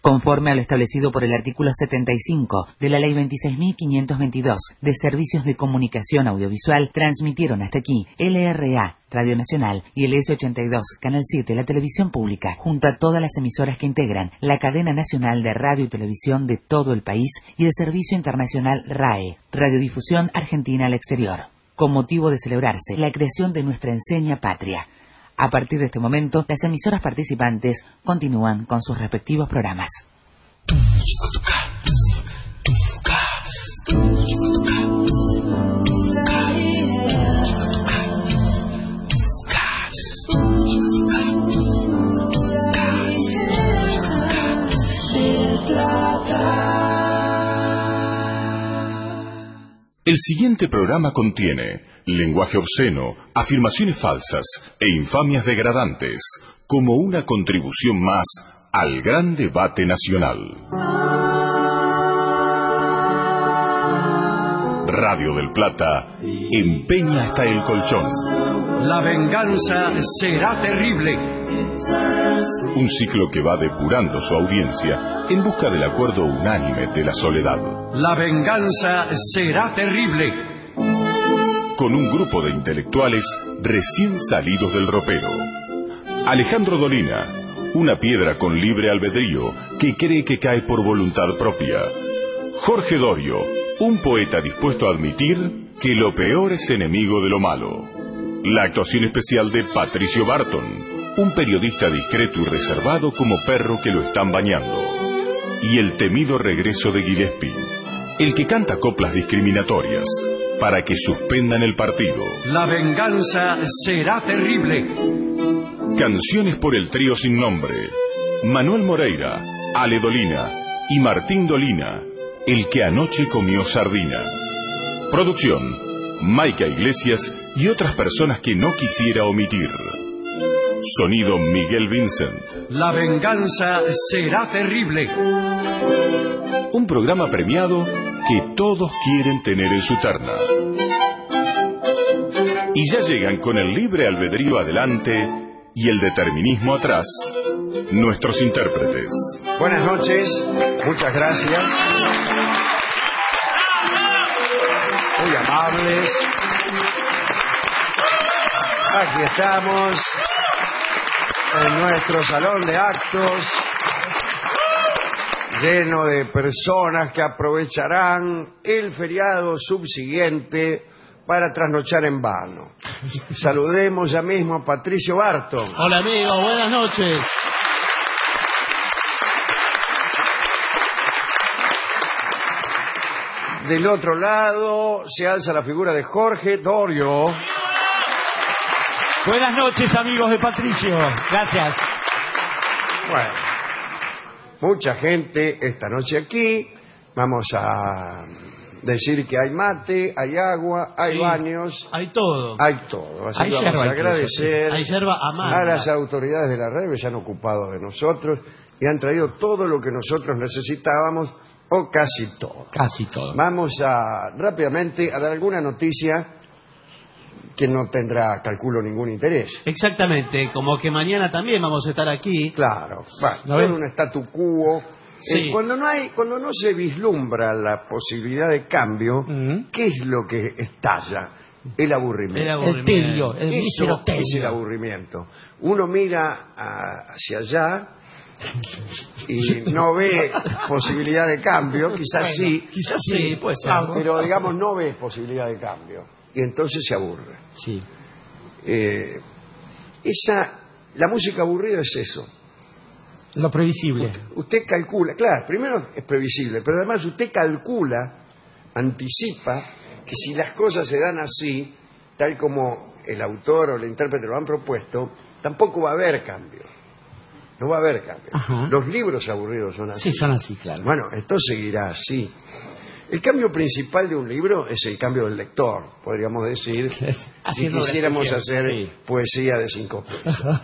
Conforme a lo establecido por el artículo 75 de la Ley 26.522 de Servicios de Comunicación Audiovisual, transmitieron hasta aquí LRA, Radio Nacional, y el S82, Canal 7, la televisión pública, junto a todas las emisoras que integran la cadena nacional de radio y televisión de todo el país y el servicio internacional RAE, Radiodifusión Argentina al Exterior, con motivo de celebrarse la creación de nuestra enseña patria. A partir de este momento, las emisoras participantes continúan con sus respectivos programas. El siguiente programa contiene lenguaje obsceno, afirmaciones falsas e infamias degradantes, como una contribución más al gran debate nacional. Radio del Plata empeña hasta el colchón. La venganza será terrible. Un ciclo que va depurando su audiencia en busca del acuerdo unánime de la soledad. La venganza será terrible. Con un grupo de intelectuales recién salidos del ropero. Alejandro Dolina, una piedra con libre albedrío que cree que cae por voluntad propia. Jorge Dorio, un poeta dispuesto a admitir que lo peor es enemigo de lo malo. La actuación especial de Patricio Barton, un periodista discreto y reservado como perro que lo están bañando. Y el temido regreso de Gillespie, el que canta coplas discriminatorias para que suspendan el partido. La venganza será terrible. Canciones por el trío sin nombre: Manuel Moreira, Ale Dolina y Martín Dolina, el que anoche comió sardina. Producción: Maica Iglesias y otras personas que no quisiera omitir. Sonido: Miguel Vincent. La venganza será terrible. Un programa premiado que todos quieren tener en su terna. Y ya llegan con el libre albedrío adelante y el determinismo atrás, nuestros intérpretes. Buenas noches, muchas gracias. Muy amables. Aquí estamos en nuestro salón de actos, lleno de personas que aprovecharán el feriado subsiguiente para trasnochar en vano. Saludemos ya mismo a Patricio Barton. Hola amigos, buenas noches. Del otro lado se alza la figura de Jorge Dorio. Buenas noches amigos de Patricio, gracias. Bueno, mucha gente esta noche aquí. Vamos a decir que hay mate, hay agua, hay baños. Hay todo. Hay todo. Así Hay que vamos a yerba agradecer hay yerba a las autoridades de la red que se han ocupado de nosotros y han traído todo lo que nosotros necesitábamos, o casi todo. Casi todo. Vamos a rápidamente a dar alguna noticia que no tendrá, calculo, ningún interés. Exactamente, como que mañana también vamos a estar aquí. Claro, bueno, todo un statu quo. Sí. Cuando no se vislumbra la posibilidad de cambio, ¿qué es lo que estalla? El aburrimiento. El tedio, el Eso mísero tedio. es el aburrimiento. Uno mira hacia allá y no ve posibilidad de cambio, quizás sí. Quizás sí, puede ser. Pero digamos no ve posibilidad de cambio. Y entonces se aburre. Sí. La música aburrida es eso. Lo previsible. Usted calcula, claro, primero es previsible, pero además usted calcula, anticipa que si las cosas se dan así, tal como el autor o el intérprete lo han propuesto, tampoco va a haber cambio. No va a haber cambio. Ajá. Los libros aburridos son así. Sí, son así, claro. Bueno, esto seguirá así. El cambio principal de un libro es el cambio del lector, podríamos decir, si quisiéramos hacer poesía de 5 pesos.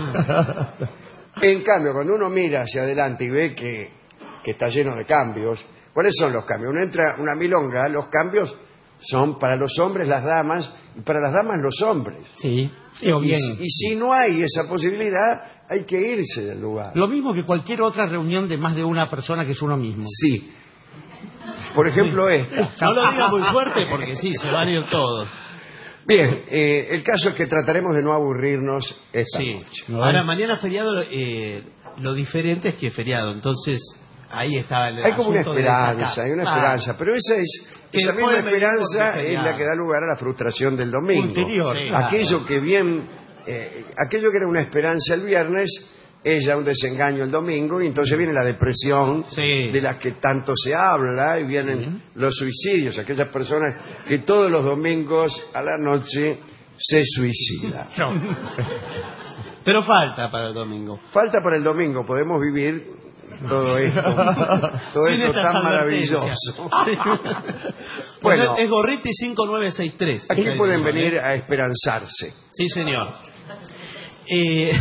En cambio, cuando uno mira hacia adelante y ve que está lleno de cambios, ¿cuáles son los cambios? Uno entra a una milonga, los cambios son para los hombres, las damas Y para las damas, los hombres. Sí, sí, o bien. Y si no hay esa posibilidad, hay que irse del lugar. Lo mismo que cualquier otra reunión de más de una persona que es uno mismo. Sí. Por ejemplo, esta. No lo diga muy fuerte porque sí, se van a ir todos. Bien, el caso es que trataremos de no aburrirnos esta noche. Ahora, mañana feriado, lo diferente es que es feriado, entonces ahí está el Hay como una asunto de esperanza, destacar. hay una esperanza, pero esa misma puede venir esperanza porque es feriado. la que da lugar a la frustración del domingo. Ulterior, Sí. claro. Aquello que era una esperanza el viernes es ya un desengaño el domingo, y entonces viene la depresión de la que tanto se habla, y vienen los suicidios, aquellas personas que todos los domingos a la noche se suicidan. Pero falta para el domingo. Falta para el domingo, podemos vivir todo esto, Sin estas tan advertencias. maravilloso. Bueno, Es Gorriti 5963. aquí Acá pueden dice, venir a esperanzarse. Sí, señor. Hay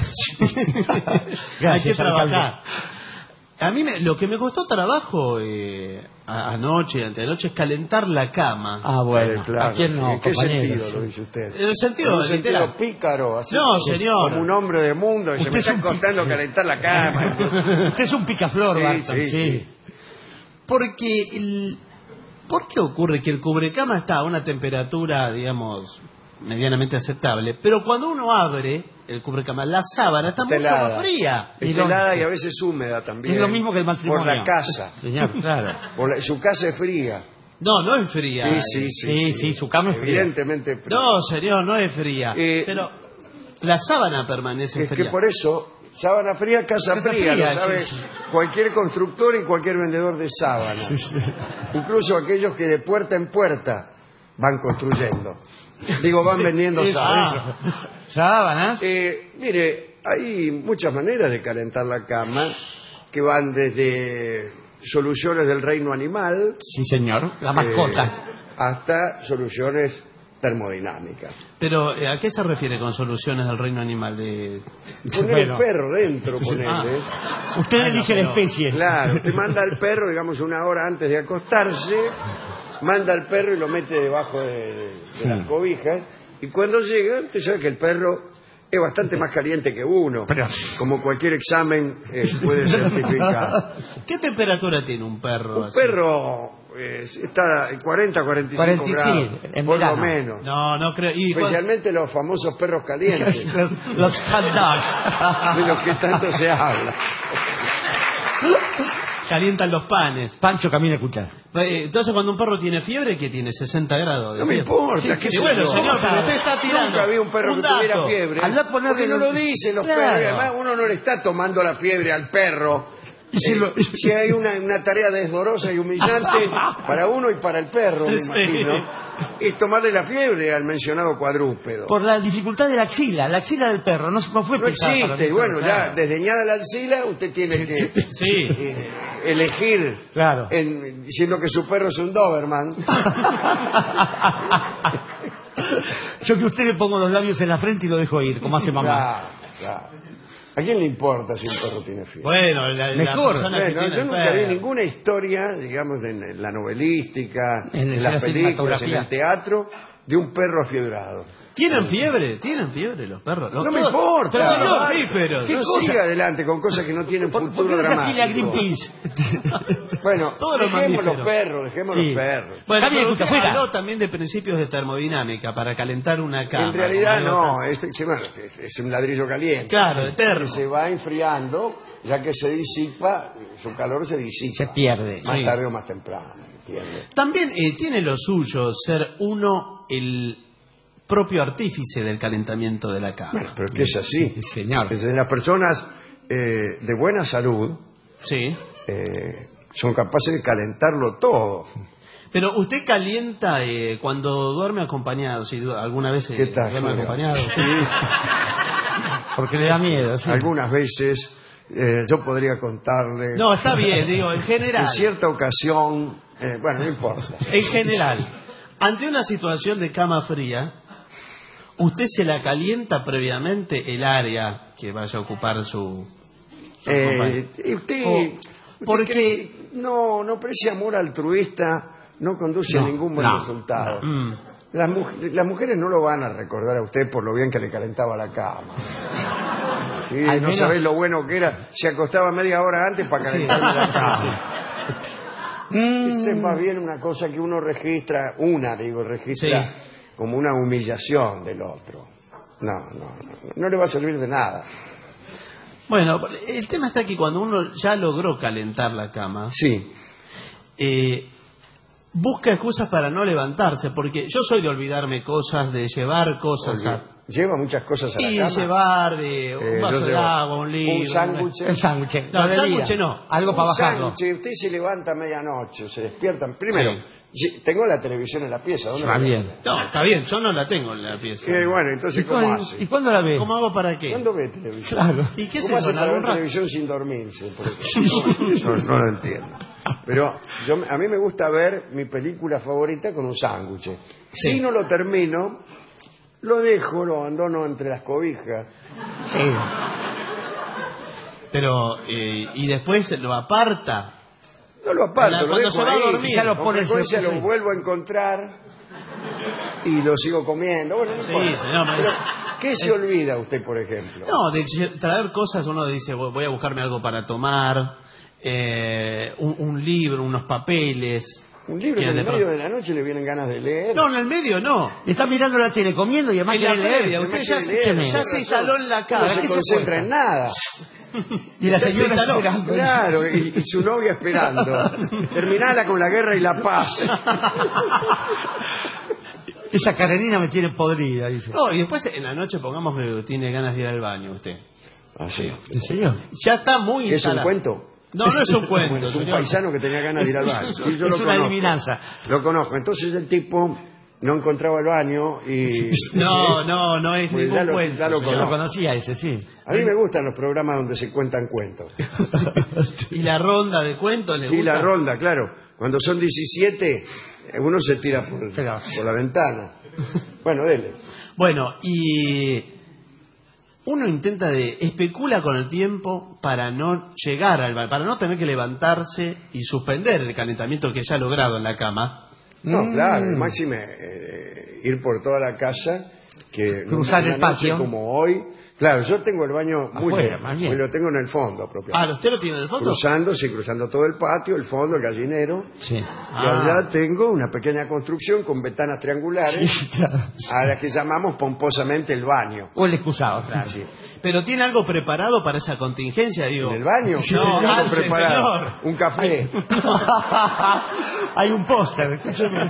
que trabajar. A mí lo que me costó trabajo anoche, antenoche, es calentar la cama. Ah, bueno. Claro. ¿A quién no, ¿En qué compañeros? sentido lo dice usted? En el sentido En un sentido literal. pícaro, así No, señor. como un hombre de mundo, que se Usted me es está un costando calentar la cama. Usted es un picaflor, Sí, Barton. sí, sí. Porque ¿por qué ocurre que el cubrecama está a una temperatura, digamos, medianamente aceptable, pero cuando uno abre el cubrecama, la sábana está mucho Helada. más fría? Es helada y a veces húmeda también. Es lo mismo que el matrimonio. Por la casa. Señor, claro. Su casa es fría. No es fría. Sí, su cama es fría. Evidentemente fría. No, señor, no es fría. Pero la sábana permanece Es fría. que por eso, sábana fría, casa fría, lo sabe cualquier constructor y cualquier vendedor de sábanas. Incluso aquellos que de puerta en puerta van construyendo. Digo, van vendiendo sábanas. ¿Sábanas? Mire, hay muchas maneras de calentar la cama, que van desde soluciones del reino animal Sí, señor. La mascota. hasta soluciones termodinámicas. Pero, ¿a qué se refiere con soluciones del reino animal? Poner Bueno. el perro dentro, ponele. Usted elige la especie. Claro, usted manda al perro, digamos, una hora antes de acostarse, manda al perro y lo mete debajo de las cobijas, y cuando llega, usted sabe que el perro es bastante más caliente que uno, como cualquier examen puede certificar. ¿Qué temperatura tiene un perro? Un así? perro está en 40, 45 grados, en por verano. lo menos. No creo. ¿Y Especialmente los famosos perros calientes, Los hot dogs. de los que tanto se habla. calientan los panes? Pancho camina a escuchar. Entonces, cuando un perro tiene fiebre, ¿qué tiene? 60 grados de No me fiebre. importa, qué Y sé bueno, yo. señor, pero usted está tirando. Nunca vi un perro que tuviera dato. fiebre. Andá a ponerle Porque no los- lo dicen los Claro. perros. Y además uno no le está tomando la fiebre al perro. Si hay una tarea desdorosa y humillante para uno y para el perro, me Sí. imagino, es tomarle la fiebre al mencionado cuadrúpedo. Por la dificultad de la axila del perro. No fue No pensada para existe. el Y bueno, perro, ya claro. desdeñada la axila, usted tiene que Sí. elegir, Claro. diciendo que su perro es un Doberman. Yo que a usted le pongo los labios en la frente y lo dejo ir, como hace mamá. Claro. ¿A quién le importa si un perro tiene fiebre? Bueno, la Mejor. persona que Bueno, tiene yo el nunca vi perro. ninguna historia, digamos, en la novelística, En en la las películas, en cinematografía. el teatro, de un perro afiebrado. ¿Tienen fiebre los perros? No me importa. Pero son No, mamíferos. ¿Qué siga adelante con cosas que no tienen ¿Por qué futuro no se afila a dramático? Greenpeace? Bueno, Todos los dejemos los mamíferos. perros, dejemos Sí. los perros. Bueno, Está bien, pero escucha, usted fuera. habló también de principios de termodinámica para calentar una cama. En realidad como algo no, es un ladrillo caliente. Claro, Que eterno. se va enfriando, ya que se disipa, su calor se disipa. Se pierde. Más Sí. tarde o más temprano, ¿entiende? También tiene lo suyo ser uno el propio artífice del calentamiento de la cama. Bueno, pero que es así. Sí, señor. Las personas de buena salud Sí. son capaces de calentarlo todo. Pero usted calienta cuando duerme acompañado, si alguna vez ¿Qué tal, duerme Julio? acompañado. Porque le da miedo, sí. Algunas veces yo podría contarle No, está bien, digo, en general. en cierta ocasión, bueno, no importa. En general, ante una situación de cama fría, ¿usted se la calienta previamente el área que vaya a ocupar su compañero? Y usted, porque- no, pero ese amor altruista no conduce a ningún buen resultado. Las mujeres no lo van a recordar a usted por lo bien que le calentaba la cama. Sí, no menos... sabés lo bueno que era. Se acostaba media hora antes para calentarle la cama. Esa es más bien una cosa que uno registra, como una humillación del otro. No le va a servir de nada. Bueno, el tema está que cuando uno ya logró calentar la cama, sí, busca excusas para no levantarse, porque yo soy de olvidarme cosas, de llevar cosas lleva muchas cosas a la y cama. llevar de un vaso de agua, un libro, un sándwich. El sándwich. No, el sándwich no. Algo para bajarlo. Sándwich, usted se levanta a medianoche, se despiertan. Primero, tengo la televisión en la pieza. ¿Dónde Está bien. No, está bien, yo no la tengo en la pieza. Bueno, entonces, ¿cómo hace? ¿Y cuándo la ve? ¿Cómo hago para qué? ¿Cuándo ve televisión? Claro. ¿Y qué ¿Cómo es hace eso? para ver ¿Algún televisión sin dormirse? Por ejemplo? No lo entiendo. Pero a mí me gusta ver mi película favorita con un sándwich. Sí. Si no lo termino, lo dejo, lo abandono entre las cobijas. Sí. Pero, y después lo aparta. No lo aparto, lo Cuando dejo se va a ahí. dormir. Ya lo Con pone frecuencia sí. lo vuelvo a encontrar y lo sigo comiendo. Bueno, no Sí, importa. señor, Pero, ¿qué se olvida usted, por ejemplo? No, de traer cosas, uno dice, voy a buscarme algo para tomar, un libro, unos papeles. Un libro que en el medio de la noche le vienen ganas de leer. No, en el medio no. Está mirando la tele, comiendo y además En la quiere leer. previa, usted ya se instaló instaló en la No casa. se ¿qué se concentra cuesta? en nada. Y la Se señora instaló. esperando. Claro, y su novia esperando. Terminala con la guerra y la paz. Esa Karenina me tiene podrida, dice. No, y después en la noche pongamos que tiene ganas de ir al baño usted. Así. ¿En serio? Ya está muy ¿Es un instalado. cuento? No, no es un cuento, Bueno, es un señor. paisano que tenía ganas de ir al baño. Sí, yo lo Es una conozco. adivinanza. Lo conozco. Entonces el tipo no encontraba el baño y... No es Pues ningún ya cuento. lo Yo conozco. lo conocía ese, sí. A mí me gustan los programas donde se cuentan cuentos. ¿Y la ronda de cuentos le Sí, gusta? la ronda, claro. Cuando son 17, uno se tira por la ventana. Bueno, dele. Bueno, y uno especula con el tiempo para no llegar al para no tener que levantarse y suspender el calentamiento que ya ha logrado en la cama. No, claro, máxime ir por toda la casa, que Cruzar una el noche patio. como hoy. Claro, yo tengo el baño muy Afuera, lejos, más bien. lo tengo en el fondo propiamente. ¿Usted lo tiene en el fondo? Cruzando todo el patio, el fondo, el gallinero. Sí. Y allá tengo una pequeña construcción con ventanas triangulares, a las que llamamos pomposamente el baño. O el excusado, claro. Sí. ¿Pero tiene algo preparado para esa contingencia, digo? ¿En el baño? No, Tengo antes, preparado señor. un café. Hay un póster, escúchame.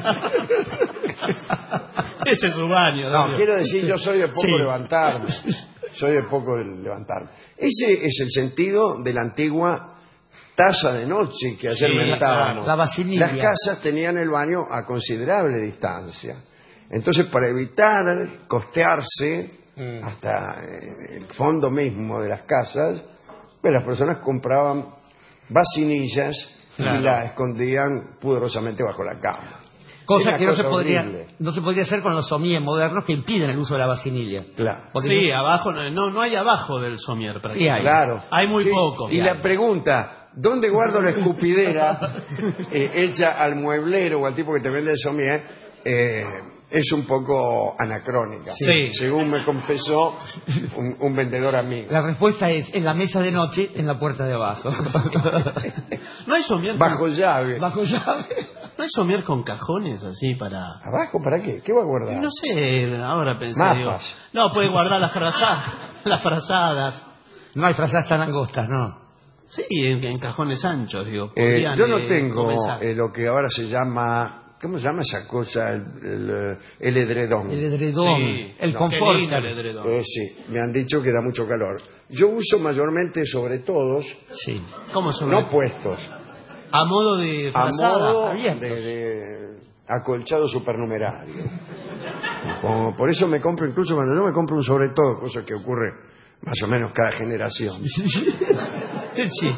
Ese es su baño. No, Darío. quiero decir, yo soy de poco Sí. levantarme. Soy de poco de levantarme. Ese es el sentido de la antigua taza de noche que ayer Sí, mentábamos. la vacinilla. Las casas tenían el baño a considerable distancia. Entonces, para evitar costearse hasta el fondo mismo de las casas, pues las personas compraban vacinillas y la escondían pudorosamente bajo la cama. Cosa Una que cosa no se podría hacer con los somiers modernos que impiden el uso de la vacinilla. Claro. Porque Sí, no- abajo, no hay abajo del somier. Sí prácticamente. hay. Claro. Hay muy Sí, poco. Y la pregunta, ¿dónde guardo la escupidera hecha al mueblero o al tipo que te vende el somier? Es un poco anacrónica. Sí. Según me confesó un vendedor amigo. La respuesta es en la mesa de noche, en la puerta de abajo. ¿No hay somier Bajo llave. Bajo llave. ¿No hay somier con cajones así para...? ¿Abajo? ¿Para qué? ¿Qué va a guardar? No sé, ahora pensé. Mapas. Digo, no, puede guardar las frazadas. No hay frazadas tan angostas, no. Sí, en cajones anchos, digo. Yo no tengo comenzar. lo que ahora se llama... ¿Cómo se llama esa cosa? El edredón. El edredón, Sí. el No, confort. qué lindo el edredón. Sí, me han dicho que da mucho calor. Yo uso mayormente sobre todos, Sí. ¿Cómo son? no puestos, A modo de a frazada. modo abiertos. de acolchado supernumerario. Por eso me compro, incluso cuando yo me compro un sobre todo, cosa que ocurre más o menos cada generación. Sí.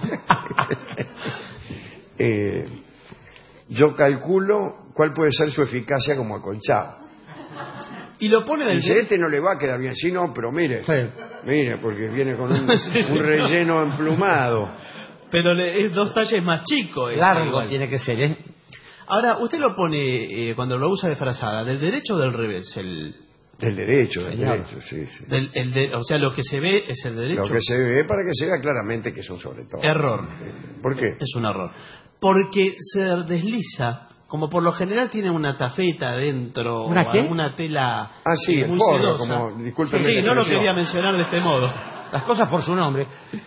Yo calculo cuál puede ser su eficacia como acolchado. Y lo pone del... Dice, este no le va a quedar bien, sí, no, pero mire, Sí. mire, porque viene con un relleno emplumado. Pero es 2 talles más chico. Largo igual. tiene que ser, ¿eh? Ahora, usted lo pone, cuando lo usa de frazada, ¿del derecho o del revés? Del derecho, sí. O sea, lo que se ve es el derecho. Lo que se ve para que se vea claramente que es un sobre todo. Error. ¿Por qué? Es un error. Porque se desliza, como por lo general tiene una tafeta adentro, ¿Una o qué? alguna tela Sí, muy el forro, sedosa. como, discúlpeme. Sí, la no lo expresión. quería mencionar de este modo. Las cosas por su nombre.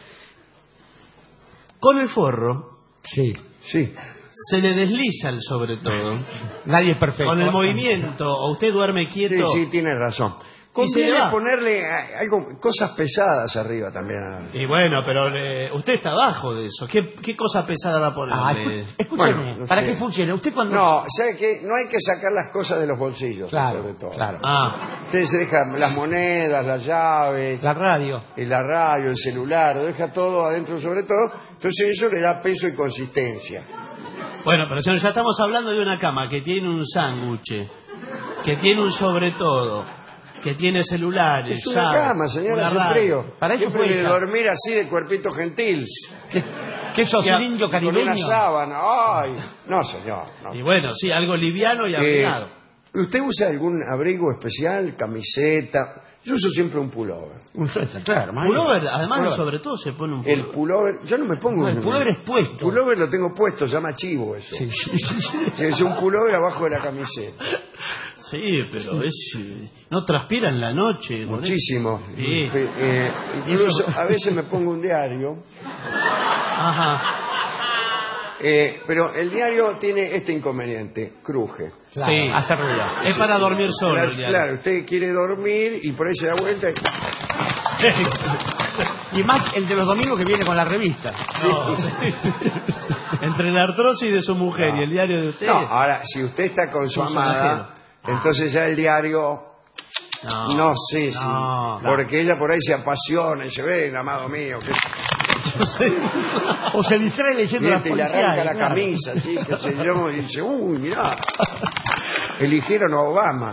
Con el forro Sí. Sí. se le desliza el sobre todo. Nadie es perfecto. Con el movimiento, o usted duerme quieto. Sí, tiene razón. Y se le Conviene va. ponerle cosas pesadas arriba también. Y bueno, pero usted está abajo de eso. ¿Qué cosa pesada va a ponerle? Escúcheme, Bueno, no ¿para sé. qué funciona? Usted cuando... No, ¿sabe qué? No hay que sacar las cosas de los bolsillos, Claro, sobre todo. claro. Usted se deja las monedas, las llaves, La radio. la radio, el celular, lo deja todo adentro sobre todo. Entonces eso le da peso y consistencia. Bueno, pero señor, ya estamos hablando de una cama que tiene un sándwich, que tiene un sobre todo, que tiene celulares, Es una llaves, cama, señora, una hace radio. frío. Para eso Yo fue prefiero hecha. dormir así de cuerpito gentil. ¿Qué sos, Ya, un indio Con una caribeño? sábana. Ay, no, señor. No. Y bueno, sí, algo liviano y abrigado. ¿Usted usa algún abrigo especial? ¿Camiseta? Yo uso siempre un pullover. Un suéter, claro. maestro. Pullover, además del Pullover. sobre todo se pone un El pullover. pullover, yo no me pongo No, el pullover es puesto. El pullover lo tengo puesto, se llama chivo eso. Sí. Es un pullover abajo de la camiseta. Sí, pero no transpira en la noche. con Muchísimo. Sí. Incluso a veces me pongo un diario. Ajá. Pero el diario tiene este inconveniente, cruje. Claro, Sí. hace ruido. Es para dormir solo. el diario. Claro, usted quiere dormir y por ahí se da vuelta y... Y más el de los domingos que viene con la revista. No, sí. Entre la artrosis de su mujer y el diario de usted. No, ahora, si usted está con su Con su amada, entonces ya el diario... No sé si... No, porque ella por ahí se apasiona y se ve, el amado mío, que O se distrae leyendo las miente y le policiales. arranca la claro. camisa, así, que se yo, y dice, uy, mirá, eligieron a Obama.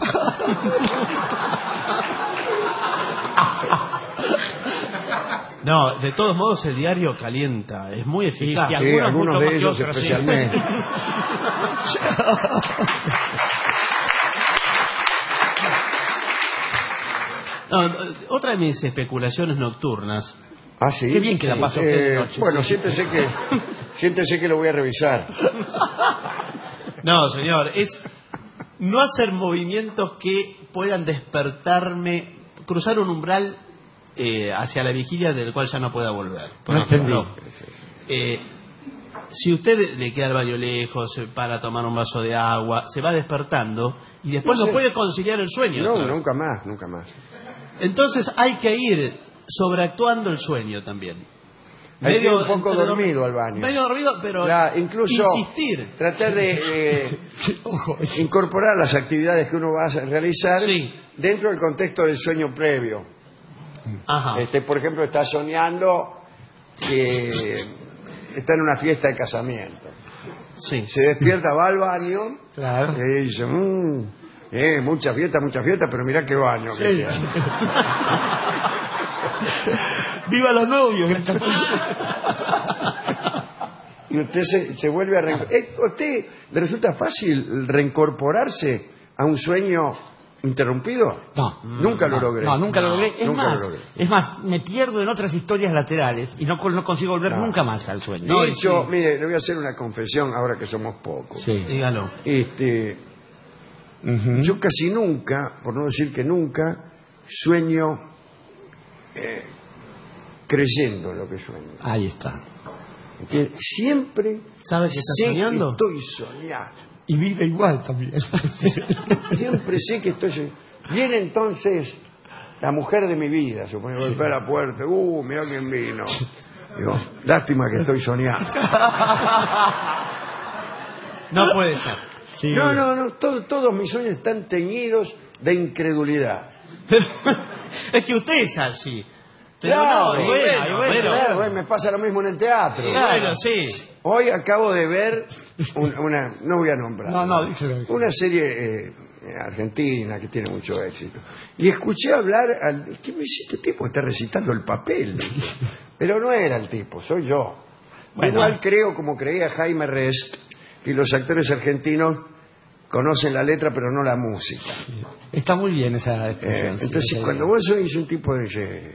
No, de todos modos el diario calienta, es muy eficaz. Sí, Sí, Algunos algunos mucho de más que ellos otros, sí. especialmente. No, otra de mis especulaciones nocturnas. Ah, sí. Qué bien que la pasó usted de noche, Bueno, sí. siéntese que lo voy a revisar. No, señor, es no hacer movimientos que puedan despertarme, cruzar un umbral hacia la vigilia del cual ya no pueda volver. Por No entendí. ejemplo, si usted le queda el baño lejos, se para a tomar un vaso de agua, se va despertando y después No no sé. puede conciliar el sueño. No, otra vez. nunca más, nunca más. Entonces hay que ir sobreactuando el sueño también. Hay que ir un poco entre dormido al baño. Medio dormido, pero Incluso insistir. tratar de incorporar las actividades que uno va a realizar Sí. dentro del contexto del sueño previo. Ajá. Por ejemplo, está soñando que está en una fiesta de casamiento. Sí. Se despierta, va al baño Claro. y dice, mucha fiesta, pero mirá qué baño que queda". ¡Viva los novios! Y usted se vuelve a reincorporar. ¿Usted le resulta fácil reincorporarse a un sueño interrumpido? No. Nunca lo logré. No, nunca lo logré. Nunca lo logré. Es más, me pierdo en otras historias laterales y no consigo volver No. nunca más al sueño. De hecho, mire, le voy a hacer una confesión ahora que somos pocos. Sí. Dígalo. Yo casi nunca, por no decir que nunca, sueño creyendo en lo que sueño. Ahí está. ¿Entiende? Siempre ¿Sabe que está sé soñando? que estoy soñando. Y vive igual también. Siempre sé que estoy soñando. Viene entonces la mujer de mi vida, supone, golpea la puerta. Mirá quién vino. Digo, lástima que estoy soñando. No puede ser. Sí. No, todos mis sueños están teñidos de incredulidad. Pero, es que usted es así. Pero Claro, no, y bueno, pero- Claro, me pasa lo mismo en el teatro. y bueno, sí. Hoy acabo de ver una, no voy a nombrar, No, díselo. una serie argentina que tiene mucho éxito. Y escuché hablar ¿qué me dice este tipo? Está recitando el papel. Pero no era el tipo, soy yo. Bueno. Igual creo, como creía Jaime Rest, que los actores argentinos conocen la letra pero no la música. Está muy bien esa expresión. Entonces, cuando vos sois un tipo de...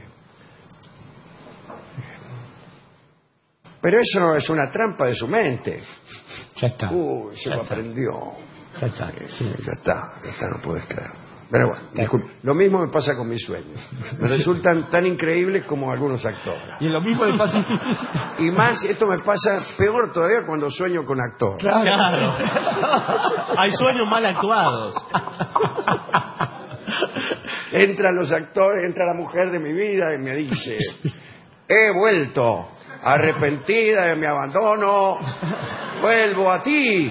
Pero eso es una trampa de su mente. Ya está. Se lo aprendió. Ya está. Ya está, no puedes creer. Pero bueno, disculpe. Lo mismo me pasa con mis sueños. Me resultan tan increíbles como algunos actores. Y lo mismo le pasa... Y más, esto me pasa peor todavía cuando sueño con actores. Claro. Hay sueños mal actuados. Entran los actores, entra la mujer de mi vida y me dice: he vuelto, arrepentida de mi abandono, vuelvo a ti.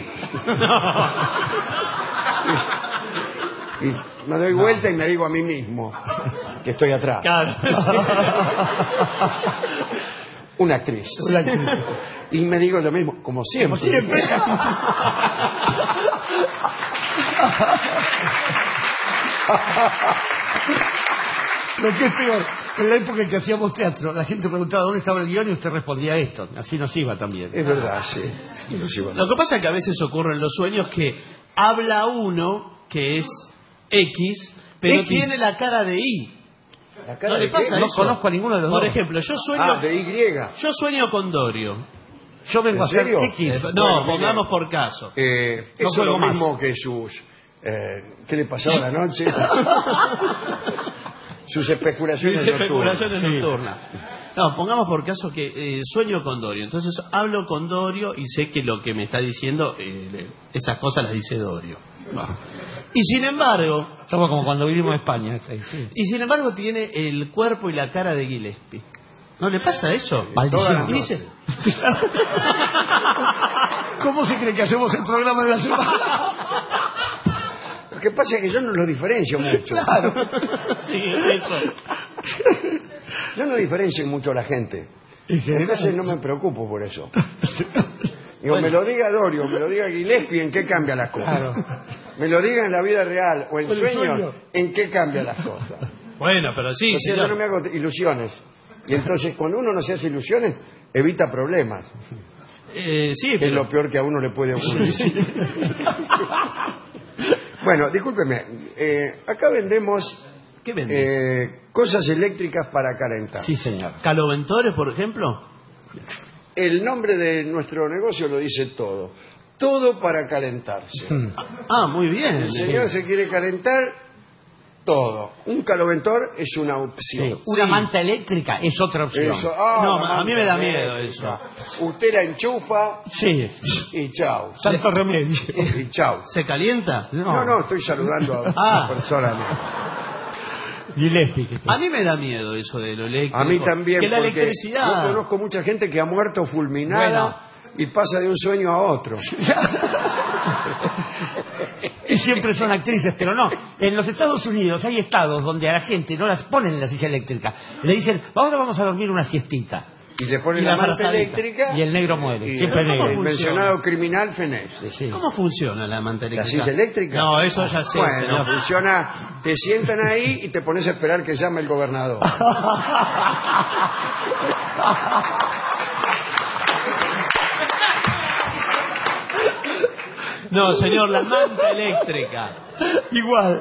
Y me doy vuelta y me digo a mí mismo que estoy atrás. Claro. Una actriz. Y me digo lo mismo, como siempre. Lo que es peor, en la época en que hacíamos teatro, la gente preguntaba dónde estaba el guión y usted respondía esto. Así nos iba también. Es verdad, sí. Lo que pasa es que a veces ocurre en los sueños que habla uno que es X, pero tiene la cara de Y. ¿La cara ¿No le pasa No eso? conozco a ninguno de los Por dos. ejemplo, yo sueño... de Y. Yo sueño con Dorio. Yo vengo ¿En a hacer serio? X. No, Bueno, pongamos por caso. Eso es juego lo más. mismo que sus... ¿qué le pasaba la noche? Sus especulaciones nocturnas. No, pongamos por caso que sueño con Dorio. Entonces hablo con Dorio y sé que lo que me está diciendo, esas cosas las dice Dorio. Y sin embargo... Estamos como cuando vivimos en España. Sí. Y sin embargo tiene el cuerpo y la cara de Gillespie. ¿No le pasa eso? Maldición. Y dice... ¿Cómo se cree que hacemos el programa de la semana? Lo que pasa es que yo no lo diferencio mucho. Claro. Sí, es eso. Yo no diferencio mucho a la gente. Entonces no me preocupo por eso. Digo, bueno, me lo diga Dorio, me lo diga Gillespie, ¿en qué cambia las cosas? Claro. Me lo diga en la vida real o en sueños, ¿en qué cambia las cosas? Bueno, pero sí. O sea, yo no me hago ilusiones. Y entonces, cuando uno no se hace ilusiones, evita problemas. Sí, pero... Es lo peor que a uno le puede ocurrir. Bueno, discúlpeme. Acá vendemos... ¿Qué vende? Cosas eléctricas para calentar. Sí, señor. ¿Caloventores, por ejemplo? El nombre de nuestro negocio lo dice todo. Todo para calentarse. Ah, muy bien. El señor se quiere calentar, todo. Un caloventor es una opción. Sí. Una manta eléctrica es otra opción. Eso, no, a mí me da miedo eso. Usted la enchufa y chao. Santo remedio. Y chao. ¿Se calienta? No, estoy saludando a personas. Gillespie. A mí me da miedo eso de lo eléctrico. A mí también. Que la electricidad... Yo conozco mucha gente que ha muerto fulminada y pasa de un sueño a otro. Y siempre son actrices, pero no. En los Estados Unidos hay estados donde a la gente no las ponen en la silla eléctrica. Le dicen, ahora vamos a dormir una siestita. Y le ponen la manta eléctrica. Y el negro muere. Y siempre negro. El mencionado criminal fenece. Sí. ¿Cómo funciona la manta eléctrica? ¿La silla eléctrica? No, eso ya sé. Bueno, señor. funciona. Te sientan ahí y te pones a esperar que llame el gobernador. No, señor, la manta eléctrica. Igual.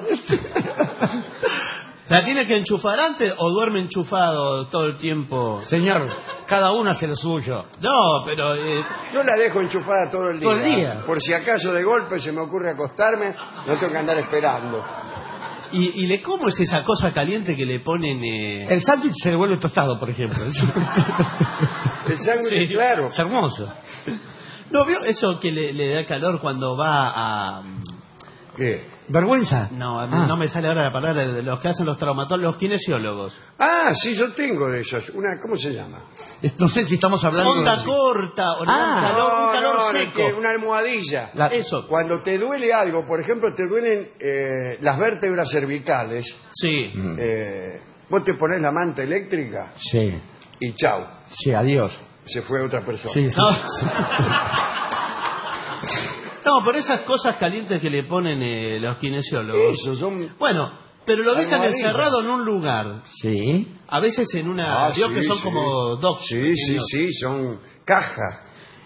¿La tiene que enchufar antes o duerme enchufado todo el tiempo? Señor, cada uno hace lo suyo. No, pero... Yo la dejo enchufada todo el día. Todo el día. Por si acaso de golpe se me ocurre acostarme, no tengo que andar esperando. ¿Y cómo es esa cosa caliente que le ponen...? El sándwich se devuelve tostado, por ejemplo. El sándwich, Sí. claro. Es hermoso. ¿No vio eso que le da calor cuando va a...? ¿Qué? ¿Vergüenza? No, no me sale ahora la palabra de los que hacen los traumatólogos, los kinesiólogos. Ah, sí, yo tengo de esos. ¿Cómo se llama? No sé si estamos hablando Onda de... corta, o un calor seco. Una almohadilla. Eso. Cuando te duele algo, por ejemplo, te duelen las vértebras cervicales, Sí. vos te pones la manta eléctrica Sí, y chau, sí, adiós. se fue otra persona. Sí, sí. No, por esas cosas calientes que le ponen los kinesiólogos. Eso, son... Bueno, pero lo dejan Almohadilla. encerrado en un lugar. Sí. A veces en una... vio sí, que son sí. como docks. Sí, sí, sí, son cajas.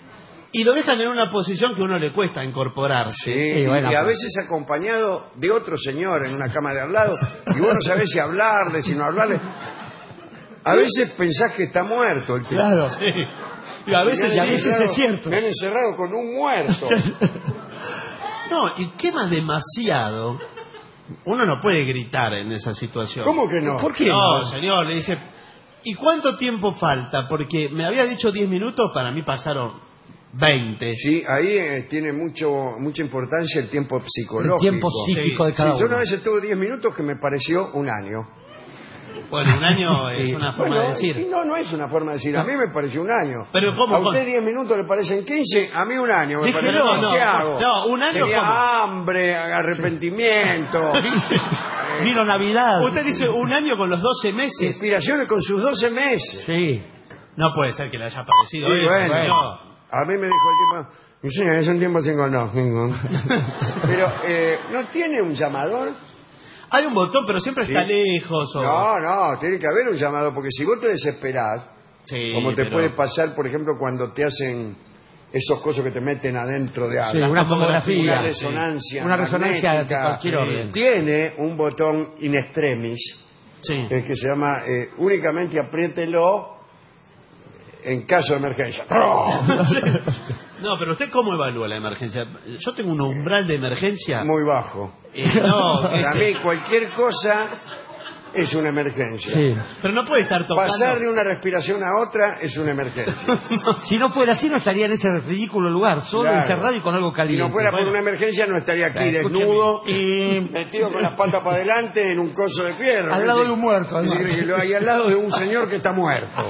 Y lo dejan en una posición que a uno le cuesta incorporarse. Sí, bueno, y a pues. veces acompañado de otro señor en una cama de al lado, y vos no sabés si hablarle, si no hablarle. A veces pensás que está muerto el tipo. Claro. Sí. Y a veces, Y a veces es cierto. Me han encerrado con un muerto. No, y quema demasiado. Uno no puede gritar en esa situación. ¿Cómo que no? ¿Por qué No, no? señor, le dice, ¿y cuánto tiempo falta? Porque me había dicho 10 minutos, para mí pasaron 20. Sí, ahí tiene mucha importancia el tiempo psicológico. El tiempo psíquico de cada Sí, yo uno. una vez estuve 10 minutos que me pareció un año. Bueno, un año es una forma Bueno, de decir. sí, no es una forma de decir. A mí me pareció un año. Pero ¿cómo? A usted 10 minutos le parecen 15, a mí un año me Déjelo, pareció. no, ¿Qué hago? no, un año Tenía ¿cómo? hambre, arrepentimiento, Vino Navidad. Usted dice un año con los 12 meses. inspiraciones con sus 12 meses. Sí. No puede ser que le haya parecido Sí, eso. bueno. señor. A mí me dijo el tipo, sí, es un tiempo psicológico. Pero, ¿no tiene un llamador? Hay un botón, pero siempre está Sí. lejos. O... No, tiene que haber un llamado, porque si vos te desesperás, Sí, como te pero- puede pasar, por ejemplo, cuando te hacen esos cosos que te meten adentro de algo. Sí, una tomografía. Una resonancia. Una resonancia de magnética. cualquier orden. Tiene un botón in extremis, Sí. que se llama únicamente apriételo en caso de emergencia. No, pero ¿usted cómo evalúa la emergencia? Yo tengo un umbral de emergencia. Muy bajo. No, Para ese. mí cualquier cosa es una emergencia. Sí. Pero no puede estar tocando. Pasar de una respiración a otra es una emergencia. Si no fuera así, no estaría en ese ridículo lugar, solo Claro. encerrado y con algo Si caliente. no fuera por Bueno. una emergencia no estaría aquí Escúcheme. desnudo y metido con las patas para adelante en un coso de fierro. Al lado de un muerto, además. Y al lado de un señor que está muerto.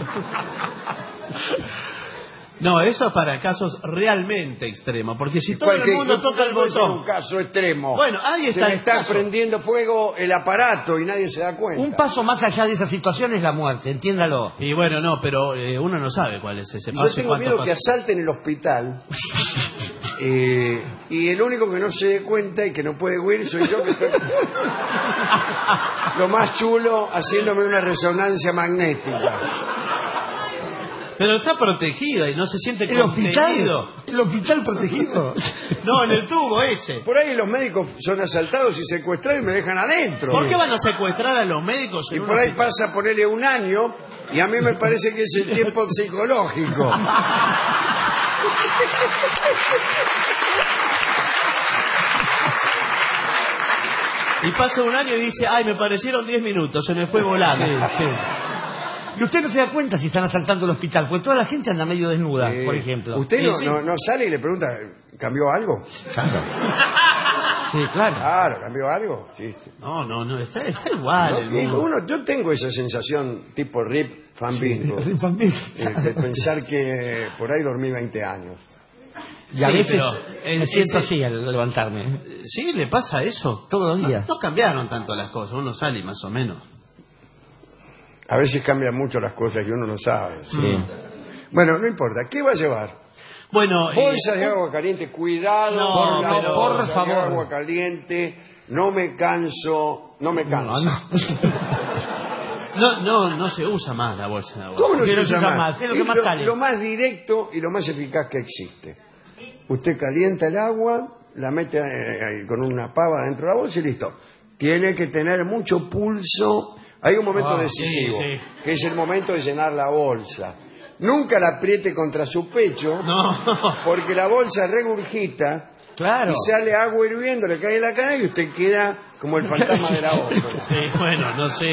No, eso es para casos realmente extremos. Porque si todo el Cualquier- mundo toca el puede ser un botón. caso extremo. Bueno, ahí Se está le el está caso. prendiendo fuego el aparato y nadie se da cuenta. Un paso más allá de esa situación es la muerte, entiéndalo. Y bueno, no, pero uno no sabe cuál es ese Y paso. yo tengo y cuánto miedo que paso. asalten el hospital y el único que no se dé cuenta y que no puede huir soy yo, que estoy lo más chulo haciéndome una resonancia magnética. Pero está protegido y no se siente El hospital, contenido. el hospital protegido. No, en el tubo ese. Por ahí los médicos son asaltados y secuestrados y me dejan adentro. ¿Por qué van a secuestrar a los médicos? Y en un por ahí hospital? pasa ponerle un año y a mí me parece que es el tiempo psicológico. Y pasa un año y dice, ay, me parecieron 10 minutos, se me fue volando. Sí. Y usted no se da cuenta si están asaltando el hospital, porque toda la gente anda medio desnuda, por ejemplo. ¿Usted no sale y le pregunta, ¿cambió algo? Sí, claro. Claro, ¿cambió algo? Sí. No, está igual. el Y mundo. yo tengo esa sensación tipo Rip Van Winkle, de pensar que por ahí dormí 20 años. Y a Sí, veces pero me siento así al levantarme. ¿Sí? ¿Le pasa eso? Todos los días. No cambiaron tanto las cosas, uno sale más o menos. A veces cambian mucho las cosas y uno no sabe. Bueno, no importa. ¿Qué va a llevar? Bueno, Bolsas de agua caliente. Cuidado No, con las pero- bolsas por de favor. agua caliente. No me canso. No me canso. no se usa más la bolsa de agua. ¿Cómo no Pero se usa se usa más? más, es lo que más sale. Lo más directo y lo más eficaz que existe. Usted calienta el agua, la mete con una pava dentro de la bolsa y listo. Tiene que tener mucho pulso. Hay un momento decisivo, sí, sí. que es el momento de llenar la bolsa. Nunca la apriete contra su pecho, No. porque la bolsa regurgita Claro. y sale agua hirviendo, le cae en la cara y usted queda como el fantasma de la bolsa. Sí, bueno, no sé.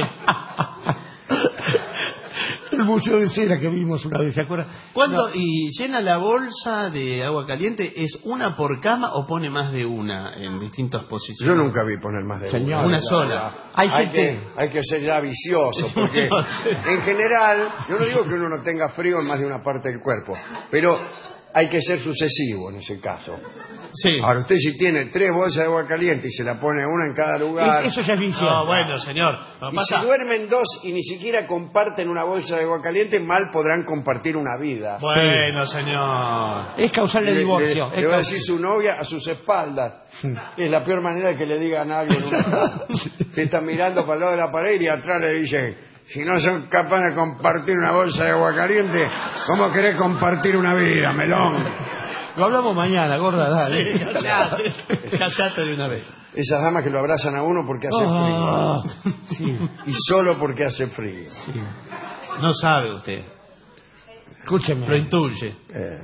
El museo de cera que vimos una vez, ¿se acuerda? ¿Cuánto? ¿Y llena la bolsa de agua caliente? ¿Es una por cama o pone más de una en distintas Yo posiciones? nunca vi poner más de Señor. Una sola. Hay gente- hay que ser ya vicioso, porque en general, yo no digo que uno no tenga frío en más de una parte del cuerpo, pero hay que ser sucesivo en ese caso. Sí. Ahora, usted si tiene 3 bolsas de agua caliente y se la pone una en cada lugar, Eso ya es vicio. No, bueno, señor. Lo que y si pasa- duermen 2 y ni siquiera comparten una bolsa de agua caliente, mal podrán compartir una vida. Bueno, señor. Es causal de divorcio. Le va a decir su novia a sus espaldas. Es la peor manera de que le digan a alguien una cosa. Se está mirando para el lado de la pared y atrás le dice, si no son capaces de compartir una bolsa de agua caliente, ¿cómo querés compartir una vida, melón? Lo hablamos mañana, gorda, dale. Sí, callate de una vez. Esas damas que lo abrazan a uno porque hace frío. Sí, Y solo porque hace frío. sí. No sabe usted. Escúcheme. Lo intuye.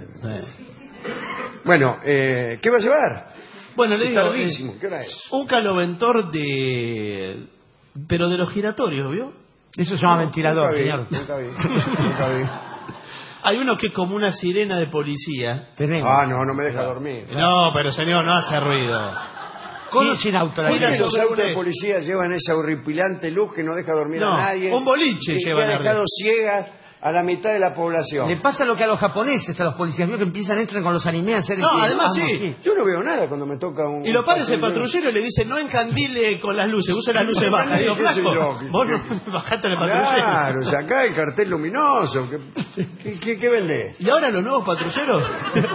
Bueno, ¿qué va a llevar? Bueno, le Es digo, tardísimo. ¿Qué hora es? un caloventor pero de los giratorios, ¿vio? Eso se llama ventilador, Nunca vi, señor. Nunca vi. Hay uno que es como una sirena de policía. Tenemos. Ah, no me deja dormir. No, pero señor, no hace ruido. ¿Con o sin auto? ¿Por qué Gira los sobre autos un de policía llevan esa horripilante luz que no deja dormir No, a nadie? un boliche que llevan ha arriba. dejado ciegas a la mitad de la población. Le pasa lo que a los japoneses, a los policías, vio que entran con los animes a hacer... No, además sí. Yo no veo nada cuando me toca un... Y lo para ese patrullero y le dice, no encandile con las luces, use las luces bajas. Digo, Yo soy flaco, loco. vos no bajaste el patrullero. Claro, sacá el cartel luminoso. ¿Qué vendés? ¿Y ahora los nuevos patrulleros?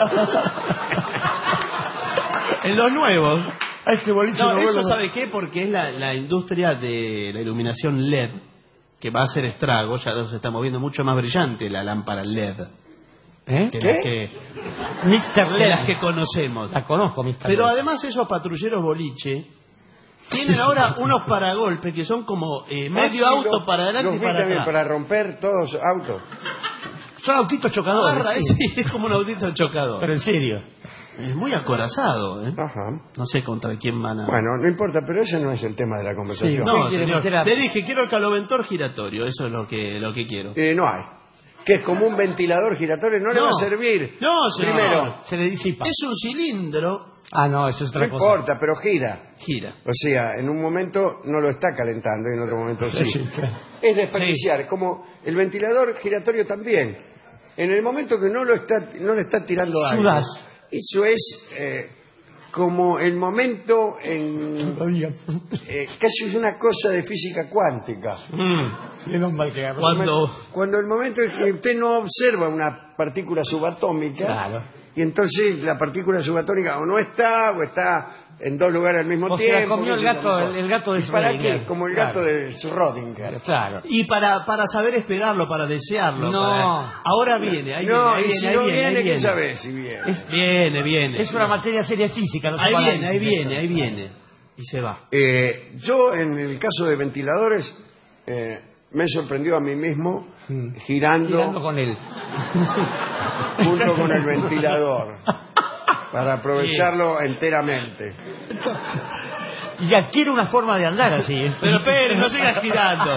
En los nuevos. A este boliche No, lo eso vuelvo- ¿sabe qué? Porque es la industria de la iluminación LED, que va a hacer estragos, ya se está moviendo mucho más brillante la lámpara LED ¿Eh? que, ¿Qué? las que, Mr. que Led. las que conocemos. La conozco, Mr. Pero Led. además esos patrulleros boliche tienen ahora unos paragolpes que son como medio Ah, sí, auto para adelante los y vi para también atrás. para romper todos autos. Son autitos chocadores. Agarra, sí. sí, es como un autito chocador. Pero en serio. Es muy acorazado, ¿eh? Ajá. No sé contra quién van a... Bueno, no importa, pero ese no es el tema de la conversación. Sí, No, ¿Qué quiere señor. meter a- Le dije, quiero el caloventor giratorio, eso es lo que quiero. No hay. Que es como un ventilador giratorio, no le va a servir. No, señor. Primero, Se le disipa. Es un cilindro, Ah, no, eso es no otra cosa. importa, pero gira. gira. O sea, en un momento no lo está calentando y en otro momento sí. Sí, claro. Es desperdiciar, como el ventilador giratorio también. En el momento que no le está tirando aire. Sudás. Eso es como el momento en... casi es una cosa de física cuántica. Menos mal que agarró. Cuando el momento en que usted no observa una partícula subatómica, Claro. y entonces la partícula subatómica o está en dos lugares al mismo O tiempo. sea, comió qué sé el gato, yo. el gato de ¿Y para Schrödinger. qué? Como el Claro. gato de Schrödinger. Claro. Y para saber esperarlo, para desearlo. No. Ahora viene, ahí No, viene, y ahí si viene, no ahí viene, viene, ahí ¿qué viene. sabés si viene? Viene. Es una materia seria física. No Ahí toma viene, análisis. ahí viene. Y se va. Yo, en el caso de ventiladores, me he sorprendido a mí mismo girando con él. junto con el ventilador para aprovecharlo enteramente. Y adquiere una forma de andar así. ¿eh? Pero espere, no sigas girando.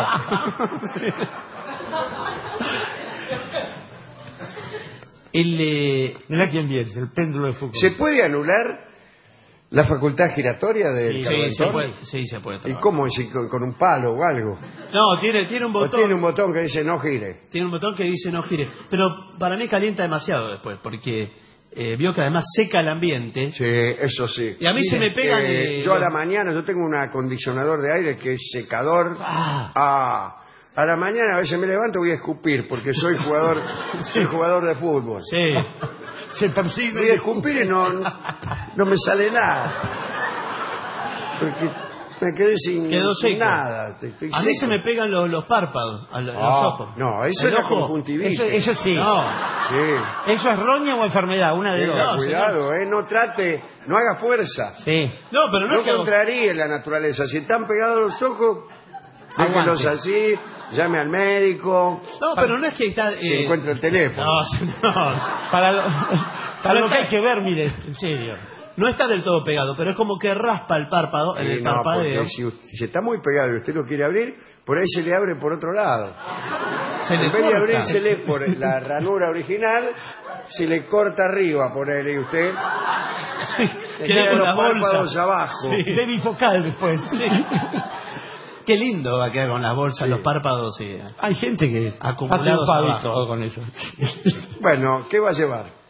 Mirá quién viene, el péndulo de Foucault. ¿Se puede anular la facultad giratoria del Sí, caloventor? se puede. ¿Y trabajar. cómo? ¿Si con un palo o algo? No, tiene un ¿O botón. tiene un botón que dice no gire? Tiene un botón que dice no gire. Pero para mí calienta demasiado después, porque vio que además seca el ambiente. Sí, eso sí. Y a mí se me pegan... Yo a la mañana, yo tengo un acondicionador de aire que es secador. A la mañana a veces me levanto y voy a escupir porque soy jugador de fútbol. Sí. Se persigue. Voy a escupir y no me sale nada. Porque me quedé sin Quedó seco. nada. Estoy A mí seco. se me pegan los párpados, los ojos. No, eso El es la ojo. conjuntivitis. Eso sí. No, Sí. ¿Eso es roña o enfermedad? Una de Tenga dos. cuidado, no haga fuerza. Sí. no, pero no No es que... contraríe la naturaleza. Si están pegados los ojos, déjenlos Aguante. así, llame al médico, No, pero no es que está... si encuentra el teléfono. No, señor. Para lo que hay que ver, mire, en serio. No está del todo pegado, pero es como que raspa el párpado en el No, parpadeo. porque si está muy pegado y usted lo quiere abrir, por ahí se le abre por otro lado. Se le En vez de corta. abrírsele por la ranura original, se le corta arriba por él y usted se Queda queda con los la bolsa. párpados abajo. De bifocal después. Qué lindo va a quedar con las bolsas, los párpados. Hay gente que Acumulados ha triunfado y abajo. todo con eso. Bueno, ¿qué va a llevar?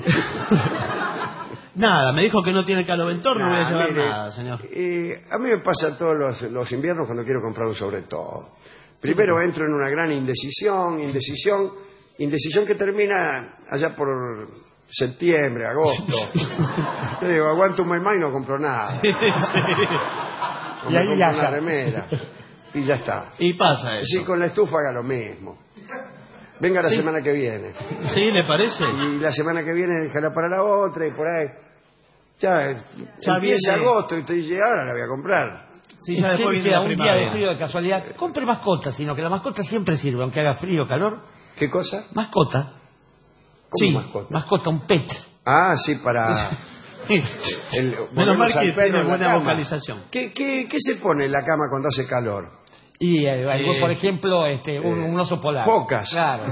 Nada, me dijo que no tiene caloventor, no voy a llevar mire, nada, señor. A mí me pasa todos los inviernos cuando quiero comprar un sobre todo. Primero entro en una gran indecisión que termina allá por septiembre, agosto. Yo digo, aguanto un mes más y no compro nada. O Y me ahí compro viaja. una remera y ya está. Y pasa Sí, eso. con la estufa haga lo mismo. venga la semana que viene. ¿Sí, le parece? Y la semana que viene déjala para la otra y por ahí. Ya empieza viene. agosto y usted dice, ahora la voy a comprar. Sí, ya después viene queda la un día de primavera. frío de casualidad. Compre mascota, sino que la mascota siempre sirve, aunque haga frío o calor. ¿Qué cosa? Mascota. ¿Cómo Sí. mascota? Un pet. Ah, sí, para... Menos mal que al perro tiene en la buena cama. vocalización. ¿Qué se pone en la cama cuando hace calor? Y por ejemplo, un oso polar. Focas. Claro.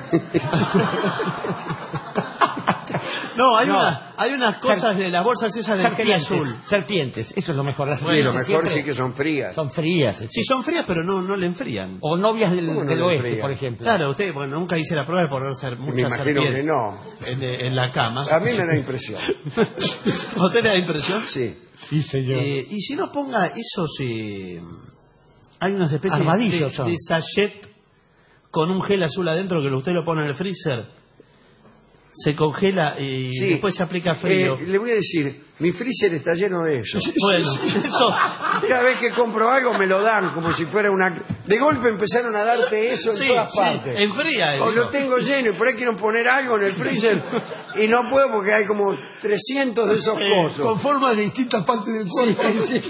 No, hay unas cosas de las bolsas esas de gel azul. Serpientes, eso es lo mejor. Las Y lo serpientes mejor siempre sí que son frías. son frías. Sí, son frías, pero no le enfrían. O novias del, ¿Cómo no del le oeste, enfrían? por ejemplo. Claro, usted, bueno, nunca hice la prueba de poner Me muchas imagino que serpientes no. en la cama. A mí me da impresión. ¿A usted le da impresión? Sí. Sí, señor. Y si no ponga esos... hay unas especies Armadillos son. de sachet con un gel azul adentro que usted lo pone en el freezer, se congela y Sí. después se aplica frío. Le voy a decir, mi freezer está lleno de eso. Bueno, eso... Cada vez que compro algo me lo dan como si fuera una... De golpe empezaron a darte eso en Sí, todas sí, partes. enfría eso. O lo tengo lleno y por ahí quiero poner algo en el freezer y no puedo porque hay como 300 de esos cosos. Con forma de distintas partes del cuerpo.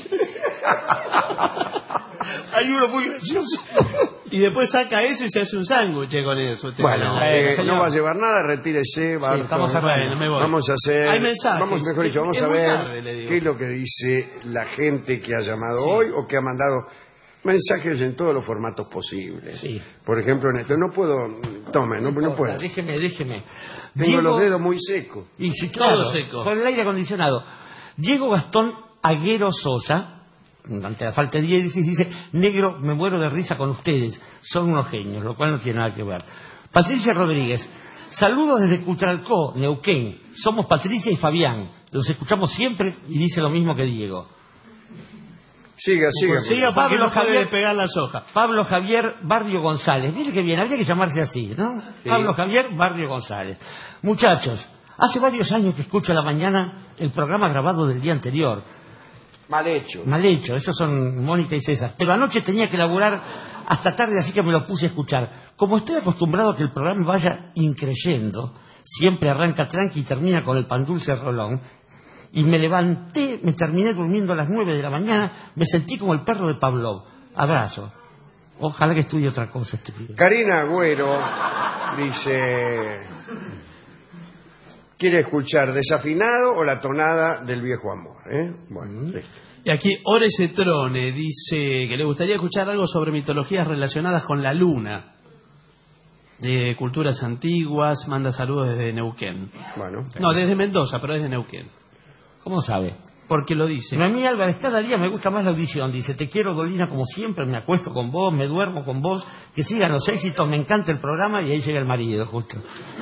Hay uno muy gracioso. Y después saca eso y se hace un sándwich con eso. Usted. Bueno, señor. no va a llevar nada, retírese, Barton. estamos Bueno, me voy. Vamos a hacer... Hay mensajes. Vamos, mejor dicho, vamos Es a muy ver tarde, le digo. qué es lo que dice la gente que ha llamado hoy o que ha mandado mensajes en todos los formatos posibles. Sí. Por ejemplo, en esto no puedo... Tome, no puedo. Déjeme. Tengo los dedos muy secos. Y sí, Todo claro, seco. con el aire acondicionado. Diego Gastón Aguero Sosa, ante la falta de diéresis, dice: negro, me muero de risa con ustedes, son unos genios, lo cual no tiene nada que ver. Patricia Rodríguez: saludos desde Cutralcó, Neuquén, somos Patricia y Fabián, los escuchamos siempre y dice lo mismo que Diego. Siga. Siga porque Pablo no puede Javier- pegar las hojas. Pablo Javier Barrio González, mire que bien, habría que llamarse así, ¿no? Sí. Pablo Javier Barrio González. Muchachos, hace varios años que escucho a la mañana el programa grabado del día anterior. Mal hecho. Mal hecho, esos son Mónica y César. Pero anoche tenía que laburar hasta tarde, así que me lo puse a escuchar. Como estoy acostumbrado a que el programa vaya increyendo, siempre arranca tranqui y termina con el pan dulce rolón, y me levanté, me terminé durmiendo a las 9 de la mañana, me sentí como el perro de Pavlov. Abrazo. Ojalá que estudie otra cosa este pibe. Karina Agüero dice... ¿Quiere escuchar Desafinado o la tonada del viejo amor? Bueno, listo. Y aquí Ores Trone dice que le gustaría escuchar algo sobre mitologías relacionadas con la luna, de culturas antiguas. Manda saludos desde Neuquén. Bueno. No, desde Mendoza, pero desde Neuquén. ¿Cómo sabe? Porque lo dice. Noemí Álvarez: cada día me gusta más la audición. Dice: te quiero, Dolina, como siempre, me acuesto con vos, me duermo con vos, que sigan los éxitos, me encanta el programa. Y ahí llega el marido, justo.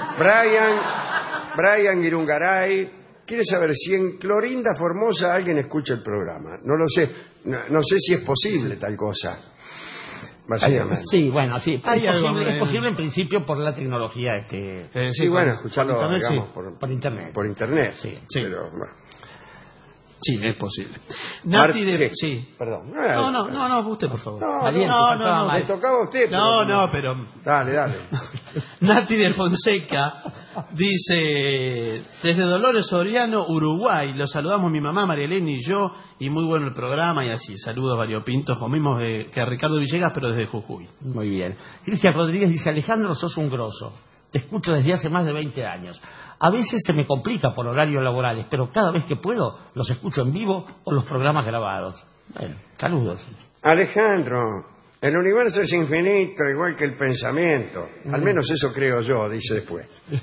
Brian Girungaray quiere saber si en Clorinda Formosa alguien escucha el programa. No lo sé. No sé si es posible tal cosa. Básicamente. Sí, bueno, sí. Hay algo, Es posible en principio por la tecnología. Sí, bueno, escucharlo por internet, digamos, sí. Por internet. Por internet. Sí. Sí. Pero, bueno. Sí, es posible. Nati de... ¿Qué? Sí. Perdón. No, usted, por favor. Valiente, no, faltaba no, más. Le tocaba a usted. No, pero... Dale. Nati de Fonseca dice: desde Dolores Soriano, Uruguay, los saludamos mi mamá, María Elena y yo, y muy bueno el programa, y así, saludos variopintos, lo mismo que Ricardo Villegas, pero desde Jujuy. Muy bien. Cristian Rodríguez dice: Alejandro, sos un grosso. Te escucho desde hace más de 20 años. A veces se me complica por horarios laborales, pero cada vez que puedo los escucho en vivo o los programas grabados. Bueno, saludos. Alejandro, el universo es infinito, igual que el pensamiento. Al menos eso creo yo, dice después.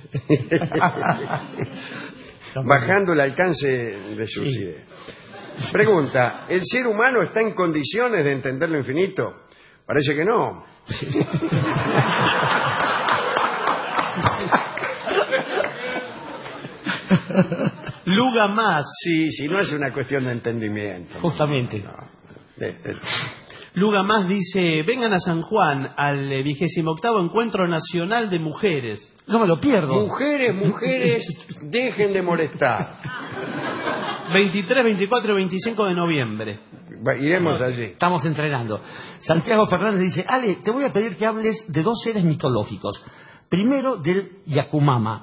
Bajando el alcance de sus ideas. Pregunta: ¿el ser humano está en condiciones de entender lo infinito? Parece que no. Luga más. Sí, no es una cuestión de entendimiento. Justamente. Luga más dice: vengan a San Juan al 28º Encuentro Nacional de Mujeres. No me lo pierdo. Mujeres, dejen de molestar. 23, 24 y 25 de noviembre. Iremos allí. Estamos entrenando. Santiago Fernández dice: Ale, te voy a pedir que hables de dos seres mitológicos. Primero del Yacumaná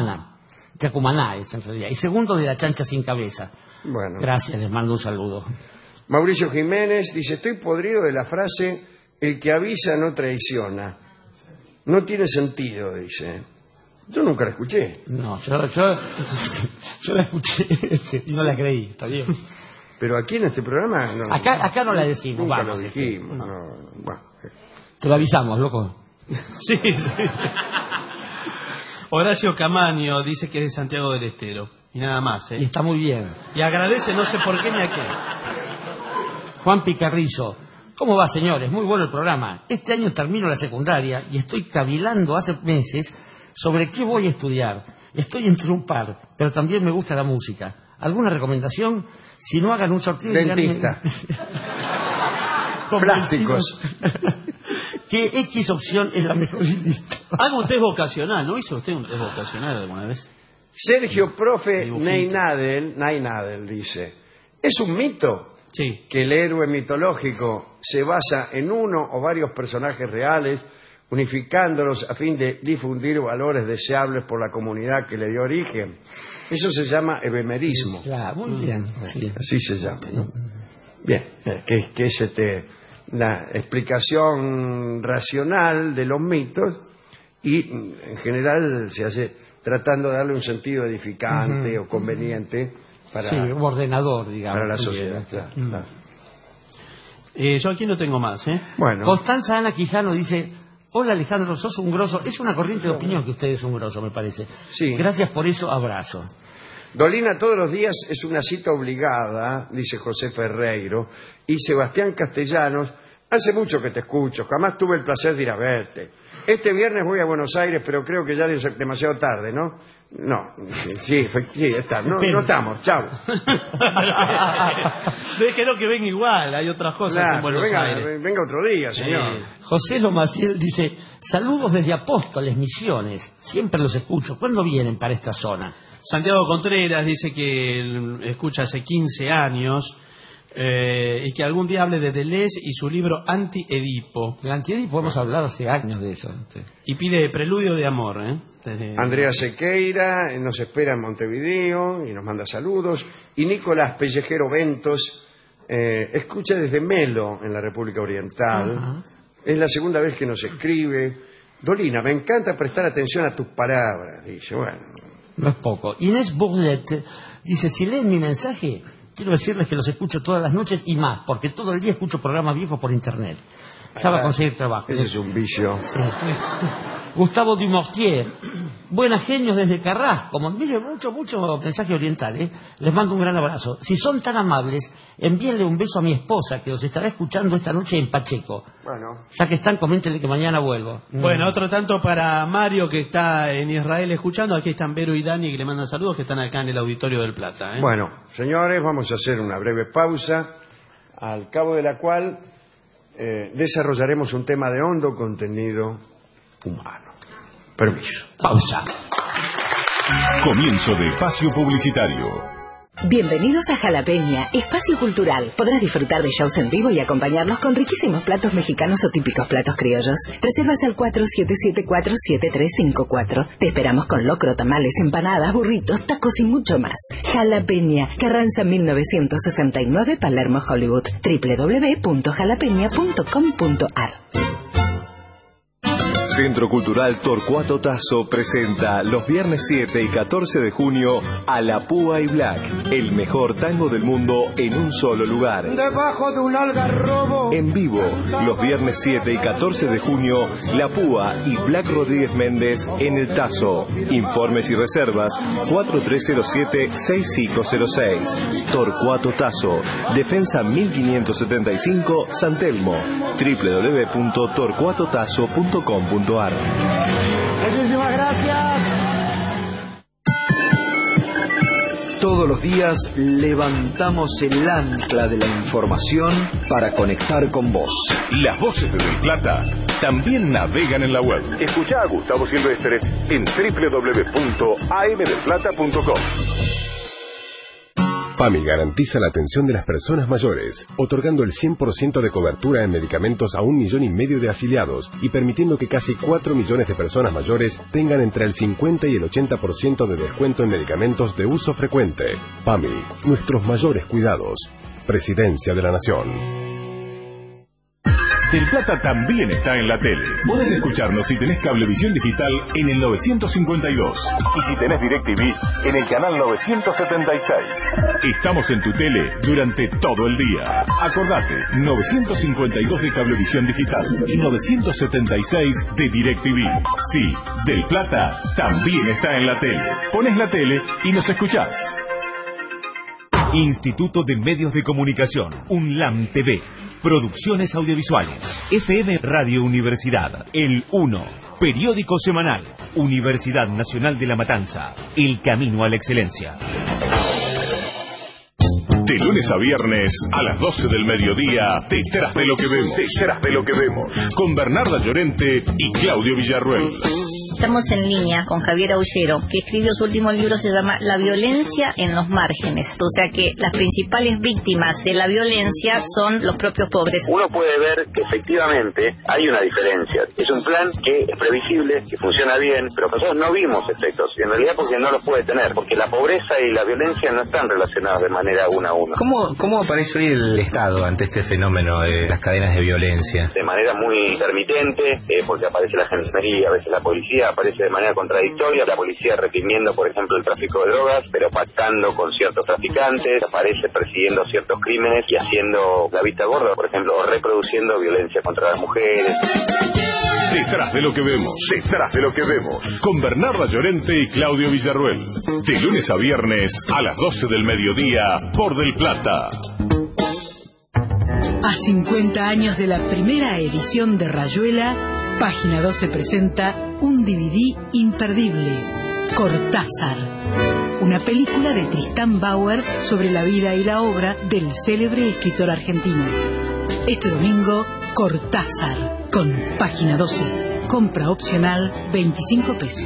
es en realidad, y segundo de la chancha sin cabeza. Bueno. Gracias, les mando un saludo. Mauricio Jiménez dice, estoy podrido de la frase, el que avisa no traiciona. No tiene sentido, dice. Yo nunca la escuché. No, yo la escuché y no la creí, está bien. Pero aquí en este programa... No, acá no la decimos. Nunca vamos, lo dijimos. no. No, bueno. Te lo avisamos, loco. Sí. Horacio Camaño dice que es de Santiago del Estero. Y nada más, Y está muy bien. Y agradece no sé por qué ni a qué. Juan Picarrizo. ¿Cómo va, señores? Muy bueno el programa. Este año termino la secundaria y estoy cavilando hace meses sobre qué voy a estudiar. Estoy entre un par, pero también me gusta la música. ¿Alguna recomendación? Si no, hagan un sorteo... Dentista. Plásticos. ¿Qué X opción es la mejor lista? Haga un test vocacional, ¿no hizo usted un test vocacional alguna vez? Sergio Profe Neynadel dice, ¿es un mito Sí. que el héroe mitológico se basa en uno o varios personajes reales, unificándolos a fin de difundir valores deseables por la comunidad que le dio origen? Eso se llama ebemerismo. Claro, muy bien. Sí. Así se llama, ¿no? Bien, que es la explicación racional de los mitos y en general se hace tratando de darle un sentido edificante o conveniente para, sí, un ordenador, digamos. para la sociedad. Claro. Yo aquí no tengo más, Bueno, Constanza Ana Quijano dice: hola Alejandro, sos un grosso. Es una corriente de opinión que usted es un grosso, me parece. Sí. Gracias por eso, abrazo. Dolina todos los días es una cita obligada, dice José Ferreiro, y Sebastián Castellanos, hace mucho que te escucho, jamás tuve el placer de ir a verte. Este viernes voy a Buenos Aires, pero creo que ya es demasiado tarde, ¿no? No, sí, está. No estamos, chao. Déjelo que venga igual, hay otras cosas Claro, en Buenos Aires. venga otro día, señor. José Lomaciel dice: saludos desde Apóstoles, Misiones. Siempre los escucho. ¿Cuándo vienen para esta zona? Santiago Contreras dice que escucha hace 15 años y que algún día hable de Deleuze y su libro Anti-Edipo. El Anti-Edipo podemos hablar hace años de eso. Sí. Y pide Preludio de Amor. Andrea Sequeira nos espera en Montevideo y nos manda saludos. Y Nicolás Pellejero Ventos escucha desde Melo, en la República Oriental. Ajá. Es la segunda vez que nos escribe. Dolina, me encanta prestar atención a tus palabras. Dice, bueno. No es poco. Inés Bourlet dice: si leen mi mensaje, quiero decirles que los escucho todas las noches y más, porque todo el día escucho programas viejos por internet. Ya va a conseguir trabajo. Ese es un vicio. Sí. Gustavo Dumortier: buenas genios desde Carrasco. Mire, mucho mensaje oriental, ¿eh? Les mando un gran abrazo. Si son tan amables, envíenle un beso a mi esposa, que los estará escuchando esta noche en Pacheco. Bueno. Ya que están, coméntenle que mañana vuelvo. Bueno, otro tanto para Mario, que está en Israel escuchando. Aquí están Vero y Dani, que le mandan saludos, que están acá en el Auditorio del Plata. Bueno, señores, vamos a hacer una breve pausa, al cabo de la cual desarrollaremos un tema de hondo contenido humano. Permiso. Pausa. Comienzo de espacio publicitario. Bienvenidos a Jalapeña, espacio cultural. Podrás disfrutar de shows en vivo y acompañarnos con riquísimos platos mexicanos o típicos platos criollos. Reservas al 4774-7354. Te esperamos con locro, tamales, empanadas, burritos, tacos y mucho más. Jalapeña, Carranza 1969, Palermo, Hollywood. www.jalapeña.com.ar. Centro Cultural Torcuato Tasso presenta los viernes 7 y 14 de junio a La Púa y Black, el mejor tango del mundo en un solo lugar. Debajo de un algarrobo. En vivo, los viernes 7 y 14 de junio, La Púa y Black Rodríguez Méndez en el Tasso. Informes y reservas 4307-6506. Torcuato Tasso, Defensa 1575, San Telmo. www.torcuatotasso.com.ar. Muchísimas gracias. Todos los días levantamos el ancla de la información para conectar con vos. Las voces de Del Plata también navegan en la web. Escuchá a Gustavo Silvestre en www.amdelplata.com. PAMI garantiza la atención de las personas mayores, otorgando el 100% de cobertura en medicamentos a 1,5 millones de afiliados y permitiendo que casi 4 millones de personas mayores tengan entre el 50 y el 80% de descuento en medicamentos de uso frecuente. PAMI, nuestros mayores cuidados. Presidencia de la Nación. Del Plata también está en la tele. Podés escucharnos si tenés Cablevisión Digital en el 952. Y si tenés DirecTV en el canal 976. Estamos en tu tele durante todo el día. Acordate, 952 de Cablevisión Digital y 976 de DirecTV. Sí, Del Plata también está en la tele. Ponés la tele y nos escuchás. Instituto de Medios de Comunicación, UNLAM TV, Producciones Audiovisuales, FM Radio Universidad, El 1, Periódico Semanal, Universidad Nacional de La Matanza, El Camino a la Excelencia. De lunes a viernes a las 12 del mediodía, Detrás de lo que vemos. Detrás de lo que vemos. Con Bernarda Llorente y Claudio Villarruel. Estamos en línea con Javier Aullero, que escribió su último libro, se llama La violencia en los márgenes. O sea que las principales víctimas de la violencia son los propios pobres. Uno puede ver que efectivamente hay una diferencia. Es un plan que es previsible, que funciona bien, pero nosotros no vimos efectos. En realidad porque no los puede tener, porque la pobreza y la violencia no están relacionadas de manera una a una. ¿Cómo aparece hoy el Estado ante este fenómeno de las cadenas de violencia? De manera muy intermitente, porque aparece la gendarmería, a veces la policía, aparece de manera contradictoria, la policía reprimiendo, por ejemplo, el tráfico de drogas, pero pactando con ciertos traficantes, aparece persiguiendo ciertos crímenes y haciendo la vista gorda, por ejemplo, o reproduciendo violencia contra las mujeres. Detrás de lo que vemos, detrás de lo que vemos, con Bernarda Llorente y Claudio Villarruel. De lunes a viernes a las 12 del mediodía por Del Plata. A 50 años de la primera edición de Rayuela, Página 12 presenta un DVD imperdible, Cortázar, una película de Tristán Bauer sobre la vida y la obra del célebre escritor argentino. Este domingo, Cortázar, con Página 12. Compra opcional, 25 pesos.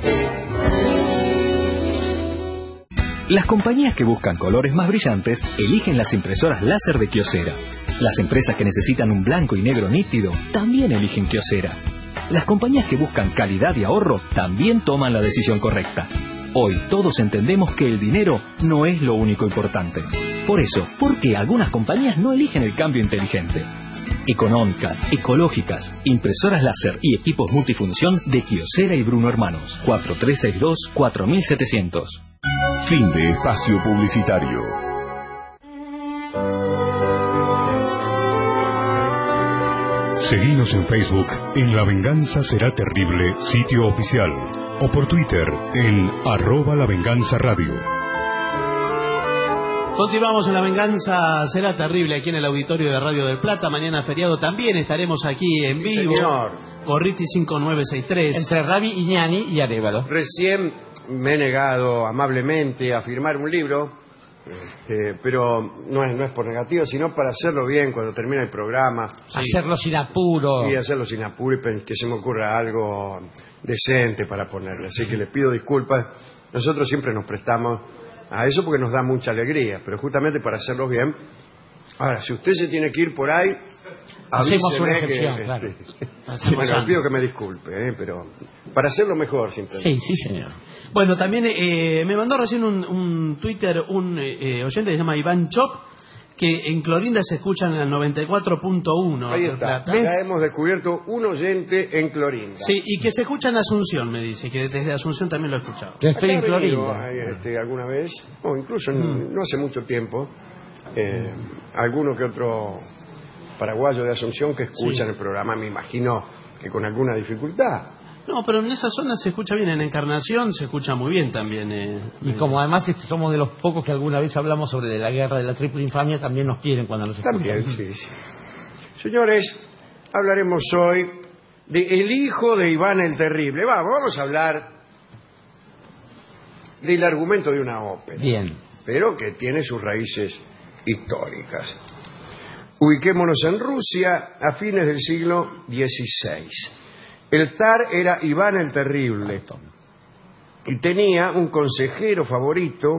Las compañías que buscan colores más brillantes eligen las impresoras láser de Kyocera. Las empresas que necesitan un blanco y negro nítido también eligen Kyocera. Las compañías que buscan calidad y ahorro también toman la decisión correcta. Hoy todos entendemos que el dinero no es lo único importante. Por eso, ¿por qué algunas compañías no eligen el cambio inteligente? Económicas, ecológicas, impresoras láser y equipos multifunción de Kyocera y Bruno Hermanos. 4362-4700. Fin de espacio publicitario. Seguinos en Facebook en La Venganza Será Terrible, sitio oficial, o por Twitter en @lavenganzaradio. Continuamos en La Venganza Será Terrible aquí en el auditorio de Radio del Plata. Mañana feriado también estaremos aquí en vivo. Señor. Gorriti 5963. Entre Rabi, Iñani y Arévalo. Recién me he negado amablemente a firmar un libro, pero no es por negativo, sino para hacerlo bien cuando termina el programa. Hacerlo sin apuro. Y hacerlo sin apuro y que se me ocurra algo decente para ponerle. Así que les pido disculpas. Nosotros siempre nos prestamos a eso porque nos da mucha alegría, pero justamente para hacerlo bien. Ahora, si usted se tiene que ir por ahí, hacemos una avíseme excepción, que, claro. bueno, le pido que me disculpe, pero para hacerlo mejor, simplemente. Sí, señor. Bueno, también me mandó recién un Twitter un oyente que se llama Iván Chop, que en Clorinda se escuchan en el 94.1. Ahí está, ya hemos descubierto un oyente en Clorinda. Sí, y que se escucha en Asunción, me dice, que desde Asunción también lo he escuchado. Yo estoy en Clorinda. Alguna vez, o incluso no hace mucho tiempo, alguno que otro paraguayo de Asunción que escuchan el programa, me imagino que con alguna dificultad. No, pero en esa zona se escucha bien, en Encarnación se escucha muy bien también. Y como además somos de los pocos que alguna vez hablamos sobre la guerra de la triple infamia, también nos quieren cuando nos escuchan. También, sí. Señores, hablaremos hoy de el hijo de Iván el Terrible. Vamos a hablar del argumento de una ópera. Bien. Pero que tiene sus raíces históricas. Ubiquémonos en Rusia a fines del siglo XVI. El zar era Iván el Terrible y tenía un consejero favorito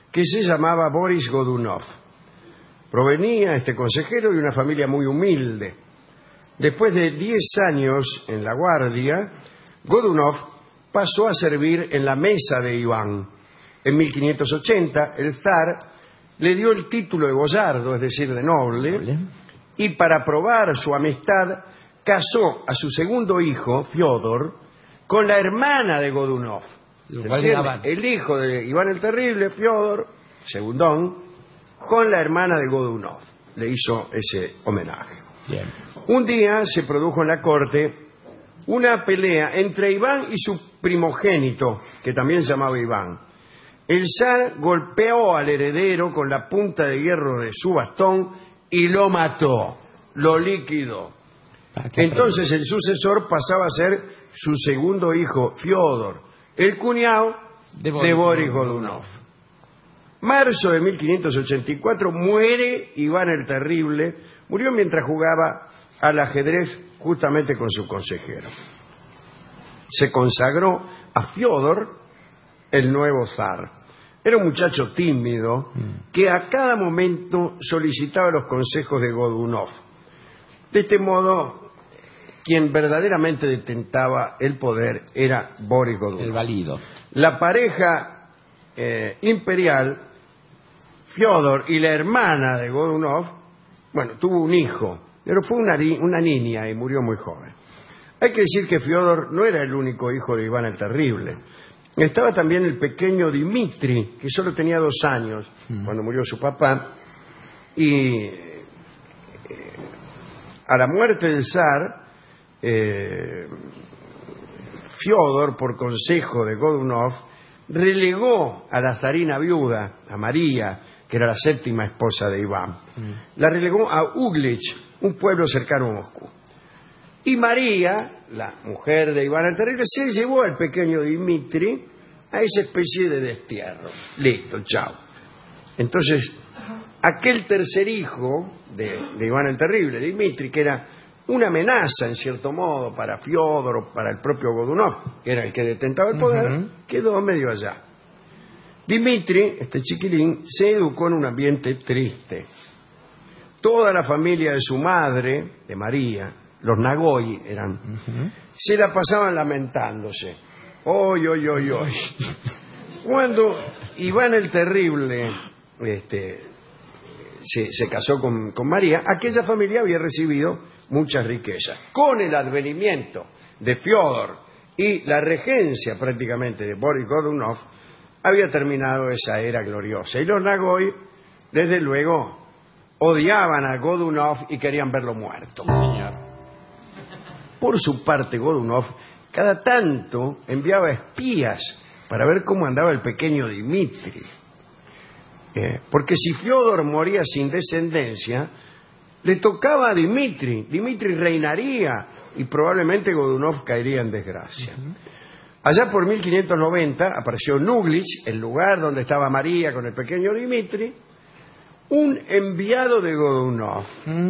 que se llamaba Boris Godunov. Provenía este consejero de una familia muy humilde. Después de 10 años en la guardia, Godunov pasó a servir en la mesa de Iván. En 1580, el zar le dio el título de boyardo, es decir, de noble, y para probar su amistad, casó a su segundo hijo, Fiódor, con la hermana de Godunov. El hijo de Iván el Terrible, Fiódor, segundón, con la hermana de Godunov. Le hizo ese homenaje. Bien. Un día se produjo en la corte una pelea entre Iván y su primogénito, que también se llamaba Iván. El zar golpeó al heredero con la punta de hierro de su bastón y lo mató, lo liquidó. Entonces el sucesor pasaba a ser su segundo hijo, Fiódor, el cuñado de Boris Godunov. Marzo de 1584 muere Iván el Terrible. Murió mientras jugaba al ajedrez justamente con su consejero. Se consagró a Fiódor el nuevo zar. Era un muchacho tímido que a cada momento solicitaba los consejos de Godunov. De este modo, quien verdaderamente detentaba el poder era Boris Godunov. El válido. La pareja imperial, Fiódor y la hermana de Godunov, bueno, tuvo un hijo, pero fue una niña y murió muy joven. Hay que decir que Fiódor no era el único hijo de Iván el Terrible. Estaba también el pequeño Dmitri, que solo tenía 2 años cuando murió su papá, y a la muerte del zar, Fiódor, por consejo de Godunov, relegó a la zarina viuda, a María, que era la 7ª esposa de Iván. La relegó a Uglich, un pueblo cercano a Moscú. Y María, la mujer de Iván el Terrible, se llevó al pequeño Dmitri a esa especie de destierro. Listo, chao. Entonces, aquel tercer hijo de Iván el Terrible, Dmitri, que era una amenaza en cierto modo para Fiódor o para el propio Godunov, que era el que detentaba el poder, quedó medio allá. Dmitri, este chiquilín, se educó en un ambiente triste. Toda la familia de su madre, de María, los Nagoy eran, se la pasaban lamentándose. ¡Oy, oy, oy, oy! Cuando Iván el Terrible se casó con María, aquella familia había recibido muchas riquezas. Con el advenimiento de Fiódor y la regencia prácticamente de Boris Godunov, había terminado esa era gloriosa. Y los Nagoy, desde luego, odiaban a Godunov y querían verlo muerto. Sí, señor. Por su parte, Godunov cada tanto enviaba espías para ver cómo andaba el pequeño Dmitri. Porque si Fiódor moría sin descendencia, le tocaba a Dmitri. Dmitri reinaría y probablemente Godunov caería en desgracia. Allá por 1590 apareció en Uglich, el lugar donde estaba María con el pequeño Dmitri, un enviado de Godunov.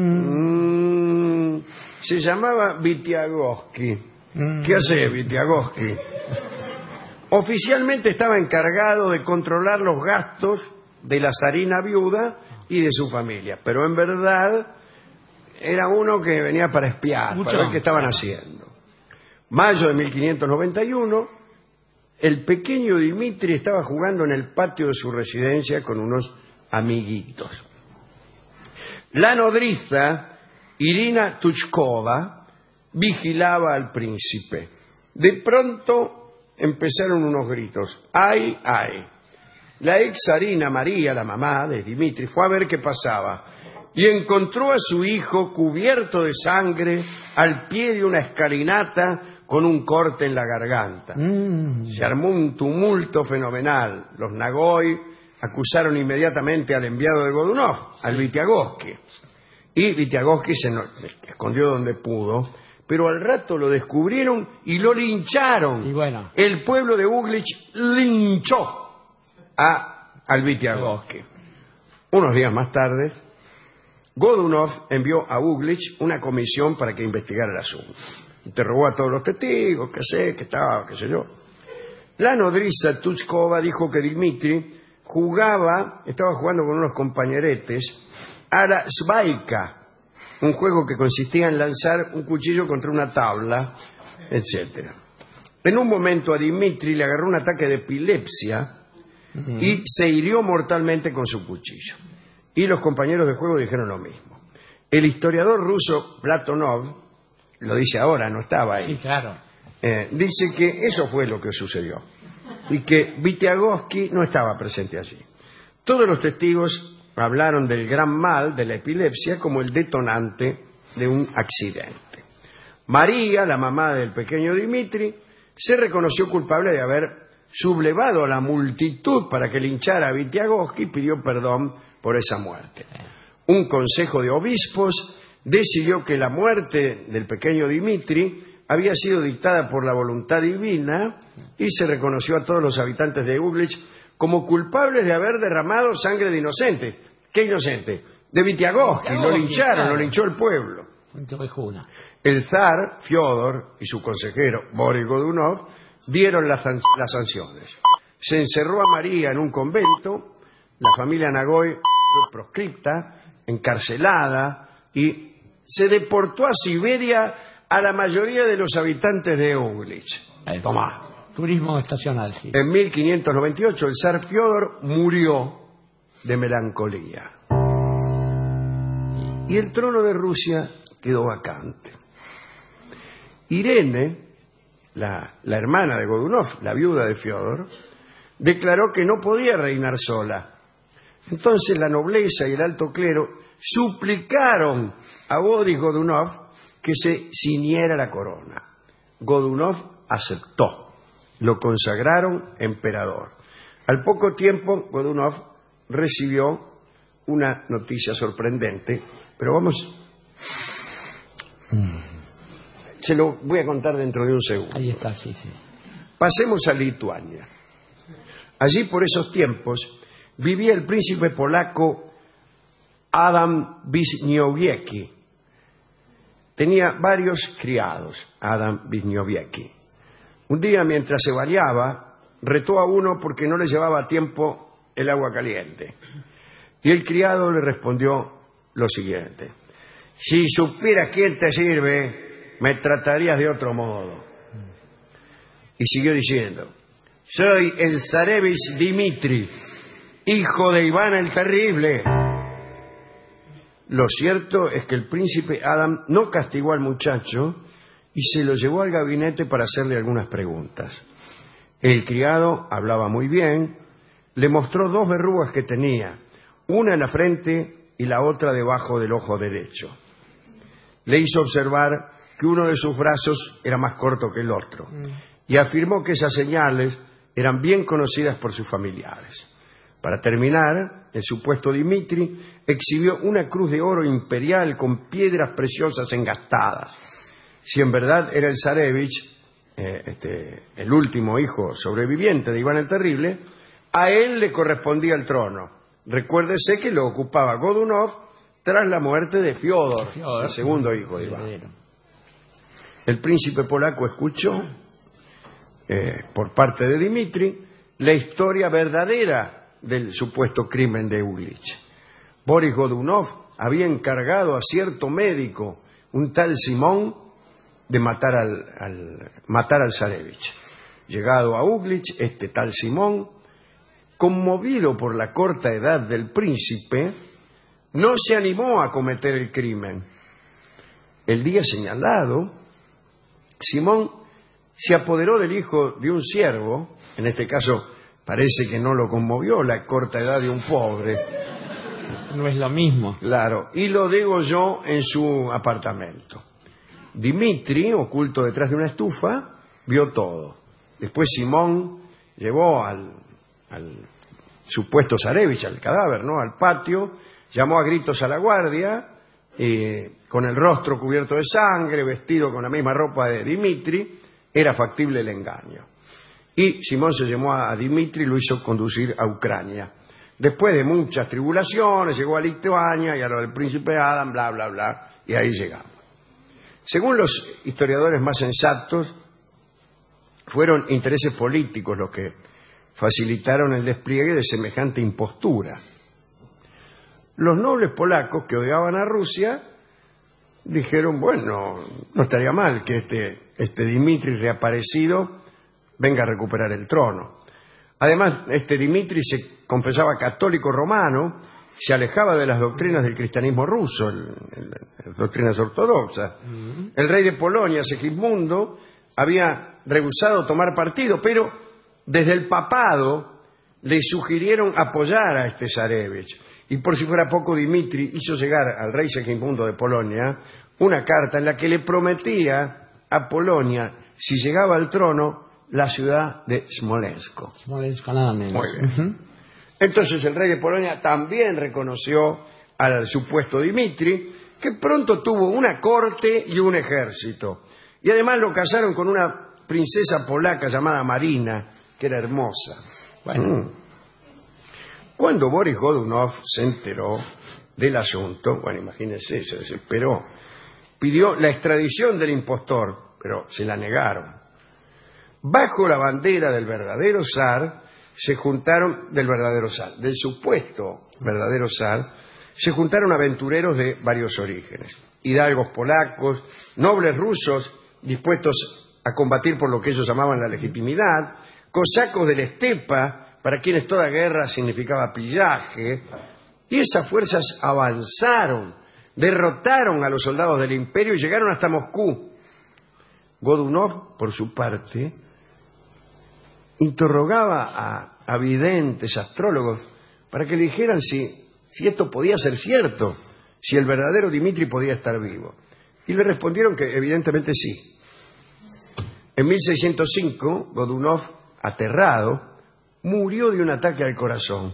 Se llamaba Vitiagovsky. ¿Qué hace Vitiagovsky? Oficialmente estaba encargado de controlar los gastos de la zarina viuda y de su familia, pero en verdad era uno que venía para espiar, para ver qué estaban haciendo. Mayo de 1591, el pequeño Dmitri estaba jugando en el patio de su residencia con unos amiguitos. La nodriza Irina Tuchkova vigilaba al príncipe. De pronto empezaron unos gritos. ¡Ay, ay! La ex zarina María, la mamá de Dmitri, fue a ver qué pasaba y encontró a su hijo cubierto de sangre al pie de una escalinata con un corte en la garganta. Se armó un tumulto fenomenal. Los Nagoy acusaron inmediatamente al enviado de Godunov, al Vitiagovsky. Y Vitiagovsky se escondió donde pudo, pero al rato lo descubrieron y lo lincharon. Y bueno. El pueblo de Uglich linchó al Vitiagovsky. Unos días más tarde, Godunov envió a Uglich una comisión para que investigara el asunto. Interrogó a todos los testigos, qué sé yo. La nodriza Tuchkova dijo que Dmitri estaba jugando con unos compañeretes a la svaika, un juego que consistía en lanzar un cuchillo contra una tabla, etc. En un momento a Dimitri le agarró un ataque de epilepsia y se hirió mortalmente con su cuchillo. Y los compañeros de juego dijeron lo mismo. El historiador ruso Platonov, lo dice ahora, no estaba ahí, sí, claro, dice que eso fue lo que sucedió y que Vitiagovsky no estaba presente allí. Todos los testigos hablaron del gran mal de la epilepsia como el detonante de un accidente. María, la mamá del pequeño Dimitri, se reconoció culpable de haber sublevado a la multitud para que linchara a Vitiagovsky y pidió perdón por esa muerte. Un consejo de obispos decidió que la muerte del pequeño Dimitri había sido dictada por la voluntad divina y se reconoció a todos los habitantes de Uglitch como culpables de haber derramado sangre de inocentes. ¿Qué inocente? De Vitiagovsky. Lo lincharon, claro. Lo linchó el pueblo. El zar, Fiodor, y su consejero, Boris Godunov, dieron las sanciones. Se encerró a María en un convento, la familia Nagoy fue proscripta, encarcelada, y se deportó a Siberia a la mayoría de los habitantes de Uglitch. Tomá. Turismo estacional, sí. En 1598 el zar Fiodor murió de melancolía. Y el trono de Rusia quedó vacante. Irene, la hermana de Godunov, la viuda de Fiodor, declaró que no podía reinar sola. Entonces la nobleza y el alto clero suplicaron a Boris Godunov que se ciñera la corona. Godunov aceptó. Lo consagraron emperador. Al poco tiempo, Godunov recibió una noticia sorprendente, pero vamos... Se lo voy a contar dentro de un segundo. Ahí está, sí, sí. Pasemos a Lituania. Allí, por esos tiempos, vivía el príncipe polaco Adam Wisniewski. Tenía varios criados, Adam Wisniewski. Un día, mientras se bañaba, retó a uno porque no le llevaba a tiempo el agua caliente. Y el criado le respondió lo siguiente: si supieras quién te sirve, me tratarías de otro modo. Y siguió diciendo: soy el zarevich Dimitri, hijo de Iván el Terrible. Lo cierto es que el príncipe Adam no castigó al muchacho y se lo llevó al gabinete para hacerle algunas preguntas. El criado hablaba muy bien, le mostró 2 verrugas que tenía, una en la frente y la otra debajo del ojo derecho. Le hizo observar que uno de sus brazos era más corto que el otro y afirmó que esas señales eran bien conocidas por sus familiares. Para terminar, el supuesto Dimitri exhibió una cruz de oro imperial con piedras preciosas engastadas. Si en verdad era el zarevich, el último hijo sobreviviente de Iván el Terrible, a él le correspondía el trono. Recuérdese que lo ocupaba Godunov tras la muerte de Fiodor, el segundo hijo de Iván. El príncipe polaco escuchó, por parte de Dimitri, la historia verdadera del supuesto crimen de Uglitch. Boris Godunov había encargado a cierto médico, un tal Simón, de matar al zarevich. Llegado a Uglitch, este tal Simón, conmovido por la corta edad del príncipe, no se animó a cometer el crimen. El día señalado, Simón se apoderó del hijo de un siervo, en este caso parece que no lo conmovió la corta edad de un pobre. No es lo mismo. Claro, y lo degolló en su apartamento. Dimitri, oculto detrás de una estufa, vio todo. Después Simón llevó al supuesto zarevich, al cadáver, ¿no?, al patio, llamó a gritos a la guardia, con el rostro cubierto de sangre, vestido con la misma ropa de Dimitri, era factible el engaño. Y Simón se llevó a Dimitri y lo hizo conducir a Ucrania. Después de muchas tribulaciones, llegó a Lituania y a lo del príncipe Adam, bla, bla, bla, y ahí llegamos. Según los historiadores más sensatos, fueron intereses políticos los que facilitaron el despliegue de semejante impostura. Los nobles polacos que odiaban a Rusia dijeron, bueno, no estaría mal que este Dmitri reaparecido venga a recuperar el trono. Además, este Dmitri se confesaba católico romano, se alejaba de las doctrinas del cristianismo ruso, las doctrinas ortodoxas. El rey de Polonia, Segismundo, había rehusado tomar partido, pero desde el papado le sugirieron apoyar a este zarevich. Y por si fuera poco, Dmitri hizo llegar al rey Segismundo de Polonia una carta en la que le prometía a Polonia, si llegaba al trono, la ciudad de Smolensk. Smolensk, nada menos. Muy bien. Entonces el rey de Polonia también reconoció al supuesto Dmitri, que pronto tuvo una corte y un ejército. Y además lo casaron con una princesa polaca llamada Marina, que era hermosa. Bueno. Cuando Boris Godunov se enteró del asunto, bueno, imagínense, se desesperó. Pidió la extradición del impostor, pero se la negaron. Bajo la bandera del verdadero zar, del supuesto verdadero zar, se juntaron aventureros de varios orígenes. Hidalgos polacos, nobles rusos dispuestos a combatir por lo que ellos llamaban la legitimidad, cosacos de la estepa, para quienes toda guerra significaba pillaje, y esas fuerzas avanzaron, derrotaron a los soldados del imperio y llegaron hasta Moscú. Godunov, por su parte, interrogaba a videntes, astrólogos, para que le dijeran si esto podía ser cierto, si el verdadero Dmitri podía estar vivo. Y le respondieron que evidentemente sí. En 1605, Godunov, aterrado, murió de un ataque al corazón.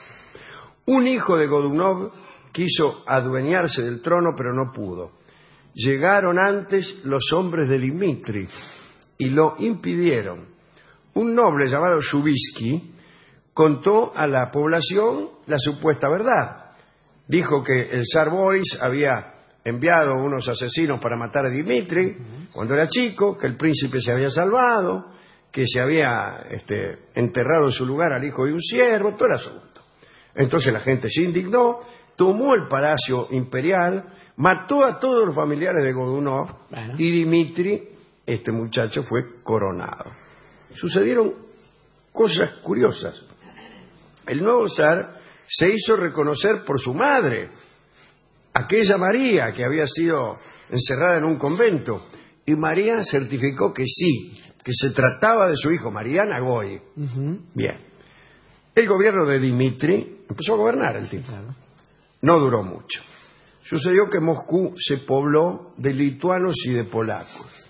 Un hijo de Godunov quiso adueñarse del trono, pero no pudo. Llegaron antes los hombres de Dmitri y lo impidieron. Un noble llamado Shubisky contó a la población la supuesta verdad. Dijo que el zar Boris había enviado unos asesinos para matar a Dmitri cuando era chico, que el príncipe se había salvado, que se había enterrado en su lugar al hijo de un siervo, todo el asunto. Entonces la gente se indignó, tomó el palacio imperial, mató a todos los familiares de Godunov y Dmitri, este muchacho, fue coronado. Sucedieron cosas curiosas. El nuevo zar se hizo reconocer por su madre, aquella María que había sido encerrada en un convento, y María certificó que sí, que se trataba de su hijo, Mariana Goy. Bien. El gobierno de Dmitri empezó a gobernar el tipo. No duró mucho. Sucedió que Moscú se pobló de lituanos y de polacos.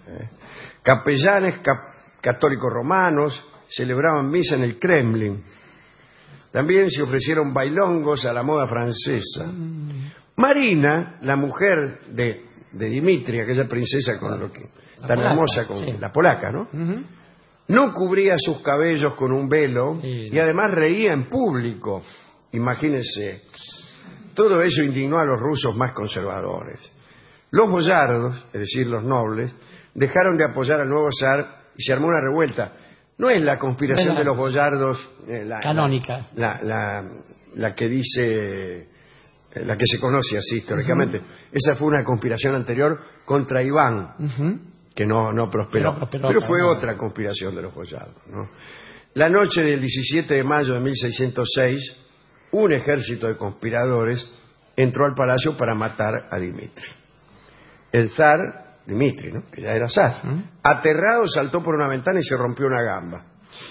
Capellanes católicos romanos celebraban misa en el Kremlin. También se ofrecieron bailongos a la moda francesa. Marina, la mujer de Dmitri, aquella princesa tan hermosa como la polaca, ¿no? No cubría sus cabellos con un velo y además reía en público. Imagínense. Todo eso indignó a los rusos más conservadores. Los boyardos, es decir, los nobles, dejaron de apoyar al nuevo zar y se armó una revuelta. No es la conspiración de los boyardos canónica, la que dice, la que se conoce así históricamente. Esa fue una conspiración anterior contra Iván, que no prosperó. Pero fue otra conspiración de los boyardos, ¿no? La noche del 17 de mayo de 1606, un ejército de conspiradores entró al palacio para matar a Dmitri. El zar, Dmitri, ¿no?, que ya era zar, aterrado saltó por una ventana y se rompió una gamba.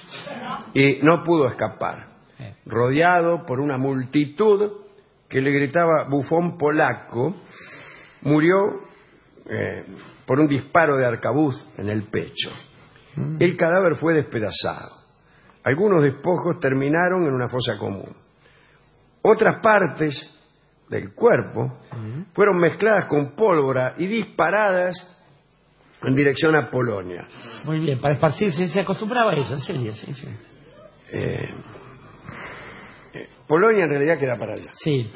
Y no pudo escapar. Rodeado por una multitud que le gritaba bufón polaco, murió por un disparo de arcabuz en el pecho. El cadáver fue despedazado. Algunos despojos terminaron en una fosa común. Otras partes del cuerpo fueron mezcladas con pólvora y disparadas en dirección a Polonia. Muy bien, para esparcirse, se acostumbraba a eso, en serio, sí. Polonia en realidad queda para allá. Sí.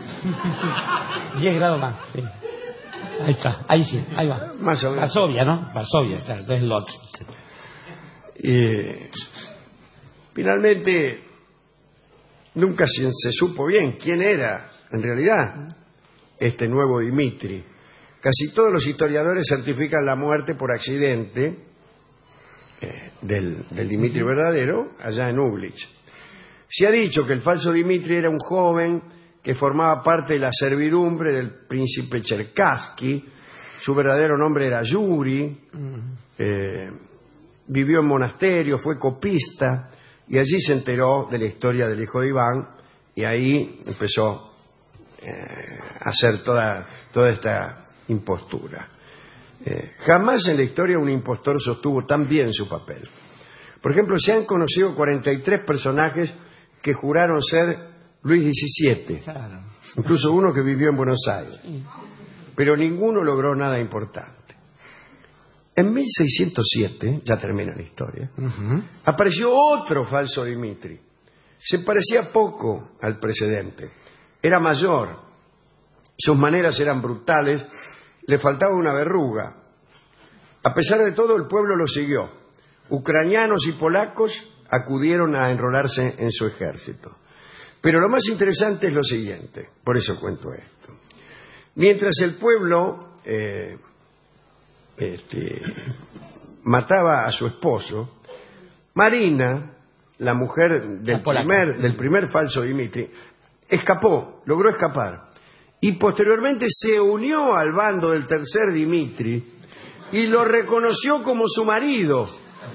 10 grados más, sí. Ahí está, ahí sí, ahí va. Más o menos. Varsovia, ¿no? Varsovia, está, es Lodz. Finalmente, nunca se supo bien quién era, en realidad, este nuevo Dimitri. Casi todos los historiadores certifican la muerte por accidente del Dimitri verdadero allá en Uglitch. Se ha dicho que el falso Dimitri era un joven que formaba parte de la servidumbre del príncipe Cherkassky. Su verdadero nombre era Yuri. Vivió en monasterio, fue copista, y allí se enteró de la historia del hijo de Iván, y ahí empezó a hacer toda esta impostura. Jamás en la historia un impostor sostuvo tan bien su papel. Por ejemplo, se han conocido 43 personajes que juraron ser Luis XVII, claro. Incluso uno que vivió en Buenos Aires, pero ninguno logró nada importante. En 1607, ya termina la historia, apareció otro falso Dimitri. Se parecía poco al precedente. Era mayor, sus maneras eran brutales, le faltaba una verruga. A pesar de todo, el pueblo lo siguió. Ucranianos y polacos acudieron a enrolarse en su ejército. Pero lo más interesante es lo siguiente, por eso cuento esto. Mientras el pueblo mataba a su esposo, Marina, la mujer del primer falso Dimitri, logró escapar, y posteriormente se unió al bando del tercer Dimitri y lo reconoció como su marido.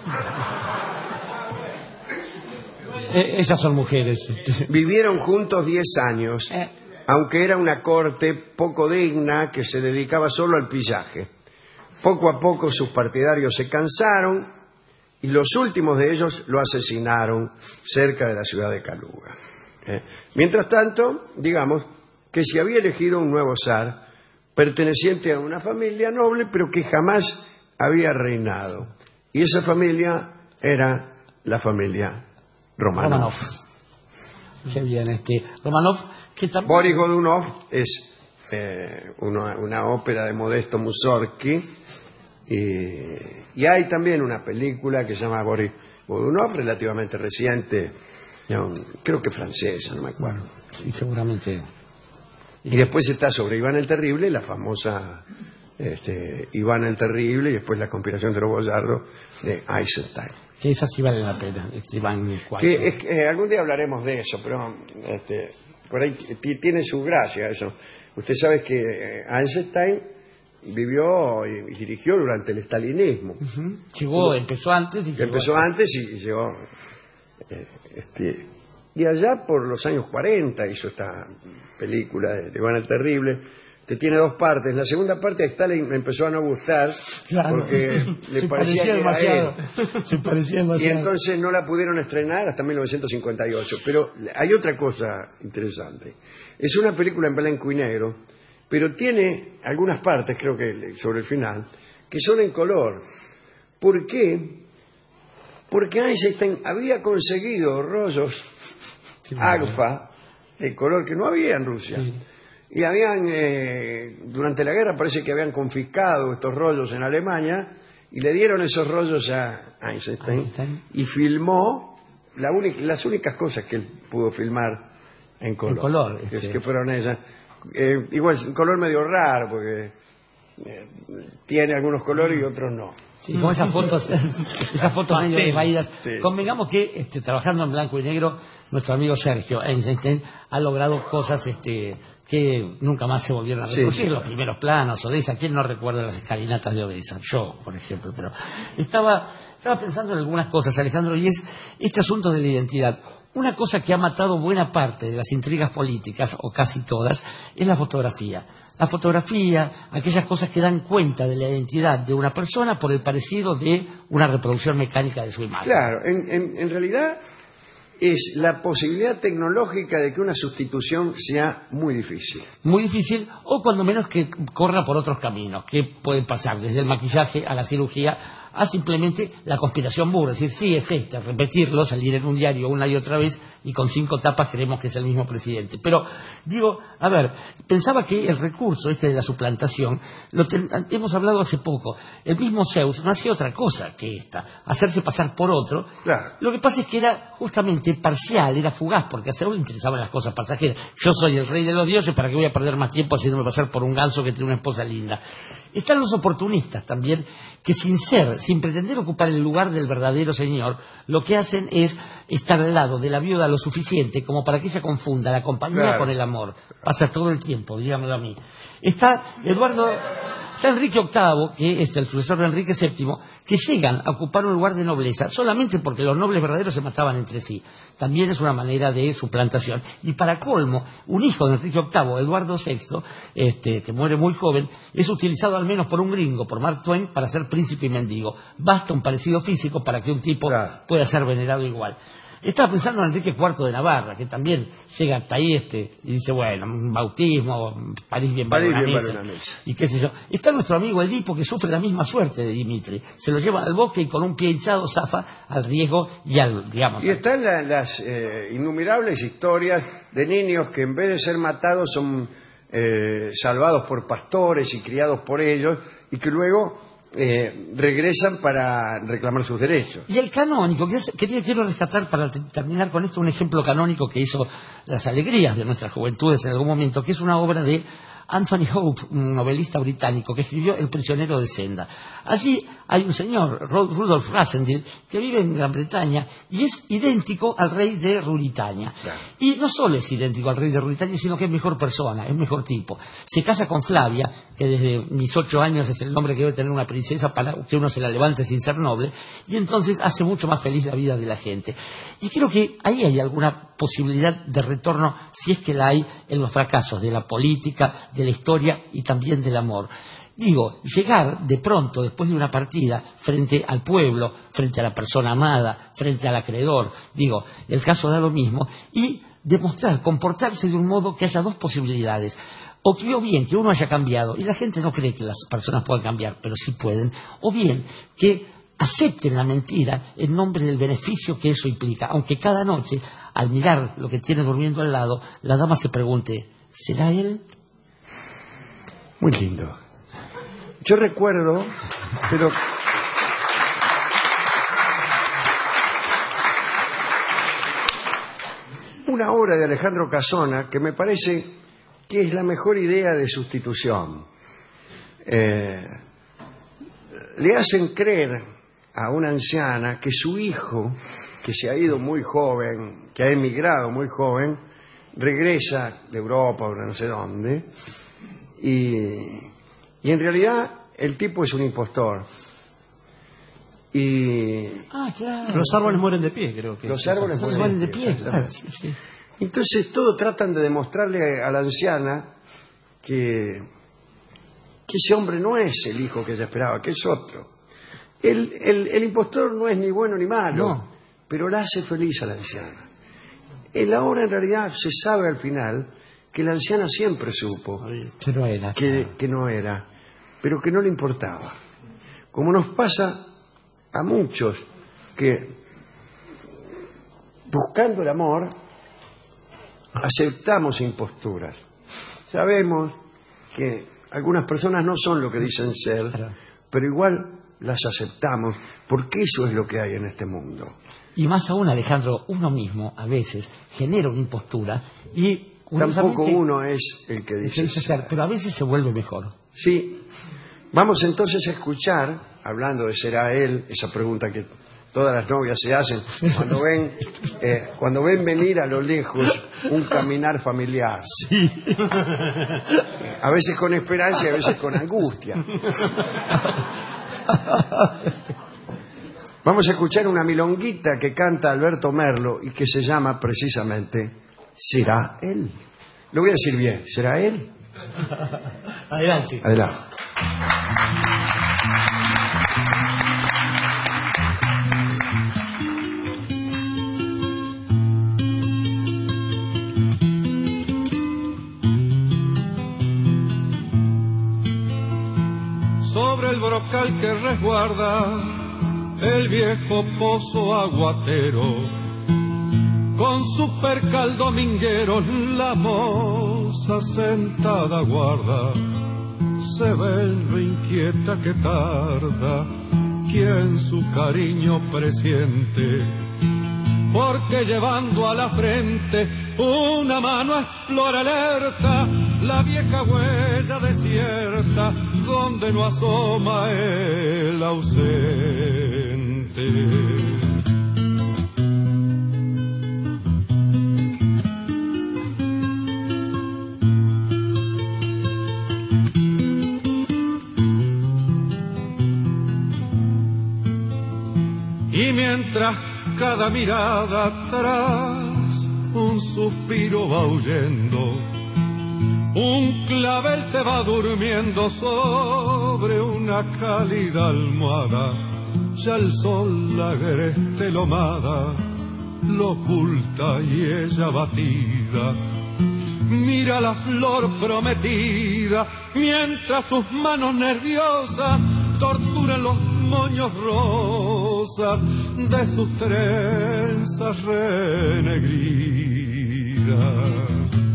Esas son mujeres. Vivieron juntos 10 años, aunque era una corte poco digna que se dedicaba solo al pillaje. Poco a poco sus partidarios se cansaron y los últimos de ellos lo asesinaron cerca de la ciudad de Kaluga. Mientras tanto, digamos que se había elegido un nuevo zar perteneciente a una familia noble, pero que jamás había reinado. Y esa familia era la familia Romanov. Qué bien, Romanov, que Boris Godunov es una ópera de Modesto Mussorgsky, y hay también una película que se llama Boris Godunov, relativamente reciente, creo que francesa, no me acuerdo. Sí, seguramente. Y después está sobre Iván el Terrible, la famosa Iván el Terrible, y después la conspiración de los boyardos de Eisenstein. Que esas sí valen la pena, Iván 4. Algún día hablaremos de eso, pero por ahí tiene su gracia eso. Usted sabe que Eisenstein vivió y dirigió durante el stalinismo. Empezó antes y llegó. Y allá por los años 40 hizo esta película de Iván el Terrible, que tiene 2 partes. La segunda parte a Stalin me empezó a no gustar, porque le parecía que demasiado. Se parecía demasiado. Y entonces no la pudieron estrenar hasta 1958. Pero hay otra cosa interesante. Es una película en blanco y negro, pero tiene algunas partes, creo que sobre el final, que son en color. ¿Por qué? Porque Eisenstein había conseguido rollos alfa de color que no había en Rusia. Sí. Y habían, durante la guerra parece que habían confiscado estos rollos en Alemania y le dieron esos rollos a Eisenstein y filmó las únicas cosas que él pudo filmar en color. Que fueron ellas. Igual, un color medio raro, porque tiene algunos colores y otros no. Sí, con esas fotos medio desvaídas. Sí. Convengamos que trabajando en blanco y negro, nuestro amigo Sergio Eisenstein ha logrado cosas que nunca más se volvieron a reproducir. Los primeros planos, Odessa. ¿Quién no recuerda las escalinatas de Odessa? Yo, por ejemplo. Pero estaba pensando en algunas cosas, Alejandro, y es este asunto de la identidad. Una cosa que ha matado buena parte de las intrigas políticas, o casi todas, es la fotografía. La fotografía, aquellas cosas que dan cuenta de la identidad de una persona por el parecido de una reproducción mecánica de su imagen. Claro, en realidad es la posibilidad tecnológica de que una sustitución sea muy difícil. Muy difícil, o cuando menos que corra por otros caminos, que pueden pasar desde el maquillaje a la cirugía a simplemente la conspiración burda, es decir, sí es este, repetirlo, salir en un diario una y otra vez y con 5 tapas creemos que es el mismo presidente. Pero, digo, a ver, pensaba que el recurso este de la suplantación, hemos hablado hace poco, el mismo Zeus no hacía otra cosa que esta, hacerse pasar por otro. Claro. Lo que pasa es que era justamente parcial, era fugaz, porque a Zeus le interesaban las cosas pasajeras. Yo soy el rey de los dioses, ¿para qué voy a perder más tiempo haciéndome pasar por un ganso que tiene una esposa linda? Están los oportunistas también, que sin pretender ocupar el lugar del verdadero señor, lo que hacen es estar al lado de la viuda lo suficiente como para que ella confunda la compañía con el amor. Pasa todo el tiempo, dígamelo a mí. Está Enrique VIII, que es el sucesor de Enrique VII, que llegan a ocupar un lugar de nobleza solamente porque los nobles verdaderos se mataban entre sí. También es una manera de suplantación. Y para colmo, un hijo de Enrique VIII, Eduardo VI, que muere muy joven, es utilizado al menos por un gringo, por Mark Twain, para ser príncipe y mendigo. Basta un parecido físico para que un tipo pueda ser venerado igual. Estaba pensando en Enrique IV de Navarra, que también llega hasta ahí y dice, bueno, un bautismo, París bien vale una mesa, y qué sé yo. Está nuestro amigo Edipo, que sufre la misma suerte de Dimitri. Se lo lleva al bosque y con un pie hinchado zafa al riesgo y al, digamos... Y están las innumerables historias de niños que en vez de ser matados son salvados por pastores y criados por ellos, y que luego... regresan para reclamar sus derechos. Y el canónico, quiero rescatar para terminar con esto un ejemplo canónico que hizo las alegrías de nuestras juventudes en algún momento, que es una obra de Anthony Hope, un novelista británico que escribió El prisionero de Senda. Allí hay un señor, Rudolf Rassendyll, que vive en Gran Bretaña y es idéntico al rey de Ruritania. Claro. Y no solo es idéntico al rey de Ruritania, sino que es mejor persona, es mejor tipo. Se casa con Flavia, que desde mis 8 años es el nombre que debe tener una princesa para que uno se la levante sin ser noble, y entonces hace mucho más feliz la vida de la gente. Y creo que ahí hay alguna posibilidad de retorno, si es que la hay, en los fracasos de la política, de la historia y también del amor. Digo, llegar de pronto, después de una partida, frente al pueblo, frente a la persona amada, frente al acreedor, digo, el caso da lo mismo, y demostrar, comportarse de un modo que haya 2 posibilidades. O bien que uno haya cambiado, y la gente no cree que las personas puedan cambiar, pero sí pueden, o bien que acepten la mentira en nombre del beneficio que eso implica, aunque cada noche, al mirar lo que tiene durmiendo al lado, la dama se pregunte, ¿será él? Muy lindo. Yo recuerdo, pero... una obra de Alejandro Casona que me parece que es la mejor idea de sustitución. Le hacen creer a una anciana que su hijo, que se ha ido muy joven, que ha emigrado muy joven, regresa de Europa o no sé dónde, y en realidad el tipo es un impostor. Claro. Los árboles mueren de pie, creo que. Los árboles mueren de pie, claro. Sí. Entonces todos tratan de demostrarle a la anciana que ese hombre no es el hijo que ella esperaba, que es otro. El impostor no es ni bueno ni malo, pero la hace feliz a la anciana. En la obra en realidad se sabe al final que la anciana siempre supo que no era, pero que no le importaba. Como nos pasa a muchos que buscando el amor aceptamos imposturas. Sabemos que algunas personas no son lo que dicen ser, pero igual las aceptamos porque eso es lo que hay en este mundo. Y más aún, Alejandro, uno mismo a veces genera una impostura y tampoco uno es el que dice ser, pero a veces se vuelve mejor. Sí. Vamos entonces a escuchar, hablando de será él, esa pregunta que todas las novias se hacen cuando ven venir a lo lejos un caminar familiar. Sí. A veces con esperanza y a veces con angustia. Vamos a escuchar una milonguita que canta Alberto Merlo y que se llama precisamente ¿Será él? Lo voy a decir bien, ¿será él? Adelante. Adelante. Sobre el brocal que resguarda el viejo pozo aguatero, con su percal dominguero, la moza sentada guarda, se ve en lo inquieta que tarda, quien su cariño presiente, porque llevando a la frente una mano explora alerta la vieja huella desierta donde no asoma el ausente. Y mientras cada mirada atrás un suspiro va huyendo, un clavel se va durmiendo sobre una cálida almohada, ya el sol la agreste lomada lo oculta y ella batida mira la flor prometida, mientras sus manos nerviosas torturan los moños rosas de sus trenzas renegridas.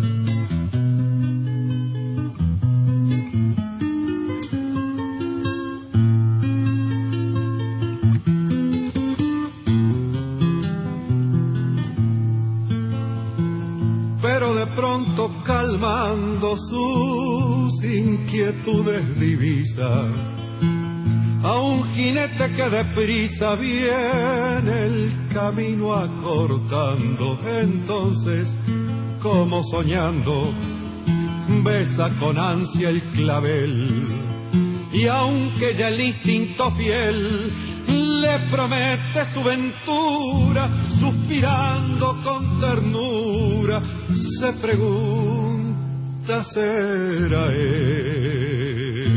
Pero de pronto, calmando sus inquietudes, divisa a un jinete que deprisa viene el camino acortando. Entonces, como soñando, besa con ansia el clavel, y aunque ya el instinto fiel le promete su ventura, suspirando con ternura, se pregunta: ¿será él?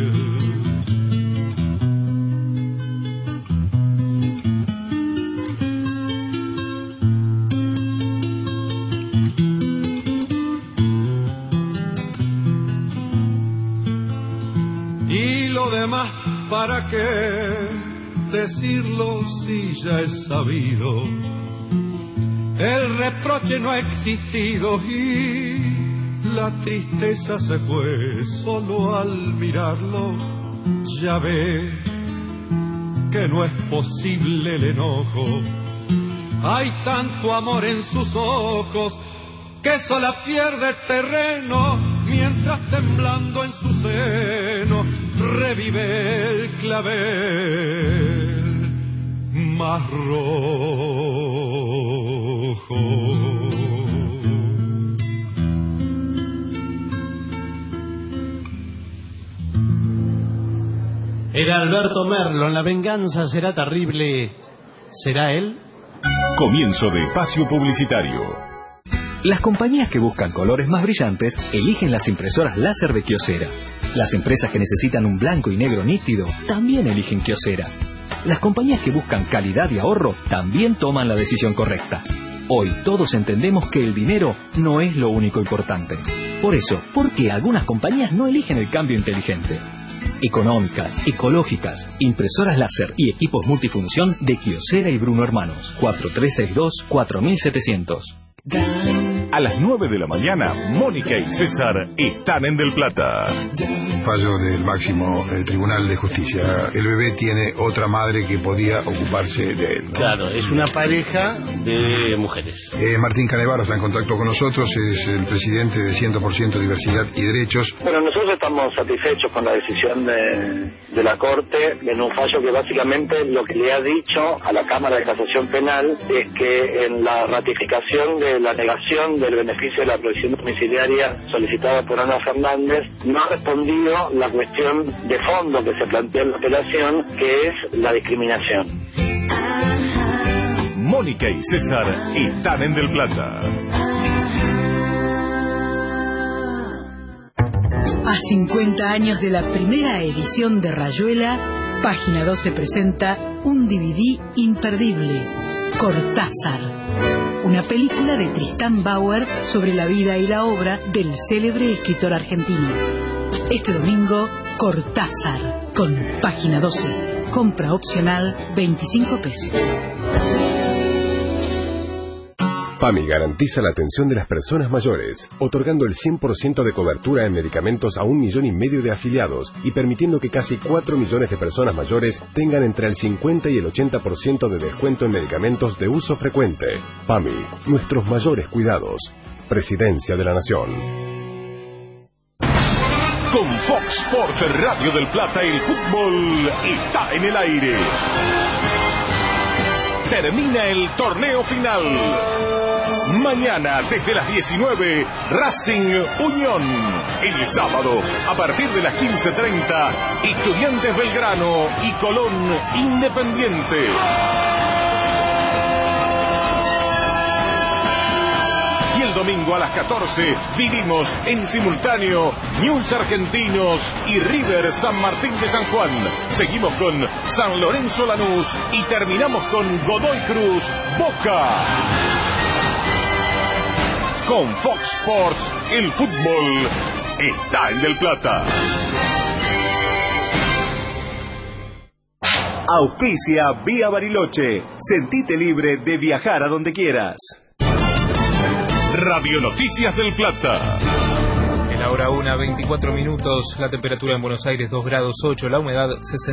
Demás, ¿para qué decirlo si ya es sabido? El reproche no ha existido y la tristeza se fue. Solo al mirarlo ya ve que no es posible el enojo. Hay tanto amor en sus ojos que sola pierde terreno, mientras temblando en su seno revive el clavel más rojo. Era Alberto Merlo en La venganza será terrible. ¿Será él? Comienzo de espacio publicitario. Las compañías que buscan colores más brillantes eligen las impresoras láser de Kyocera. Las empresas que necesitan un blanco y negro nítido también eligen Kyocera. Las compañías que buscan calidad y ahorro también toman la decisión correcta. Hoy todos entendemos que el dinero no es lo único importante. Por eso, ¿por qué algunas compañías no eligen el cambio inteligente? Económicas, ecológicas, impresoras láser y equipos multifunción de Kyocera y Bruno Hermanos. 4362-4700. A las 9 de la mañana, Mónica y César están en Del Plata. Fallo del máximo Tribunal de Justicia. El bebé tiene otra madre que podía ocuparse de él, ¿no? Claro, es una pareja de mujeres. Martín Canevaro está en contacto con nosotros, es el presidente de 100% Diversidad y Derechos. Bueno, nosotros estamos satisfechos con la decisión de la Corte en un fallo que básicamente lo que le ha dicho a la Cámara de Casación Penal es que en la ratificación de la negación del beneficio de la protección domiciliaria solicitada por Ana Fernández no ha respondido la cuestión de fondo que se plantea en la apelación, que es la discriminación. Mónica y César están en Del Plata. A 50 años de la primera edición de Rayuela, Página 12 presenta un DVD imperdible, Cortázar. Una película de Tristán Bauer sobre la vida y la obra del célebre escritor argentino. Este domingo, Cortázar, con Página 12. Compra opcional 25 pesos. PAMI garantiza la atención de las personas mayores, otorgando el 100% de cobertura en medicamentos a 1,5 millones de afiliados y permitiendo que casi 4 millones de personas mayores tengan entre el 50 y el 80% de descuento en medicamentos de uso frecuente. PAMI, nuestros mayores cuidados. Presidencia de la Nación. Con Fox Sports Radio del Plata, el fútbol está en el aire. Termina el torneo final. Mañana, desde las 19, Racing Unión. El sábado, a partir de las 15:30, Estudiantes Belgrano y Colón Independiente. Y el domingo a las 14 vivimos en simultáneo News Argentinos y River San Martín de San Juan. Seguimos con San Lorenzo Lanús y terminamos con Godoy Cruz Boca. Con Fox Sports, el fútbol está en Del Plata. Auspicia Vía Bariloche. Sentite libre de viajar a donde quieras. Radio Noticias del Plata. La hora 1:24 minutos, la temperatura en Buenos Aires 2 grados 8, la humedad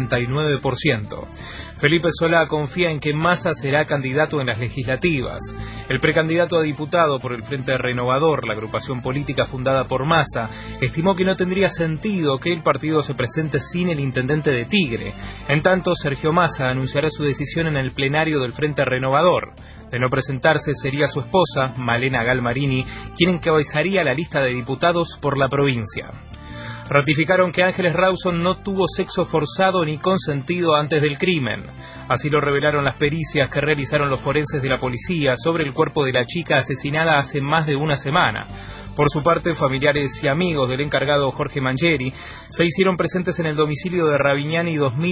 69%. Felipe Solá confía en que Massa será candidato en las legislativas. El precandidato a diputado por el Frente Renovador, la agrupación política fundada por Massa, estimó que no tendría sentido que el partido se presente sin el intendente de Tigre. En tanto, Sergio Massa anunciará su decisión en el plenario del Frente Renovador. De no presentarse, sería su esposa, Malena Galmarini, quien encabezaría la lista de diputados por la provincia. Ratificaron que Ángeles Rawson no tuvo sexo forzado ni consentido antes del crimen. Así lo revelaron las pericias que realizaron los forenses de la policía sobre el cuerpo de la chica asesinada hace más de una semana. Por su parte, familiares y amigos del encargado Jorge Mangieri se hicieron presentes en el domicilio de Ravignani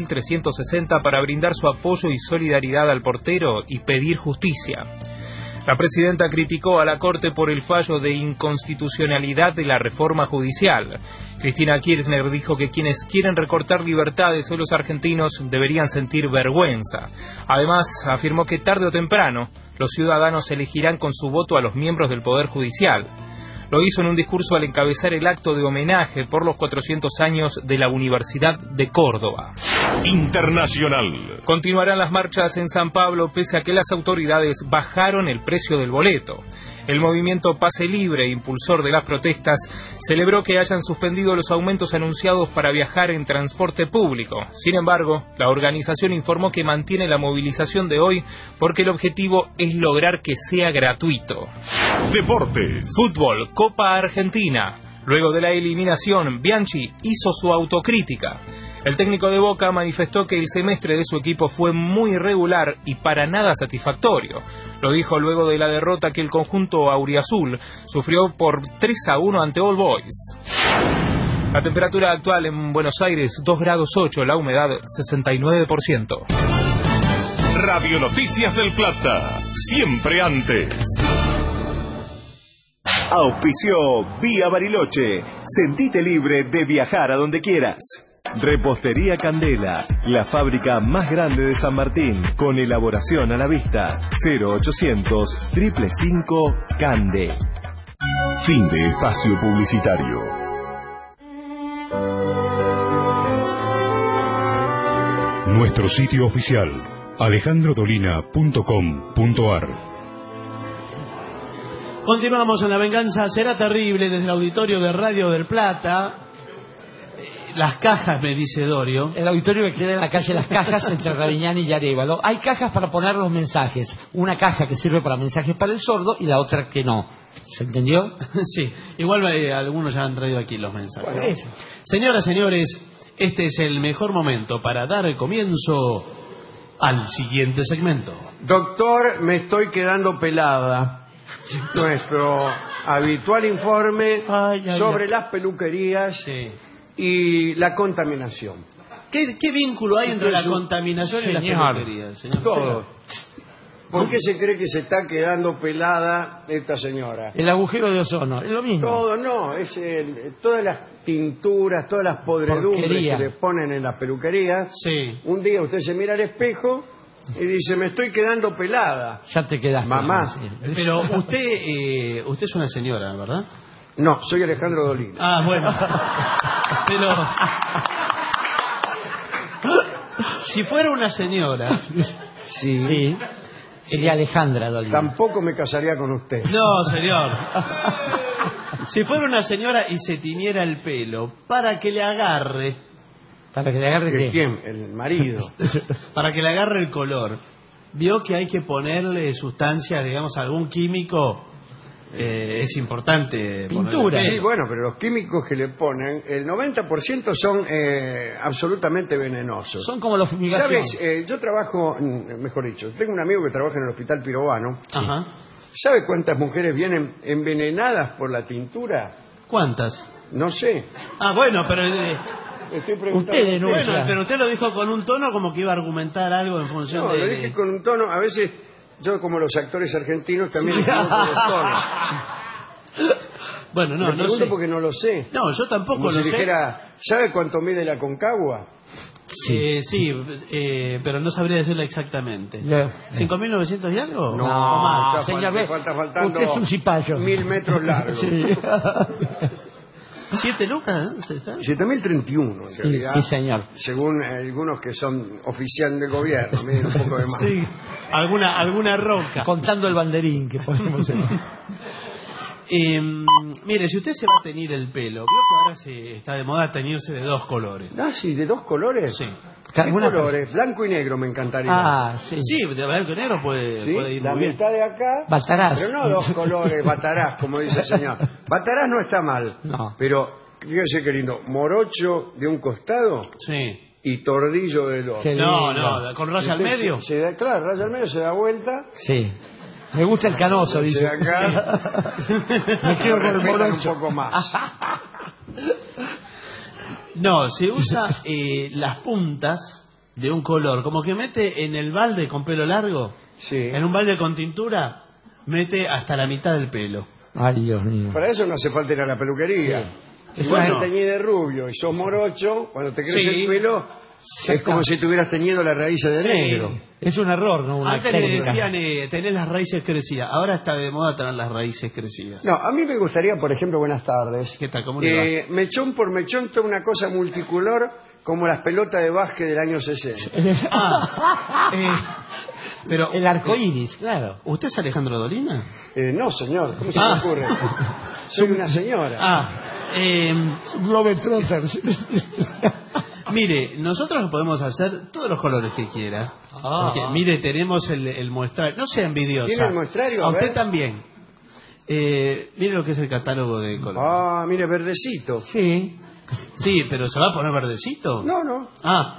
2360 para brindar su apoyo y solidaridad al portero y pedir justicia. La presidenta criticó a la Corte por el fallo de inconstitucionalidad de la reforma judicial. Cristina Kirchner dijo que quienes quieren recortar libertades de los argentinos deberían sentir vergüenza. Además, afirmó que tarde o temprano los ciudadanos elegirán con su voto a los miembros del Poder Judicial. Lo hizo en un discurso al encabezar el acto de homenaje por los 400 años de la Universidad de Córdoba. Internacional. Continuarán las marchas en San Pablo pese a que las autoridades bajaron el precio del boleto. El movimiento Pase Libre, impulsor de las protestas, celebró que hayan suspendido los aumentos anunciados para viajar en transporte público. Sin embargo, la organización informó que mantiene la movilización de hoy porque el objetivo es lograr que sea gratuito. Deportes. Fútbol, Copa Argentina. Luego de la eliminación, Bianchi hizo su autocrítica. El técnico de Boca manifestó que el semestre de su equipo fue muy irregular y para nada satisfactorio. Lo dijo luego de la derrota que el conjunto auriazul sufrió por 3-1 ante All Boys. La temperatura actual en Buenos Aires 2 grados 8, la humedad 69%. Radio Noticias del Plata, siempre antes. Auspició Vía Bariloche. Sentite libre de viajar a donde quieras. Repostería Candela, la fábrica más grande de San Martín, con elaboración a la vista. 0800 555 Cande. Fin de espacio publicitario. Nuestro sitio oficial, alejandrodolina.com.ar. Continuamos en La Venganza Será Terrible desde el auditorio de Radio del Plata. Las cajas, me dice Dorio. El auditorio que queda en la calle Las Cajas entre Ravignani y Arévalo. Hay cajas para poner los mensajes. Una caja que sirve para mensajes para el sordo y la otra que no. ¿Se entendió? Sí. Igual algunos ya han traído aquí los mensajes. Bueno, eso. Señoras, señores, este es el mejor momento para dar el comienzo al siguiente segmento. Doctor, me estoy quedando pelada. Nuestro habitual informe sobre las peluquerías y la contaminación. ¿Qué vínculo hay entre la contaminación y las peluquerías, señor? Todo. ¿Por qué se cree que se está quedando pelada esta señora? El agujero de ozono, es lo mismo. Todo, no, es todas las tinturas, todas las podredumbres Porquería. que le ponen en las peluquerías. Sí. Un día usted se mira al espejo y dice, me estoy quedando pelada. Ya te quedaste. Mamá. Pero usted es una señora, ¿verdad? No, soy Alejandro Dolina. Ah, bueno. Pero si fuera una señora, Sí. Sería Alejandra Dolina. Tampoco me casaría con usted. no, señor. Si fuera una señora y se tiñera el pelo para que le agarre, ¿Para que le agarre qué? ¿Quién? El marido. para que le agarre el color, vio que hay que ponerle sustancias, digamos, algún químico. Es importante. Pintura. Sí, bueno, pero los químicos que le ponen, el 90% son absolutamente venenosos. Son como los fumigaciones. ¿Sabes? Yo trabajo, mejor dicho, tengo un amigo que trabaja en el Hospital Pirovano. Ajá. ¿Sabe cuántas mujeres vienen envenenadas por la tintura? ¿Cuántas? No sé. Ah, bueno, pero Estoy preguntando. Usted denuncia. bueno, pero usted lo dijo con un tono como que iba a argumentar algo en función No, de... lo dije con un tono, a veces yo como los actores argentinos también estoy con el tono. Bueno, no, Me no pregunto sé. porque no lo sé. No, yo tampoco Como lo si sé. dijera, ¿sabe cuánto mide la Concagua? Sí, pero no sabría decirle exactamente. Ya. ¿5.900 y algo? No, ¿O más? está señor, ve, falta faltando usted es un cipayo. 1000 metros largos. Sí. 7 lucas, ¿eh? ¿Está? 7031 en realidad. Sí, señor. Según algunos que son oficial del gobierno, miden un poco de más. Sí, alguna roca. Contando el banderín que podemos hacer. Mire, si usted se va a teñir el pelo, veo que ahora se está de moda teñirse de 2 colores. Ah, sí, ¿de 2 colores? Sí. ¿Qué Alguna colores? Blanco y negro me encantaría. Ah, sí. Sí, de blanco y negro puede ir la muy bien. mitad de acá. Batarás. Pero no 2 colores, batarás, como dice el señor. Batarás no está mal. No. Pero, fíjese qué lindo, morocho de un costado Sí. y tordillo del otro. Qué No, lindo. no, con raya al medio. Claro, raya al medio, se da vuelta. Sí. Me gusta el canoso, Se dice. da acá. Me quedo con el Respetan un morocho. poco más. No, se usa las puntas de un color, como que mete en el balde con pelo largo, Sí. en un balde con tintura, mete hasta la mitad del pelo. Ay, Dios mío. Para eso no hace falta ir a la peluquería. Si Bueno. vos te teñís de rubio y sos morocho, cuando te crece Sí. el pelo, es como si tuvieras teñido las raíces de Sí. negro. Es un error, ¿no? Una Antes le técnica. decían, tenés las raíces crecidas, ahora está de moda tener las raíces crecidas. No, a mí me gustaría, por ejemplo, buenas tardes. ¿Qué tal? ¿Cómo le va? Mechón por mechón, toda una cosa multicolor como las pelotas de básquet del año 60. Pero, el arco iris, claro. ¿Usted es Alejandro Dolina? No, señor, ¿cómo se me ocurre? Soy una señora. Globetrotters. Mire, nosotros podemos hacer todos los colores que quiera. Porque, mire, tenemos el muestrario. No sea envidiosa. ¿Tiene el muestrario? A A usted ver. también. Mire lo que es el catálogo de colores. Ah, mire, verdecito. Sí. Sí, pero ¿se va a poner verdecito? No, no. Ah.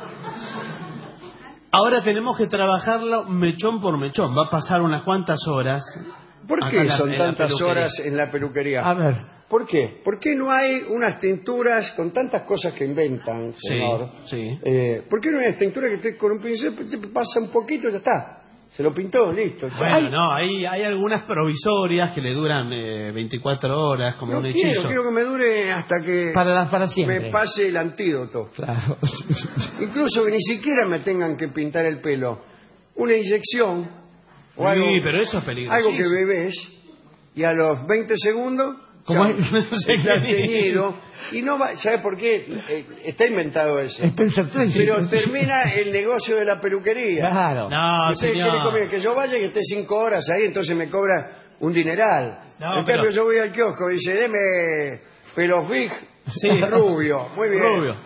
Ahora tenemos que trabajarlo mechón por mechón. Va a pasar unas cuantas horas. ¿Por acá qué en la- son en la tantas peluquería. horas en la peluquería? A ver. ¿Por qué? ¿Por qué no hay unas tinturas con tantas cosas que inventan, Sí, señor? sí. ¿Por qué no hay unas tinturas que usted con un pincel te pasa un poquito y ya está? Se lo pintó, listo. ya. Bueno, no, hay algunas provisorias que le duran 24 horas, como No un quiero, hechizo. quiero que me dure hasta que Para siempre. me pase el antídoto. Claro. Incluso que ni siquiera me tengan que pintar el pelo. Una inyección o algo, Sí, pero eso es peligroso. algo que bebés y a los 20 segundos ¿Cómo ya es? está teñido. Y no va, ¿sabe por qué? Está inventado eso. Spencer Tracy. Pero termina el negocio de la peluquería. Claro. No, ¿Usted señor. quiere comer? Que yo vaya y que esté 5 horas ahí, entonces me cobra un dineral. No, en pero- cambio yo voy al kiosco y dice, deme pelos big Sí. rubio. Muy bien. Rubio.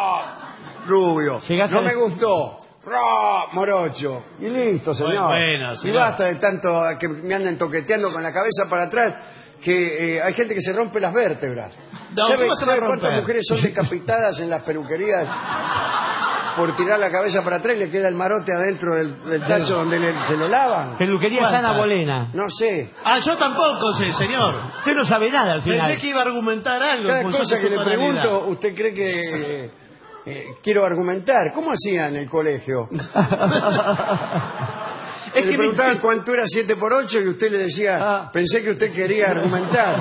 Rubio. Llegás No al- me gustó. Morocho. Y listo, señor. Bueno, y señor. basta de tanto que me anden toqueteando con la cabeza para atrás, que hay gente que se rompe las vértebras. No, ¿Sabe, ¿cómo se va a sabe cuántas romper? mujeres son decapitadas en las peluquerías por tirar la cabeza para atrás y le queda el marote adentro del tacho donde se lo lavan? Peluquería ¿Cuántas? Sana Bolena. No sé. Ah, yo tampoco sé, señor. Usted no sabe nada al final. Pensé que iba a argumentar algo. Cada en función cosa de que su le tonalidad. pregunto, usted cree que quiero argumentar. ¿Cómo hacían en el colegio? Es le que preguntaban cuánto era 7 por 8 y usted le decía, pensé que usted quería argumentar.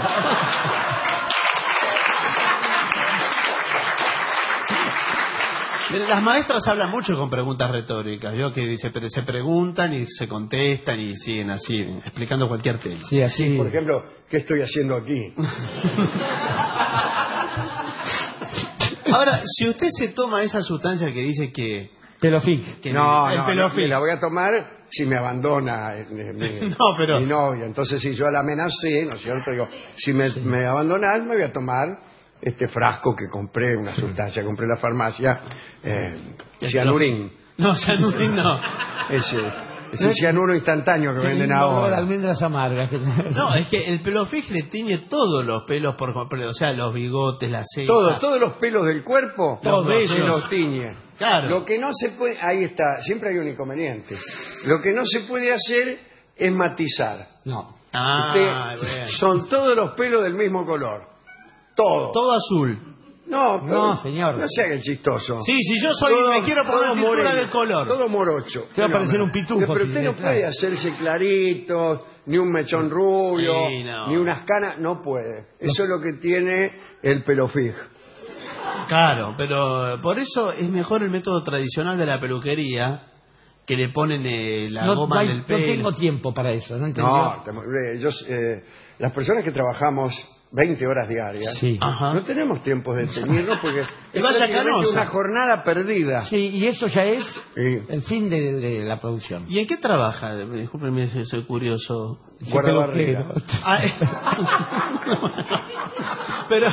Las maestras hablan mucho con preguntas retóricas, yo que se preguntan y se contestan y siguen así, explicando cualquier tema. Sí, así. Por ejemplo, ¿qué estoy haciendo aquí? Ahora, si usted se toma esa sustancia que dice que... Pelofic. No, el me Pelofic. la voy a tomar si me abandona mi novia. Entonces, si yo la amenacé, ¿no es cierto? Digo, si me abandonas, me voy a tomar este frasco que compré, una sustancia, compré en la farmacia, cianurín. No, cianurín no. Ese cianuro instantáneo que venden ahora. Almendras amargas. No, es que el Pelofig le tiñe todos los pelos por completo, o sea, los bigotes, las cejas. Todos los pelos del cuerpo se los tiñe. Claro. Lo que no se puede, ahí está, siempre hay un inconveniente. Lo que no se puede hacer es matizar. No. Bueno. Son todos los pelos del mismo color. Todo azul. No, señor. No se haga el chistoso. Sí, yo soy, me quiero poner la pintura de color. Todo morocho. Te va a parecer un pitufo. Pero usted no puede hacerse claritos, ni un mechón rubio, Sí, no. ni unas canas, no puede. Eso es lo que tiene el Pelofig. Claro, pero por eso es mejor el método tradicional de la peluquería, que le ponen la goma en el pelo. No tengo tiempo para eso, ¿no entendió? Las personas que trabajamos 20 horas diarias, no tenemos tiempo de teñirnos porque es prácticamente una jornada perdida. Sí, y eso ya es el fin de la producción. ¿Y en qué trabaja? Discúlpeme, soy curioso. Guardabarriga. Pero...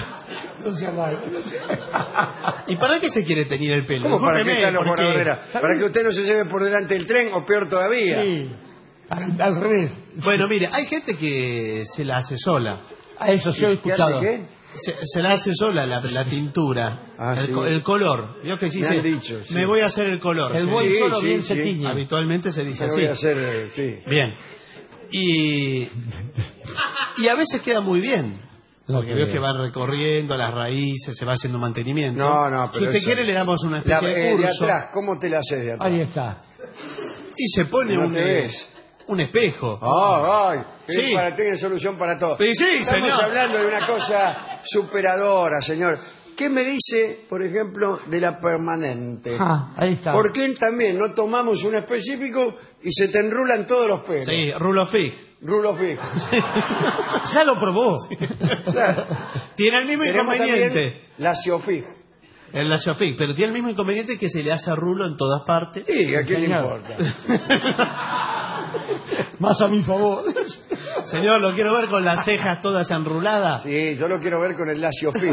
¿Y para qué se quiere teñir el pelo? ¿Cómo para qué están los guardabarreras? ¿Para que usted no se lleve por delante el tren o peor todavía? Sí, al revés. Bueno, mire, hay gente que se la hace sola. A eso sí he escuchado. ¿Qué? Se la hace sola la tintura, el color. Yo que sí me han dicho, me voy a hacer el color. El buen solo bien se tiñe. Habitualmente se dice me así. Voy a hacer, Bien. Y a veces queda muy bien. Porque veo que va recorriendo las raíces, se va haciendo mantenimiento. No, si usted quiere le damos una especie de curso. De atrás, ¿cómo te la haces de atrás? Ahí está. Y se pone un espejo. Sí. Tiene solución para todo. Sí, Estamos señor. hablando de una cosa superadora, señor. ¿Qué me dice, por ejemplo, de la permanente? Ahí está. ¿Por qué también no tomamos un específico y se te enrulan todos los pelos? Sí, Rulofig. Ya lo probó. Claro. Tiene el mismo inconveniente. La Ciofig. El Laciofig, pero tiene el mismo inconveniente que se le hace rulo en todas partes. Sí, ¿a quién le importa? Más a mi favor. Señor, lo quiero ver con las cejas todas enruladas. Sí, yo lo quiero ver con el Laciofig.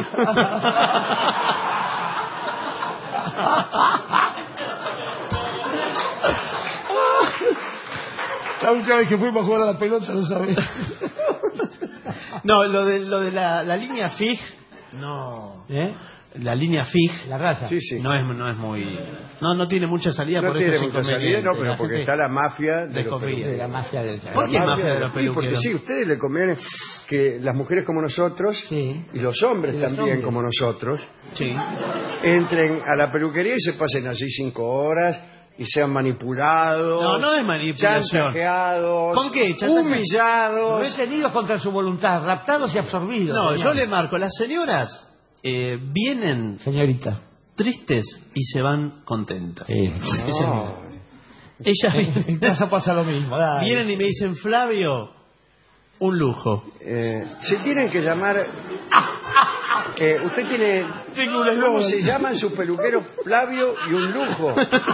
La última vez que fuimos a jugar a la pelota, no sabía. No, lo de la línea FIG, no. La línea FIG, la raza, no es muy, no tiene mucha salida, no por tiene eso mucha salida, no, pero porque está la mafia de los peluqueros. La mafia del ¿Por qué mafia de los peluqueros? Porque sí, ustedes le conviene que las mujeres como nosotros y los hombres también como nosotros entren a la peluquería y se pasen así 5 horas y sean manipulados. No es manipulación. Chantajeados. ¿Con qué? Humillados. Retenidos contra su voluntad, raptados y absorbidos. No, yo le marco, las señoras vienen, señorita, tristes y se van contentas. Ellas en casa pasa lo mismo. Vienen y me dicen, Flavio, un lujo. Se tienen que llamar. Usted tiene. ¿Cómo se llaman sus peluqueros? Flavio y un lujo.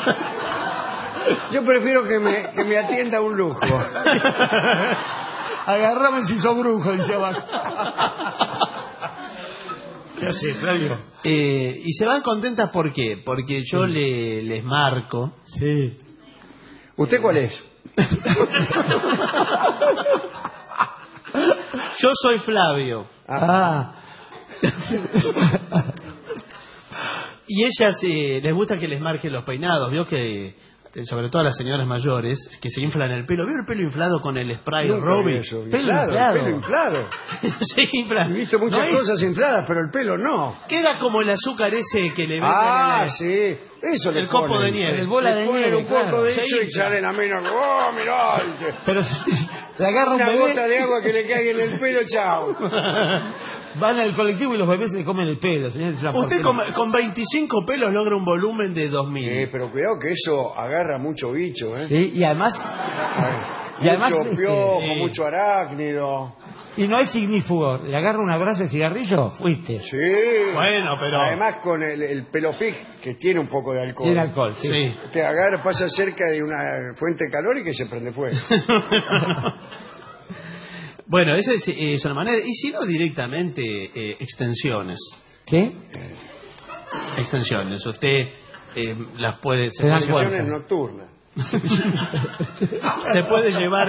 Yo prefiero que me atienda un lujo. Agárrame si sos brujo, dice abajo. ¿Qué hace, Flavio? Y se van contentas, ¿por qué? Porque yo les marco. Sí. ¿Usted cuál es? Yo soy Flavio. Ah. Y ellas les gusta que les marquen los peinados. Vio que sobre todo a las señoras mayores, que se inflan el pelo. ¿Vio el pelo inflado con el spray Robbie? Pelo inflado. Se inflan. He visto muchas cosas infladas, pero el pelo no. Queda como el azúcar ese que le venden sí. Eso el copo de nieve. El bola de nieve, un poco de eso y salen a menos. ¡Oh, mirá! Pero le agarra una un bebé, gota de agua que le caiga en el pelo, chao. van al colectivo y los bebés se comen el pelo, señor. Usted con 25 pelos logra un volumen de 2000. Pero cuidado que eso agarra mucho bicho, ¿eh? Sí, y además... mucho piojo, mucho arácnido. Y no es ignífugo. Le agarra una brasa de cigarrillo, fuiste. Sí. Bueno, pero... Además con el pelo pig, que tiene un poco de alcohol. Tiene alcohol, sí. Te agarra, pasa cerca de una fuente de calor y que se prende fuego. Bueno, esa es una manera. Y si no, directamente extensiones. ¿Qué? Extensiones. Usted las puede... Extensiones nocturnas. Se puede llevar...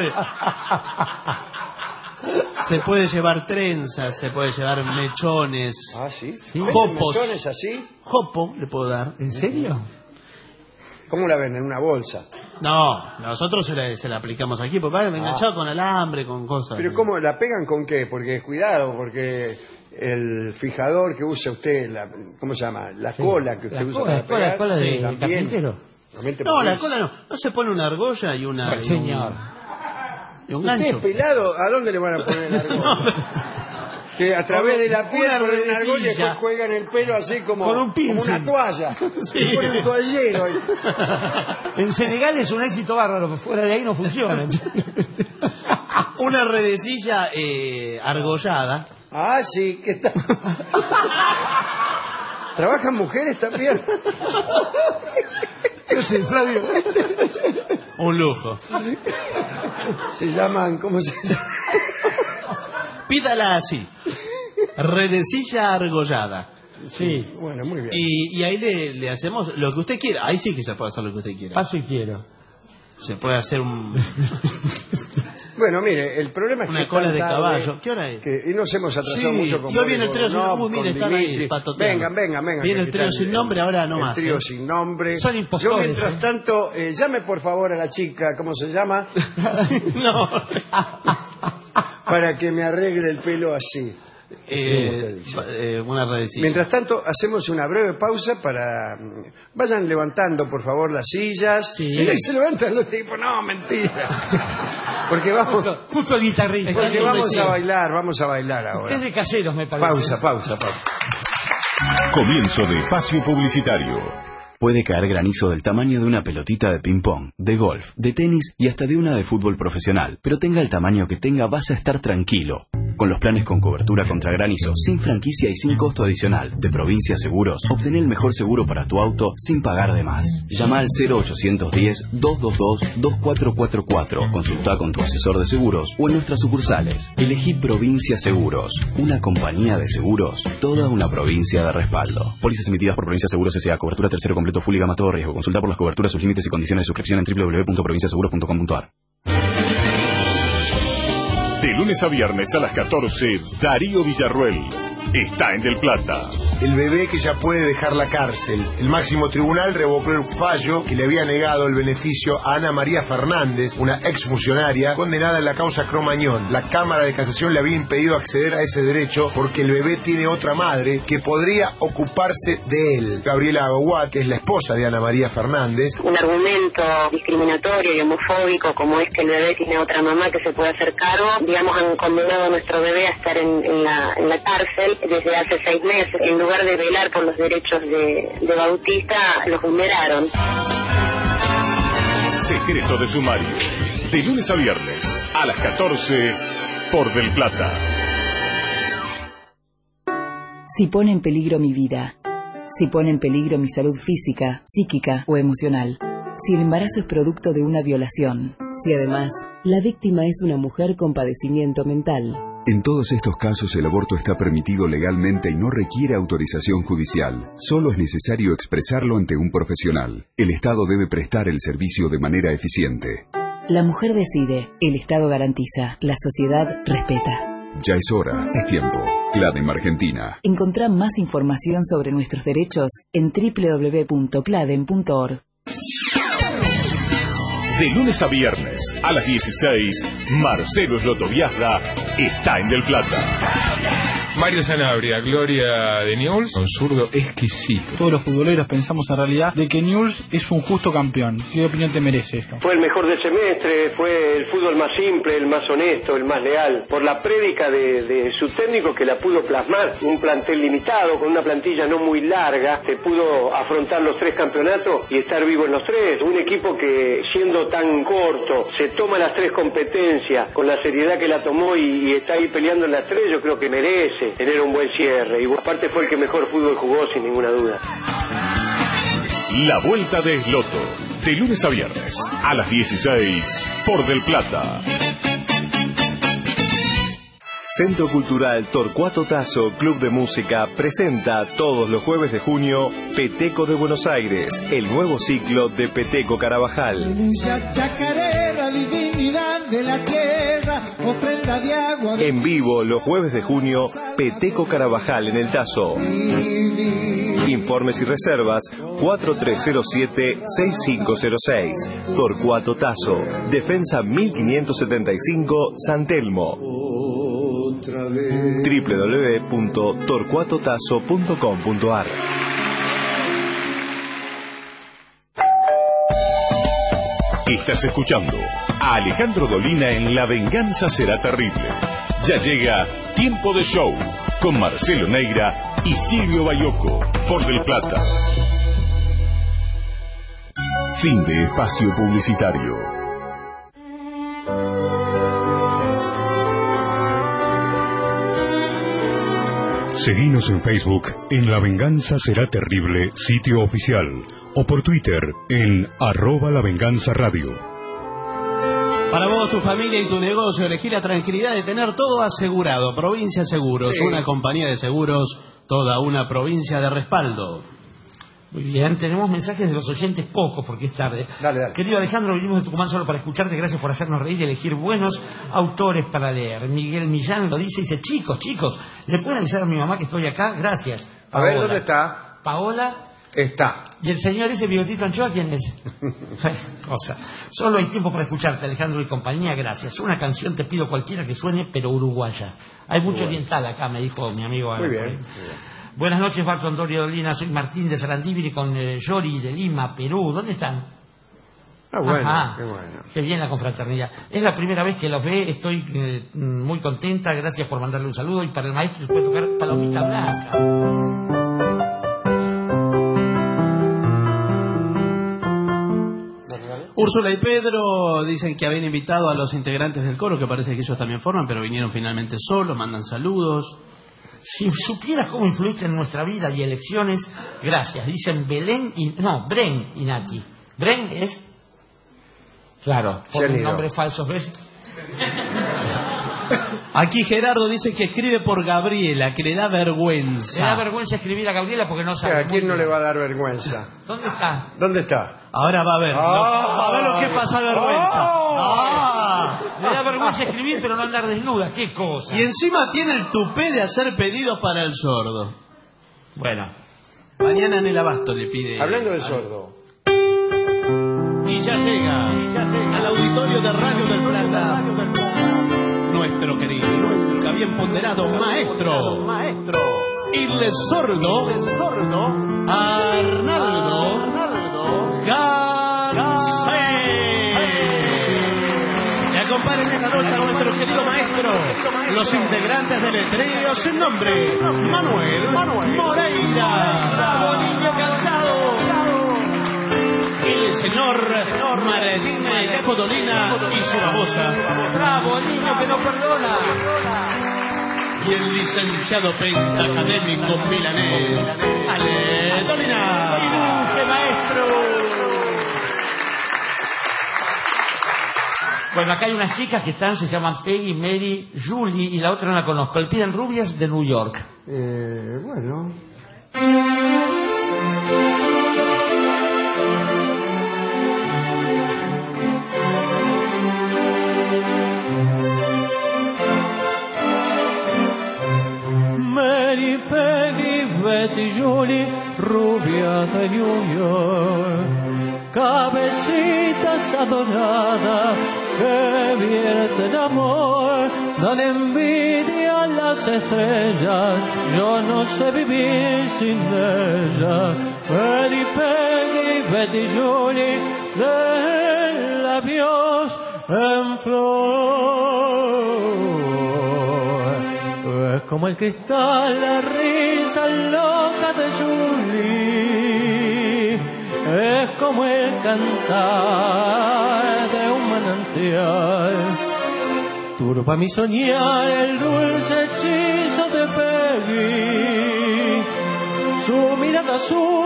Se puede llevar trenzas, se puede llevar mechones. Ah, sí. Jopos. ¿Mechones así? Jopo le puedo dar. ¿En serio? ¿Cómo la venden? ¿En una bolsa? No, nosotros se la aplicamos aquí, porque va enganchado con alambre, con cosas. ¿Pero cómo? ¿La pegan con qué? Porque cuidado, porque el fijador que usa usted, ¿cómo se llama? La cola que usted usa para pegar. La cola de carpintero. No, la cola no. No se pone una argolla y una... Señor. Y un ¿Usted gancho. es pelado? ¿A dónde le van a poner la argolla? Que a través de la piel ponen una argolla y después cuelgan el pelo así como una toalla. Sí. Ponen un toallero. En Senegal es un éxito bárbaro, pero fuera de ahí no funciona. Una redecilla argollada. Ah, sí, ¿qué tal? ¿Trabajan mujeres también? Yo sé, Flavio. Un lujo. Se llaman, ¿cómo se llama? Pídala así. Redecilla argollada. Sí, bueno, muy bien. Y ahí le hacemos lo que usted quiera. Ahí sí que se puede hacer lo que usted quiera. Paso y quiero. Se puede hacer un... Bueno, mire, el problema es una que cola de caballo. ¿Qué hora es? Y nos hemos atrasado mucho con... Y hoy viene el trío sin nombre. Mire, están ahí patoteando. Vengan. Viene el trío sin nombre, ahora no más. El trío sin nombre. Son impostores. Yo, mientras tanto, llame por favor a la chica, ¿cómo se llama? No. Para que me arregle el pelo así. Una redecilla. Mientras tanto, hacemos una breve pausa para... Vayan levantando, por favor, las sillas. Sí. Si se levantan los tipos, no, mentira. Porque vamos... Justo el guitarrista. Porque vamos a bailar ahora. Es de caseros, me parece. Pausa. Comienzo de espacio publicitario. Puede caer granizo del tamaño de una pelotita de ping-pong, de golf, de tenis y hasta de una de fútbol profesional. Pero tenga el tamaño que tenga, vas a estar tranquilo. Con los planes con cobertura contra granizo, sin franquicia y sin costo adicional, de Provincia Seguros, obtén el mejor seguro para tu auto sin pagar de más. Llama al 0810-222-2444. Consulta con tu asesor de seguros o en nuestras sucursales. Elegí Provincia Seguros, una compañía de seguros, toda una provincia de respaldo. Pólizas emitidas por Provincia Seguros S.A. Cobertura tercero completo full y gama todo riesgo. Consulta por las coberturas, sus límites y condiciones de suscripción en www.provinciaseguros.com.ar. De lunes a viernes a las 14, Darío Villarruel está en Del Plata. El bebé que ya puede dejar la cárcel. El máximo tribunal revocó el fallo que le había negado el beneficio a Ana María Fernández, una exfuncionaria condenada en la causa Cromañón. La Cámara de Casación le había impedido acceder a ese derecho porque el bebé tiene otra madre que podría ocuparse de él. Gabriela Aguat, que es la esposa de Ana María Fernández. Un argumento discriminatorio y homofóbico como es que el bebé tiene otra mamá que se puede hacer cargo, digamos, han condenado a nuestro bebé a estar en la cárcel desde hace 6 meses. En lugar de velar por los derechos de Bautista, los vulneraron. Secreto de sumario. De lunes a viernes a las 14 por Del Plata. Si pone en peligro mi vida, si pone en peligro mi salud física, psíquica o emocional, si el embarazo es producto de una violación, si además la víctima es una mujer con padecimiento mental. En todos estos casos el aborto está permitido legalmente y no requiere autorización judicial. Solo es necesario expresarlo ante un profesional. El Estado debe prestar el servicio de manera eficiente. La mujer decide, el Estado garantiza, la sociedad respeta. Ya es hora, es tiempo. CLADEM Argentina. Encontrá más información sobre nuestros derechos en www.cladem.org. De lunes a viernes a las 16, Marcelo Slotoviazda está en Del Plata. Mario Sanabria, gloria de Newell's, un zurdo exquisito. Todos los futboleros pensamos en realidad de que Newell's es un justo campeón. ¿Qué opinión te merece esto? Fue el mejor del semestre, fue el fútbol más simple, el más honesto, el más leal. Por la prédica de su técnico que la pudo plasmar, un plantel limitado, con una plantilla no muy larga, que pudo afrontar los 3 campeonatos y estar vivo en los 3. Un equipo que, siendo tan corto, se toma las 3 competencias con la seriedad que la tomó y está ahí peleando en las 3, yo creo que merece tener un buen cierre. Y aparte fue el que mejor fútbol jugó, sin ninguna duda. La Vuelta de Esloto, de lunes a viernes a las 16 por Del Plata. Centro Cultural Torcuato Tasso Club de Música presenta todos los jueves de junio Peteco de Buenos Aires, el nuevo ciclo de Peteco Carabajal. Chacarera, divinidad de la tierra, ofrenda de agua. En vivo los jueves de junio, Peteco Carabajal en el Tasso. Informes y reservas 4307-6506. Torcuato Tasso, Defensa 1575, San Telmo. www.torcuatotasso.com.ar. Estás escuchando a Alejandro Dolina en La Venganza Será Terrible. Ya llega Tiempo de Show con Marcelo Neira y Silvio Bayoco por Del Plata. Fin de espacio publicitario. Seguinos en Facebook en La Venganza Será Terrible, sitio oficial, o por Twitter en @lavenganzaradio. Para vos, tu familia y tu negocio, elegí la tranquilidad de tener todo asegurado. Provincia Seguros, sí. Una compañía de seguros, toda una provincia de respaldo. Muy bien, tenemos mensajes de los oyentes, pocos porque es tarde. Dale. Querido Alejandro, vinimos de Tucumán solo para escucharte. Gracias por hacernos reír y elegir buenos autores para leer. Miguel Millán lo dice, chicos, ¿le pueden avisar a mi mamá que estoy acá? Gracias. Paola. A ver, ¿dónde está? Paola. Está. ¿Y el señor ese bigotito anchoa quién es? Cosa. Solo hay tiempo para escucharte, Alejandro y compañía, gracias. Una canción te pido cualquiera que suene, pero uruguaya. Hay mucho oriental acá, me dijo mi amigo. Muy bien. Buenas noches, Barto Antonio Dolina. Soy Martín de Sarandí con Yori de Lima, Perú. ¿Dónde están? Ah, bueno, ajá, qué bueno. Qué bien la confraternidad. Es la primera vez que los ve, estoy muy contenta. Gracias por mandarle un saludo. Y para el maestro se puede tocar Palomita Blanca. Úrsula y Pedro dicen que habían invitado a los integrantes del coro, que parece que ellos también forman, pero vinieron finalmente solos, mandan saludos. Si supieras cómo influiste en nuestra vida y elecciones, gracias. Dicen Bren y Nati. Bren es, claro, por un nombre falso, ¿ves? Aquí Gerardo dice que escribe por Gabriela, que le da vergüenza. Le da vergüenza escribir a Gabriela porque no sabe. ¿A quién no le va a dar vergüenza? ¿Dónde está? ¿Dónde está? Ahora va a ver. Va a ver lo que pasa vergüenza. Le da vergüenza escribir pero no andar desnuda. Qué cosa. Y encima tiene el tupé de hacer pedidos para el sordo. Bueno. Mañana en el Abasto le pide. Hablando del sordo. Y ya llega al auditorio de Radio del Plata nuestro querido, nunca bien ponderado maestro el sordo Arnaldo Garcés. Le acompañan esta noche a nuestro querido maestro los integrantes del trío sin nombre, Manuel Moreira. ¡Bravo, niño cansado! El señor Martín Caco Dolina y su babosa. ¡Bravo, niño que no perdona! Y el licenciado pentacadémico milanés, Ale Dolina. ¡Ilustre maestro! Bueno, acá hay unas chicas que están, se llaman Peggy, Mary, Julie, y la otra no la conozco. Le piden rubias de New York. Bueno. Mary, Peggy, Betty, Julie, rubia de New York. cabecitas adoradas que vierten amor, dan envidia a las estrellas, yo no sé vivir sin ellas. Betty, Peggy, Betty, Julie, de labios en flor. Es como el cristal, la risa loca de Julie, es como el cantar de un manantial. Turba mi soñar el dulce hechizo de Peggy, su mirada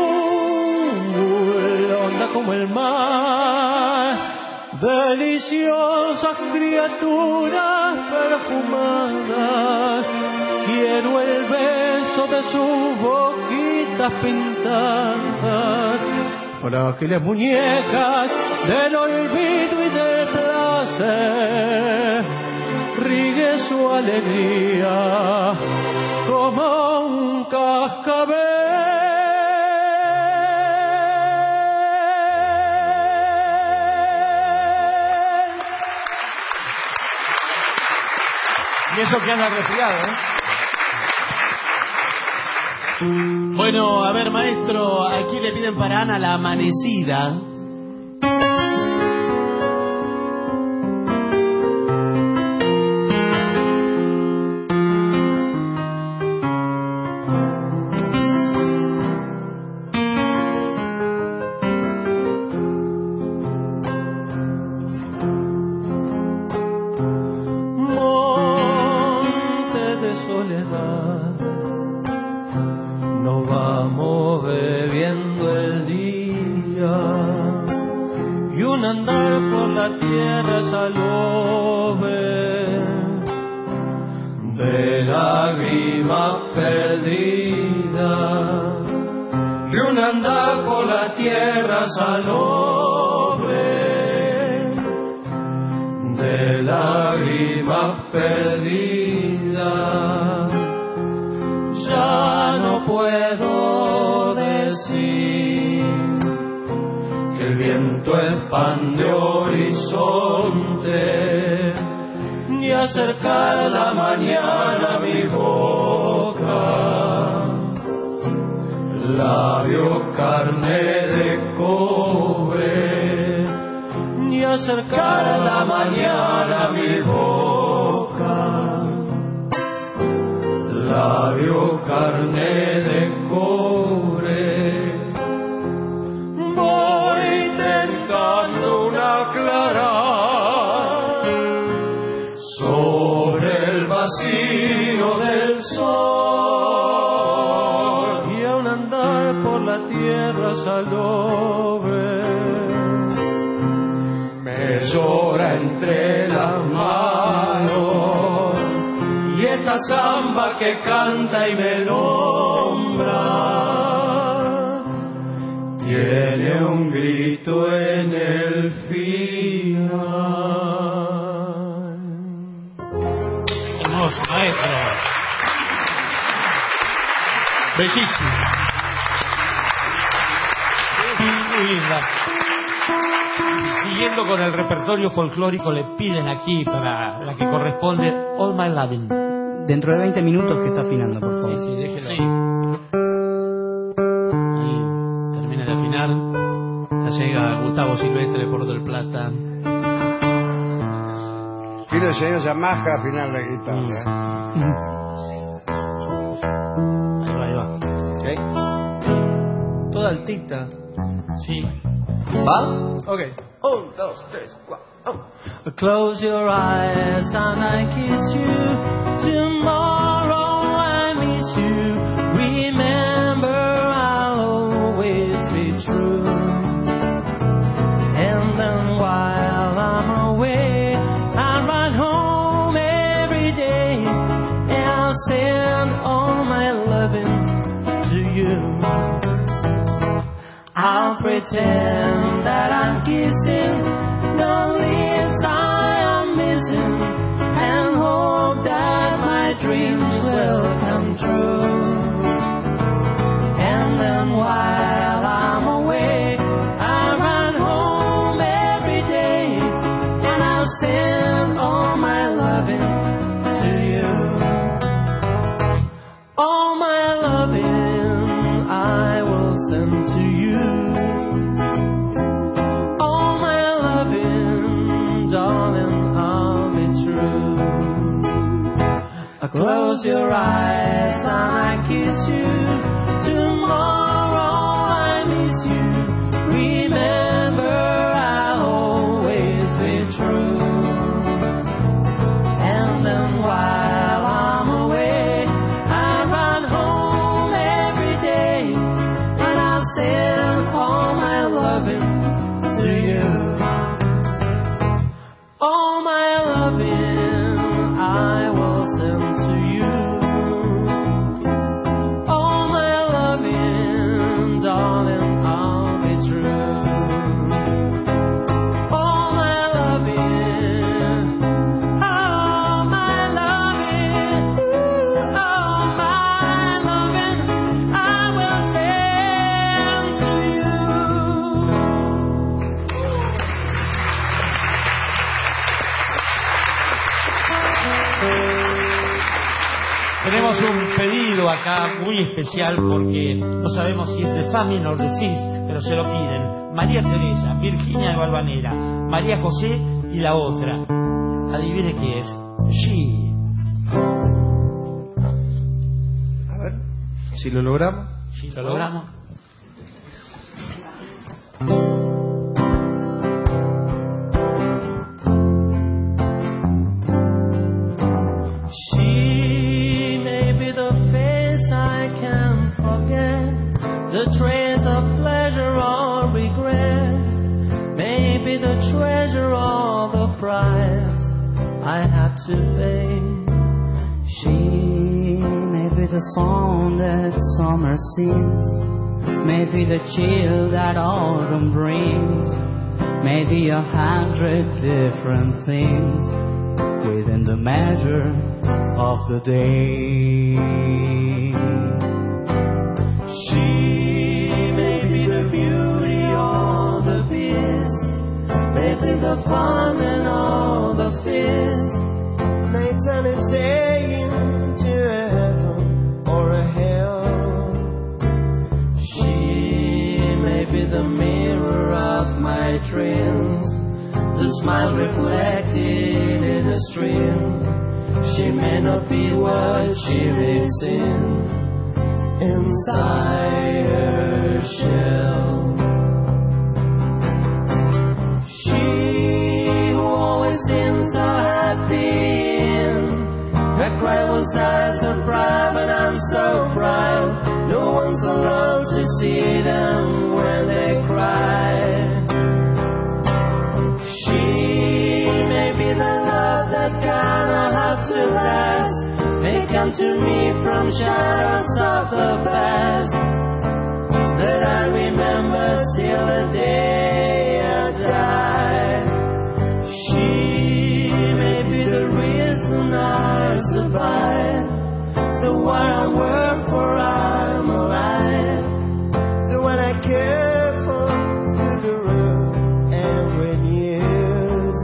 azul, honda como el mar, deliciosas criaturas perfumadas. Quiero el beso de sus boquitas pintadas, frágiles muñecas del olvido y del placer. Rigue su alegría como un cascabel. Y eso que anda resfriado, Bueno, a ver, maestro, aquí le piden para Ana La Amanecida. Salobre de lágrimas perdidas, ya no puedo decir que el viento expande horizonte, ni acercar la mañana a mi boca, labios carne de cobre, ni acercar la mañana a mi boca, labio carne de cobre. Voy tentando una clara sobre el vacío del sol, y aun andar por la tierra salobre me llora entre las manos, y esta samba que canta y me nombra tiene un grito en el final. Hermoso, maestro. Bellísimo. Muy linda. Siguiendo con el repertorio folclórico, le piden aquí para la que corresponde All My Lovin'. Dentro de 20 minutos que está afinando, por favor. Sí, déjelo. Sí. Ahí termina de afinar. Ya llega Gustavo Silvestre por del Plata. Quiero enseñar a Yamaha a afinar la guitarra. Ahí va. Okay. Toda altita. Sí. ¿Va? Ok. 1, 2, 3, 4. Close your eyes and I kiss you. Tomorrow I miss you. Remember I'll always be true. And then while I'm away, I ride home every day and I'll send all my loving to you. I'll pretend that I'm kissing the lips I am missing and hope that my dreams will come true. And then while I'm away, I run true. Close your eyes and I kiss you. Tomorrow I miss you. Remember, I'll always be true. And then while I'm away, I run home every day, and I'll send all my loving to you. All my loving I will send to you. All my loving, darling, I'll be true. All my loving, all my loving, all my loving, I will send to you. Tenemos un pedido acá muy especial porque no sabemos si es de Famine o de Fist, pero se lo piden. María Teresa, Virginia de Valvanera, María José y la otra. Adivine qué es. She. A ver, si lo logramos. Si lo logramos. She may be the face I can't forget, the trace of pleasure or regret, maybe the treasure or the price I had to pay. She may be the song that summer sings, maybe the chill that autumn brings, maybe 100 different things within the measure of the day. She may be the beauty or the beast, maybe the fun and all the feast, may turn it say into a heaven or a hell. She may be the mirror of my dreams, the smile reflected in a stream. She may not be what she lives inside her shell. She who always seems so happy, her cries eyes are private and so proud. No one's allowed to see them when they cry. She may be the love that cannot have to last, may come to me from shadows of the past, that I remember till the day I die. She may be the reason I survive, the one I work for I'm alive, the one I care for through the rough and rain years.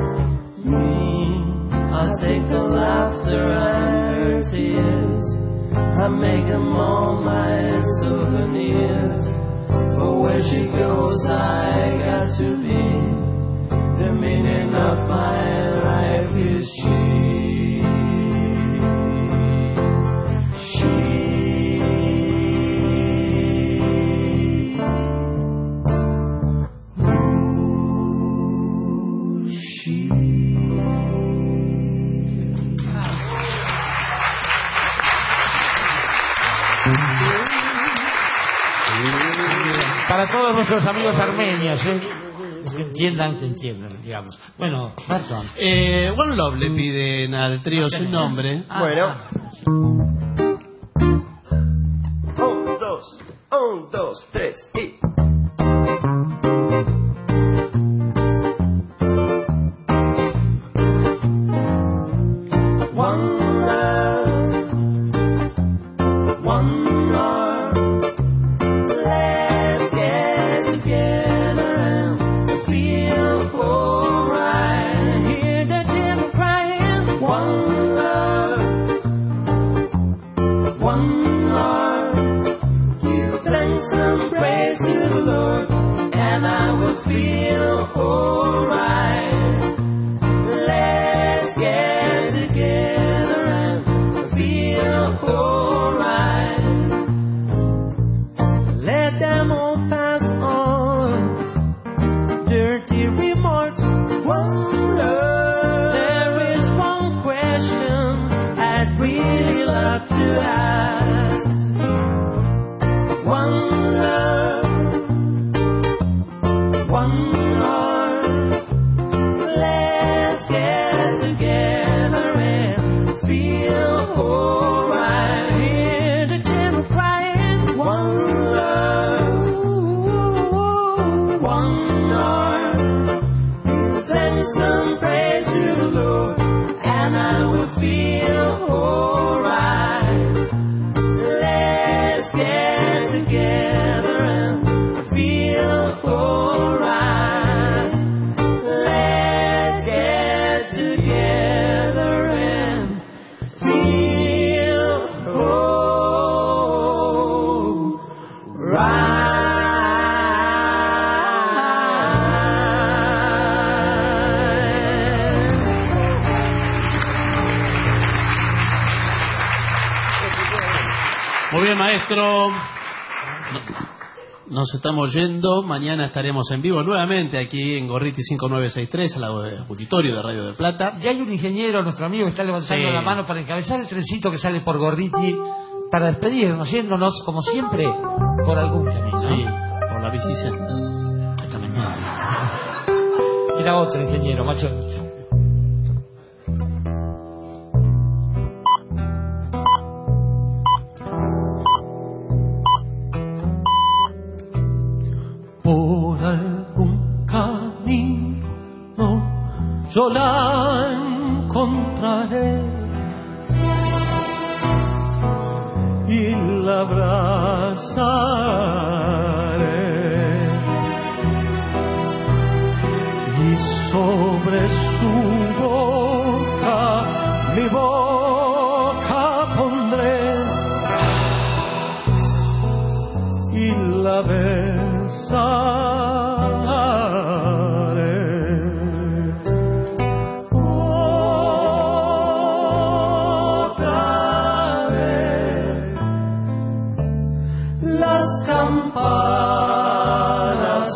I take her laughter and her tears, I make them all my souvenirs. For where she goes I got to be, the meaning of my life is she. Para todos nuestros amigos armenios, que entiendan, digamos. Bueno, perdón. One Love le piden al trío Sin Nombre. Bueno. 1, 2, 3 y... Feel alright. Let's get still have to ask. One love, one heart. Let's get together and feel alright. Hear the children crying. One love, one heart. Then some praise to the Lord, and I will feel alright. Let's get together and feel alright. Let's get together and feel alright. Muy bien, maestro. Nos estamos yendo. Mañana estaremos en vivo nuevamente aquí en Gorriti 5963, al lado del auditorio de Radio del Plata. Y hay un ingeniero, nuestro amigo, que está levantando la mano para encabezar el trencito que sale por Gorriti para despedirnos, yéndonos, como siempre, por algún camino. Sí, por la bicicleta. Mira otro ingeniero, macho. Por algún camino yo la encontraré y la abrazaré, y sobre su boca mi boca pondré y la besaré. Otra vez las campanas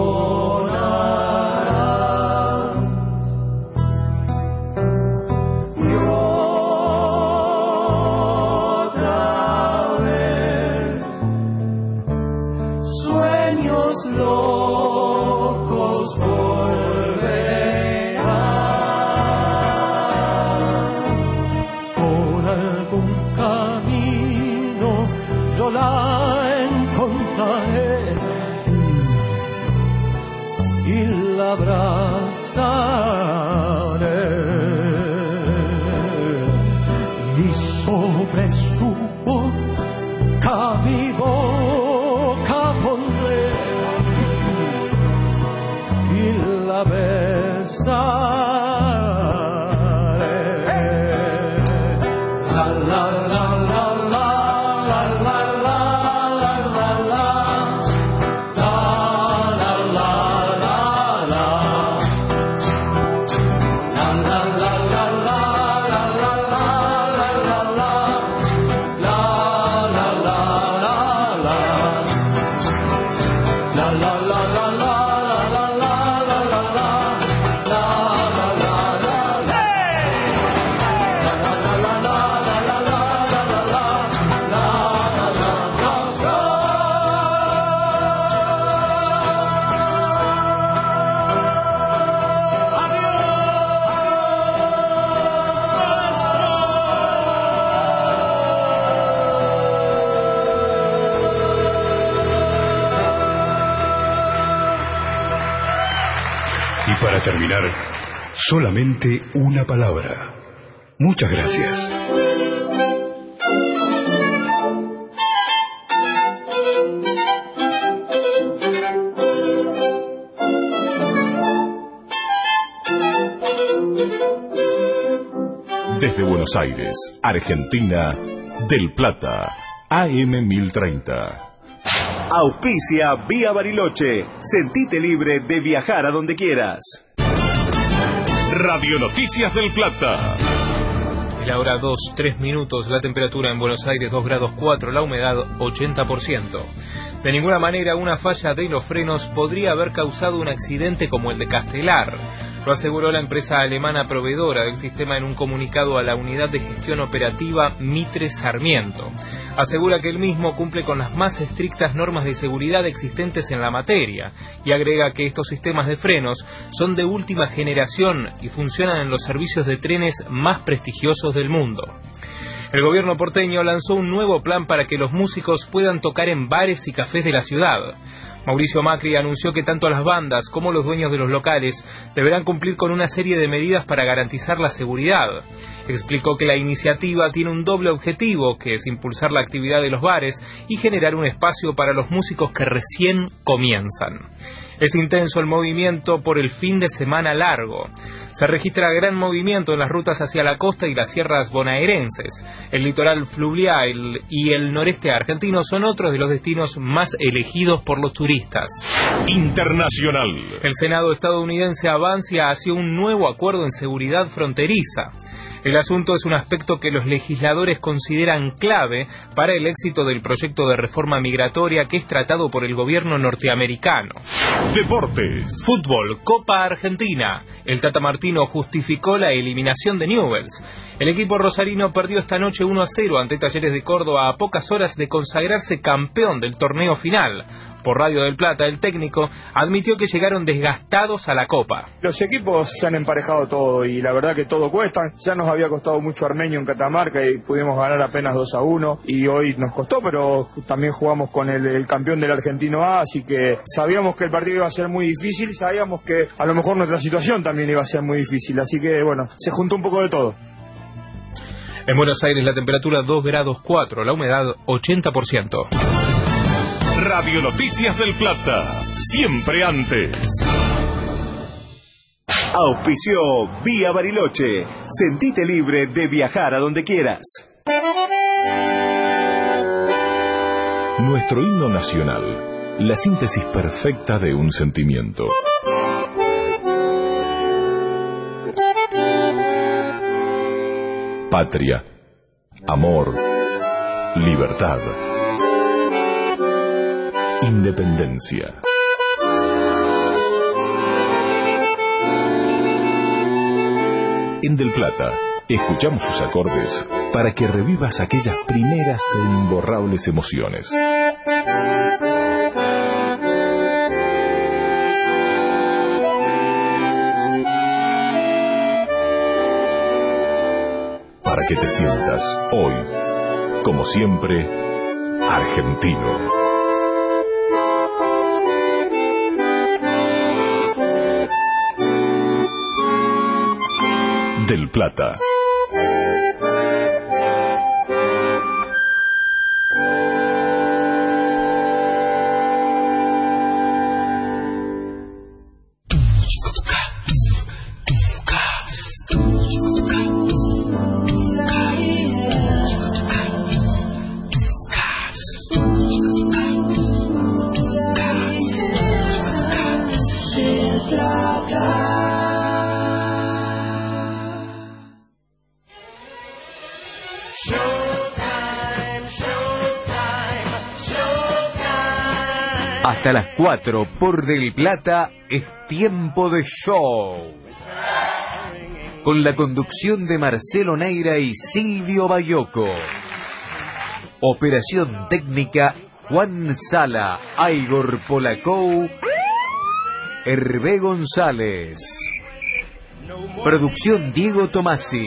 sonarán y otra vez sueños locos volverán. Por algún camino yo la encontraré y la abrazaré, y sobre su boca mi boca pondré y la besaré. La la la la la la la la la la la la la la Y para terminar, solamente una palabra. Muchas gracias. Desde Buenos Aires, Argentina, Del Plata, AM 1030. Auspicia Vía Bariloche. Sentite libre de viajar a donde quieras. Radio Noticias del Plata. Es la hora 2:03, la temperatura en Buenos Aires 2 grados 4, la humedad 80%. De ninguna manera una falla de los frenos podría haber causado un accidente como el de Castelar. Lo aseguró la empresa alemana proveedora del sistema en un comunicado a la unidad de gestión operativa Mitre Sarmiento. Asegura que el mismo cumple con las más estrictas normas de seguridad existentes en la materia y agrega que estos sistemas de frenos son de última generación y funcionan en los servicios de trenes más prestigiosos del mundo. El gobierno porteño lanzó un nuevo plan para que los músicos puedan tocar en bares y cafés de la ciudad. Mauricio Macri anunció que tanto las bandas como los dueños de los locales deberán cumplir con una serie de medidas para garantizar la seguridad. Explicó que la iniciativa tiene un doble objetivo, que es impulsar la actividad de los bares y generar un espacio para los músicos que recién comienzan. Es intenso el movimiento por el fin de semana largo. Se registra gran movimiento en las rutas hacia la costa y las sierras bonaerenses. El litoral fluvial y el noreste argentino son otros de los destinos más elegidos por los turistas. Internacional. El Senado estadounidense avanza hacia un nuevo acuerdo en seguridad fronteriza. El asunto es un aspecto que los legisladores consideran clave para el éxito del proyecto de reforma migratoria que es tratado por el gobierno norteamericano. Deportes. Fútbol, Copa Argentina. El Tata Martino justificó la eliminación de Newell's. El equipo rosarino perdió esta noche 1-0 ante Talleres de Córdoba a pocas horas de consagrarse campeón del torneo final. Por Radio del Plata, el técnico admitió que llegaron desgastados a la Copa. Los equipos se han emparejado todo y la verdad que todo cuesta. Ya nos había costado mucho Armenio en Catamarca y pudimos ganar apenas 2-1 y hoy nos costó, pero también jugamos con el campeón del Argentino A, así que sabíamos que el partido iba a ser muy difícil, sabíamos que a lo mejor nuestra situación también iba a ser muy difícil, así que bueno, se juntó un poco de todo. En Buenos Aires la temperatura 2 grados 4, la humedad 80%. Radio Noticias del Plata, siempre antes. Auspició Vía Bariloche. Sentite libre de viajar a donde quieras. Nuestro himno nacional, la síntesis perfecta de un sentimiento. Patria, amor, libertad, independencia. En Del Plata, escuchamos sus acordes para que revivas aquellas primeras e imborrables emociones. Para que te sientas hoy, como siempre, argentino. Del Plata. Hasta las 4 por Del Plata es tiempo de show. Con la conducción de Marcelo Neira y Silvio Bayoco. Operación técnica Juan Sala, Igor Polacou, Hervé González. Producción Diego Tomasi.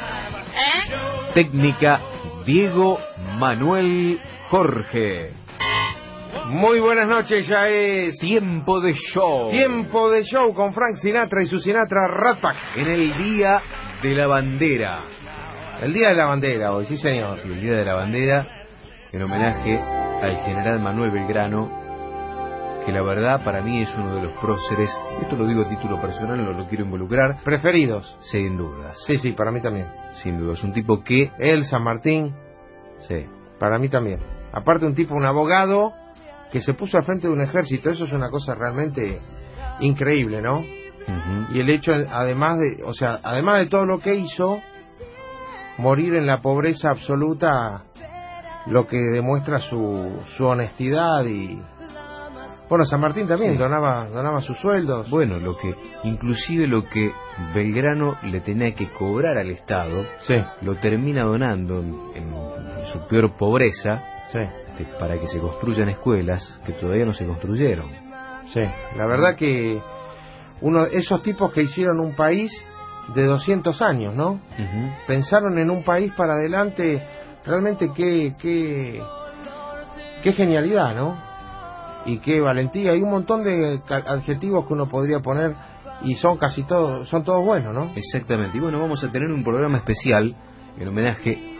Técnica Diego Manuel Jorge. Muy buenas noches, ya es tiempo de show. Tiempo de show con Frank Sinatra y su Sinatra Rat Pack. En el Día de la Bandera. El Día de la Bandera hoy, sí señor. Sí, el Día de la Bandera, en homenaje al general Manuel Belgrano, que la verdad para mí es uno de los próceres, esto lo digo a título personal, no lo quiero involucrar. Preferidos. Sin dudas. Sí, sí, para mí también. Sin dudas, un tipo que... Él, San Martín. Sí. Para mí también. Aparte un tipo, un abogado que se puso al frente de un ejército, eso es una cosa realmente increíble, ¿no? Uh-huh. Y el hecho, además de todo lo que hizo, morir en la pobreza absoluta, lo que demuestra su honestidad. Y bueno, San Martín también donaba sus sueldos. Bueno, inclusive lo que Belgrano le tenía que cobrar al Estado, lo termina donando en su peor pobreza, para que se construyan escuelas que todavía no se construyeron. Sí, la verdad que esos tipos que hicieron un país de 200 años, ¿no? Pensaron en un país para adelante. Realmente qué genialidad, ¿no? Y qué valentía. Hay un montón de adjetivos que uno podría poner y son todos buenos, ¿no? Exactamente. Y bueno, vamos a tener un programa especial en homenaje